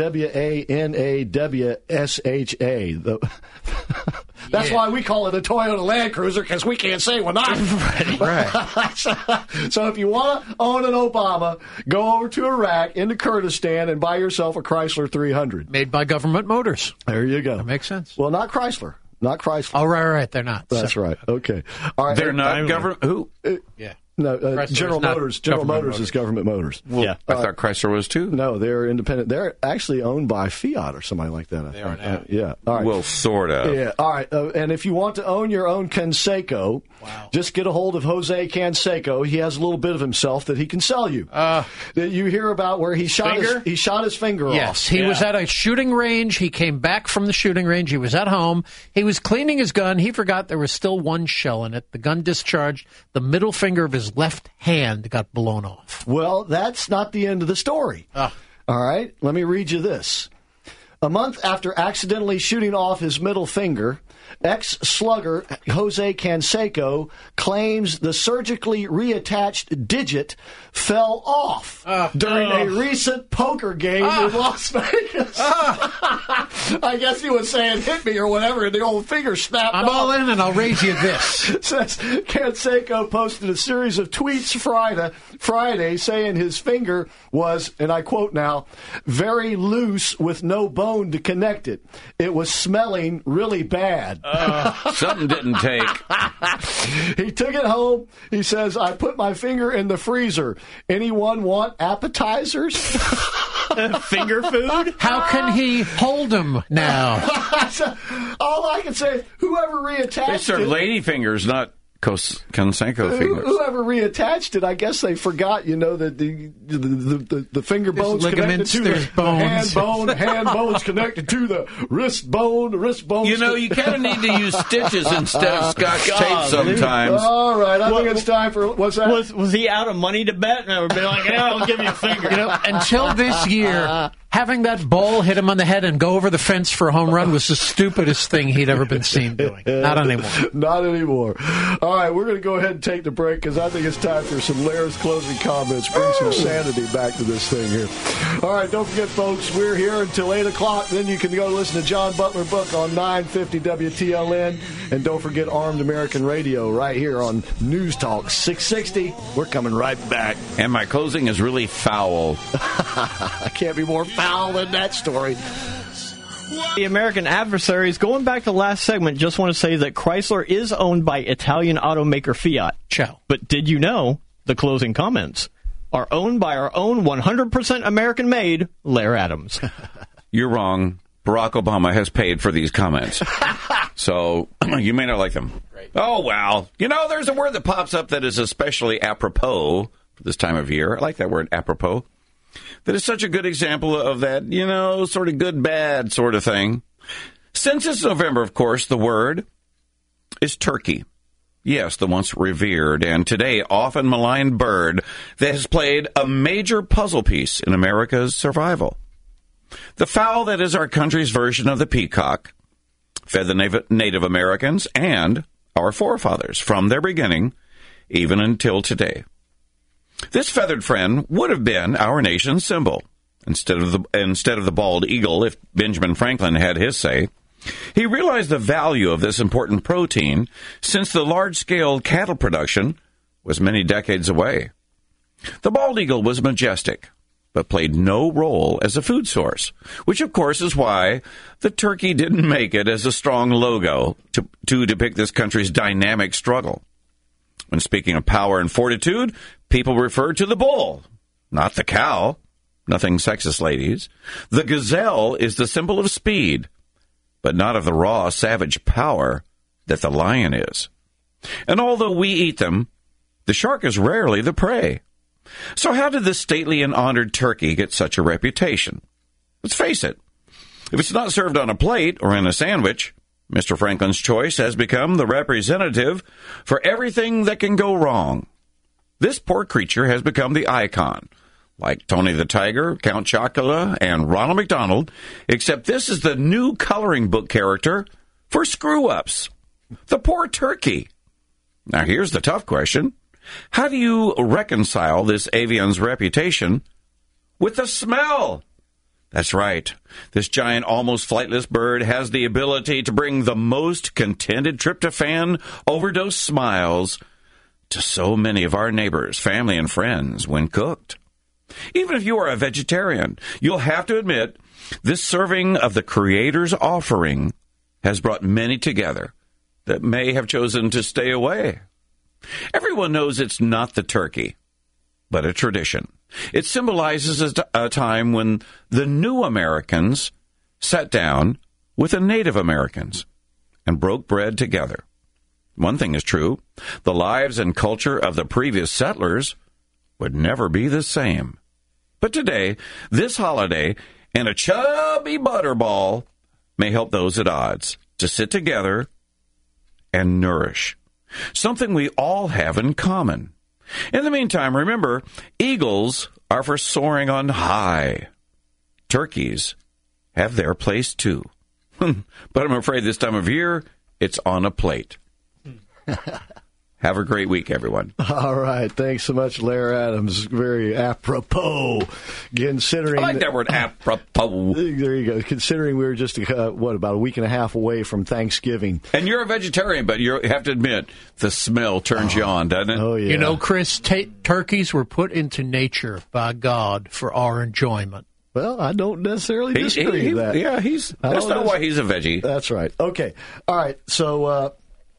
WANAWSHA. That's why we call it a Toyota Land Cruiser, because we can't say we're not. Right. So if you want to own an Obama, go over to Iraq, into Kurdistan, and buy yourself a Chrysler 300. Made by Government Motors. There you go. That makes sense. Well, not Chrysler. Not Chrysler. Oh, right. They're not. That's right. Okay. All right. They're not government. Who? Yeah. No, General Motors. General Motors is government motors. Well, yeah, I thought Chrysler was too. No, they're independent. They're actually owned by Fiat or somebody like that. They are now. Yeah. All right. Well, sort of. Yeah. All right. And if you want to own your own Canseco, just get a hold of Jose Canseco. He has a little bit of himself that he can sell you. That you hear about where he shot his finger off. Yes, he was at a shooting range. He came back from the shooting range. He was at home. He was cleaning his gun. He forgot there was still one shell in it. The gun discharged. The middle finger of his left hand got blown off. Well, that's not the end of the story. All right, let me read you this. A month after accidentally shooting off his middle finger, ex-slugger Jose Canseco claims the surgically reattached digit fell off during a recent poker game in Las Vegas. I guess he was saying, hit me or whatever, and the old finger snapped off. I'm all in, and I'll raise you this. Says Canseco posted a series of tweets Friday saying his finger was, and I quote now, very loose with no bone to connect it. It was smelling really bad. Something didn't take. He took it home. He says, I put my finger in the freezer. Anyone want appetizers? Finger food? How can he hold them now? All I can say is, whoever reattached They serve lady fingers, not Canseco fingers. Whoever reattached it, I guess they forgot, that the finger bone's connected to the hand bone's connected to the wrist bone. The wrist bone. You kind of need to use stitches instead of Scotch tape sometimes. All right, I think it's time for what's that? Was he out of money to bet? And I would be like, I'll give you a finger. Until this year, having that ball hit him on the head and go over the fence for a home run was the stupidest thing he'd ever been seen doing. Not anymore. Not anymore. All right, we're going to go ahead and take the break because I think it's time for some Lair's closing comments. Bring some sanity back to this thing here. All right, don't forget, folks, we're here until 8 o'clock. Then you can go listen to John Butler Book on 950 WTLN. And don't forget Armed American Radio right here on News Talk 660. We're coming right back. And my closing is really foul. I can't be more foul than that story. The American Adversaries, going back to last segment, just want to say that Chrysler is owned by Italian automaker Fiat. Ciao. But did you know the closing comments are owned by our own 100% American-made Lair Adams? You're wrong. Barack Obama has paid for these comments. So you may not like them. Right. Oh, well. There's a word that pops up that is especially apropos for this time of year. I like that word, apropos. That is such a good example of that, sort of good, bad sort of thing. Since it's November, of course, the word is turkey. Yes, the once revered and today often maligned bird that has played a major puzzle piece in America's survival. The fowl that is our country's version of the peacock fed the Native Americans and our forefathers from their beginning, even until today. This feathered friend would have been our nation's symbol. Instead of the bald eagle, if Benjamin Franklin had his say. He realized the value of this important protein since the large-scale cattle production was many decades away. The bald eagle was majestic, but played no role as a food source, which of course is why the turkey didn't make it as a strong logo to depict this country's dynamic struggle. When speaking of power and fortitude, people refer to the bull, not the cow. Nothing sexist, ladies. The gazelle is the symbol of speed, but not of the raw, savage power that the lion is. And although we eat them, the shark is rarely the prey. So how did this stately and honored turkey get such a reputation? Let's face it. If it's not served on a plate or in a sandwich, Mr. Franklin's choice has become the representative for everything that can go wrong. This poor creature has become the icon, like Tony the Tiger, Count Chocula, and Ronald McDonald, except this is the new coloring book character for screw-ups. The poor turkey. Now here's the tough question. How do you reconcile this avian's reputation with the smell? That's right. This giant, almost flightless bird has the ability to bring the most contented tryptophan overdose smiles to so many of our neighbors, family, and friends when cooked. Even if you are a vegetarian, you'll have to admit this serving of the Creator's offering has brought many together that may have chosen to stay away Everyone knows it's not the turkey, but a tradition. It symbolizes a time when the new Americans sat down with the Native Americans and broke bread together. One thing is true, the lives and culture of the previous settlers would never be the same. But today, this holiday and a chubby butterball may help those at odds to sit together and nourish, something we all have in common. In the meantime, remember, eagles are for soaring on high. Turkeys have their place too. But I'm afraid this time of year, it's on a plate. Have a great week, everyone. All right. Thanks so much, Larry Adams. Very apropos. Considering I like that word, apropos. There you go. Considering we were just, about a week and a half away from Thanksgiving. And you're a vegetarian, but you have to admit, the smell turns you on, doesn't it? Oh, yeah. You know, Chris, turkeys were put into nature by God for our enjoyment. Well, I don't necessarily disagree with that. Yeah, that's not why he's a veggie. That's right. Okay. All right. So,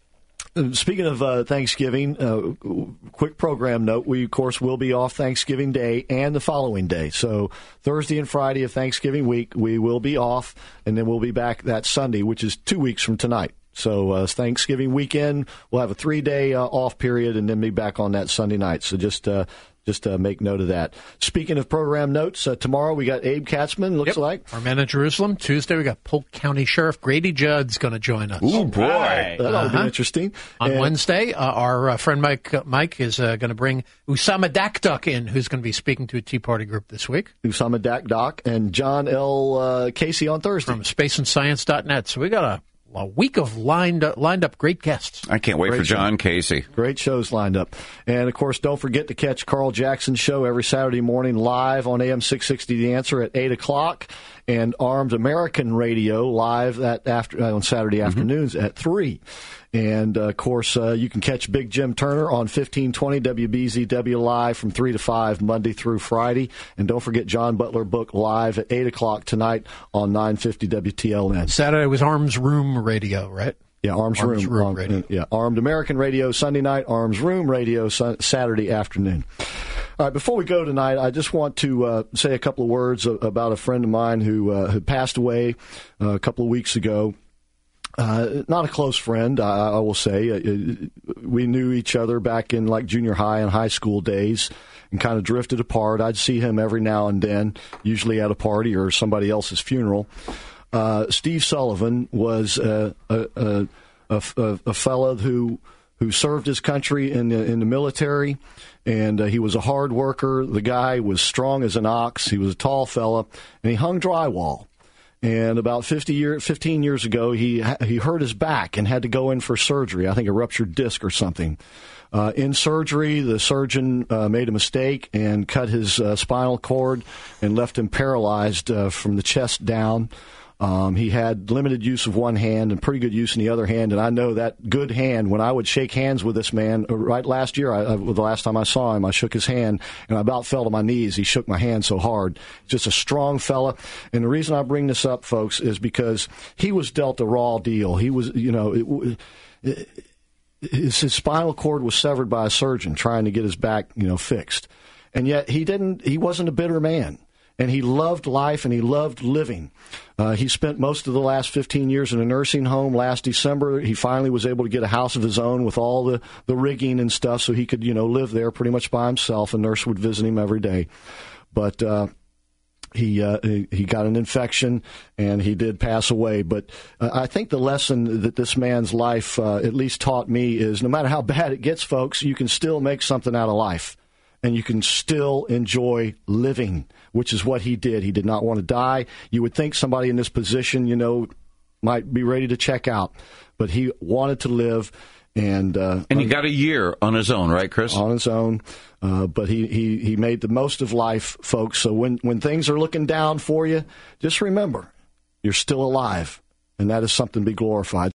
speaking of Thanksgiving, quick program note, we, of course, will be off Thanksgiving Day and the following day. So Thursday and Friday of Thanksgiving week, we will be off, and then we'll be back that Sunday, which is 2 weeks from tonight. So Thanksgiving weekend, we'll have a 3-day off period and then be back on that Sunday night. So just make note of that. Speaking of program notes, tomorrow we got Abe Katzman, looks like. Our man in Jerusalem. Tuesday we got Polk County Sheriff Grady Judd's going to join us. Ooh, boy. Right. That'll be interesting. On Wednesday, our friend Mike is going to bring Usama Dakduk in, who's going to be speaking to a Tea Party group this week. Usama Dakduk and John L. Casey on Thursday. From spaceandscience.net. So we got a week of lined up great guests. I can't wait for John Casey. Great shows lined up. And, of course, don't forget to catch Carl Jackson's show every Saturday morning live on AM 660 The Answer at 8 o'clock and Armed American Radio live on Saturday afternoons at 3. And, of course, you can catch Big Jim Turner on 1520 WBZW live from 3 to 5 Monday through Friday. And don't forget John Butler Book live at 8 o'clock tonight on 950 WTLN. Saturday was Arms Room Radio, right? Yeah, Arms Room Radio. Yeah, Armed American Radio Sunday night, Arms Room Radio Saturday afternoon. All right, before we go tonight, I just want to say a couple of words about a friend of mine who passed away a couple of weeks ago. Not a close friend, I will say. We knew each other back in like junior high and high school days and kind of drifted apart. I'd see him every now and then, usually at a party or somebody else's funeral. Steve Sullivan was a fellow who served his country in the military, and he was a hard worker. The guy was strong as an ox. He was a tall fella, and he hung drywall. And about 15 years ago, he hurt his back and had to go in for surgery. I think a ruptured disc or something. In surgery, the surgeon made a mistake and cut his spinal cord and left him paralyzed from the chest down. He had limited use of one hand and pretty good use in the other hand. And I know that good hand, when I would shake hands with this man, right last year, the last time I saw him, I shook his hand and I about fell to my knees. He shook my hand so hard. Just a strong fella. And the reason I bring this up, folks, is because he was dealt a raw deal. He was, his spinal cord was severed by a surgeon trying to get his back, fixed. And yet he wasn't a bitter man. And he loved life and he loved living. He spent most of the last 15 years in a nursing home. Last December, he finally was able to get a house of his own with all the rigging and stuff so he could, live there pretty much by himself. A nurse would visit him every day. But he got an infection and he did pass away. But I think the lesson that this man's life at least taught me is no matter how bad it gets, folks, you can still make something out of life. And you can still enjoy living, which is what he did. He did not want to die. You would think somebody in this position, might be ready to check out. But he wanted to live. And he got a year on his own, right, Chris? On his own. But he made the most of life, folks. So when things are looking down for you, just remember, you're still alive. And that is something to be glorified.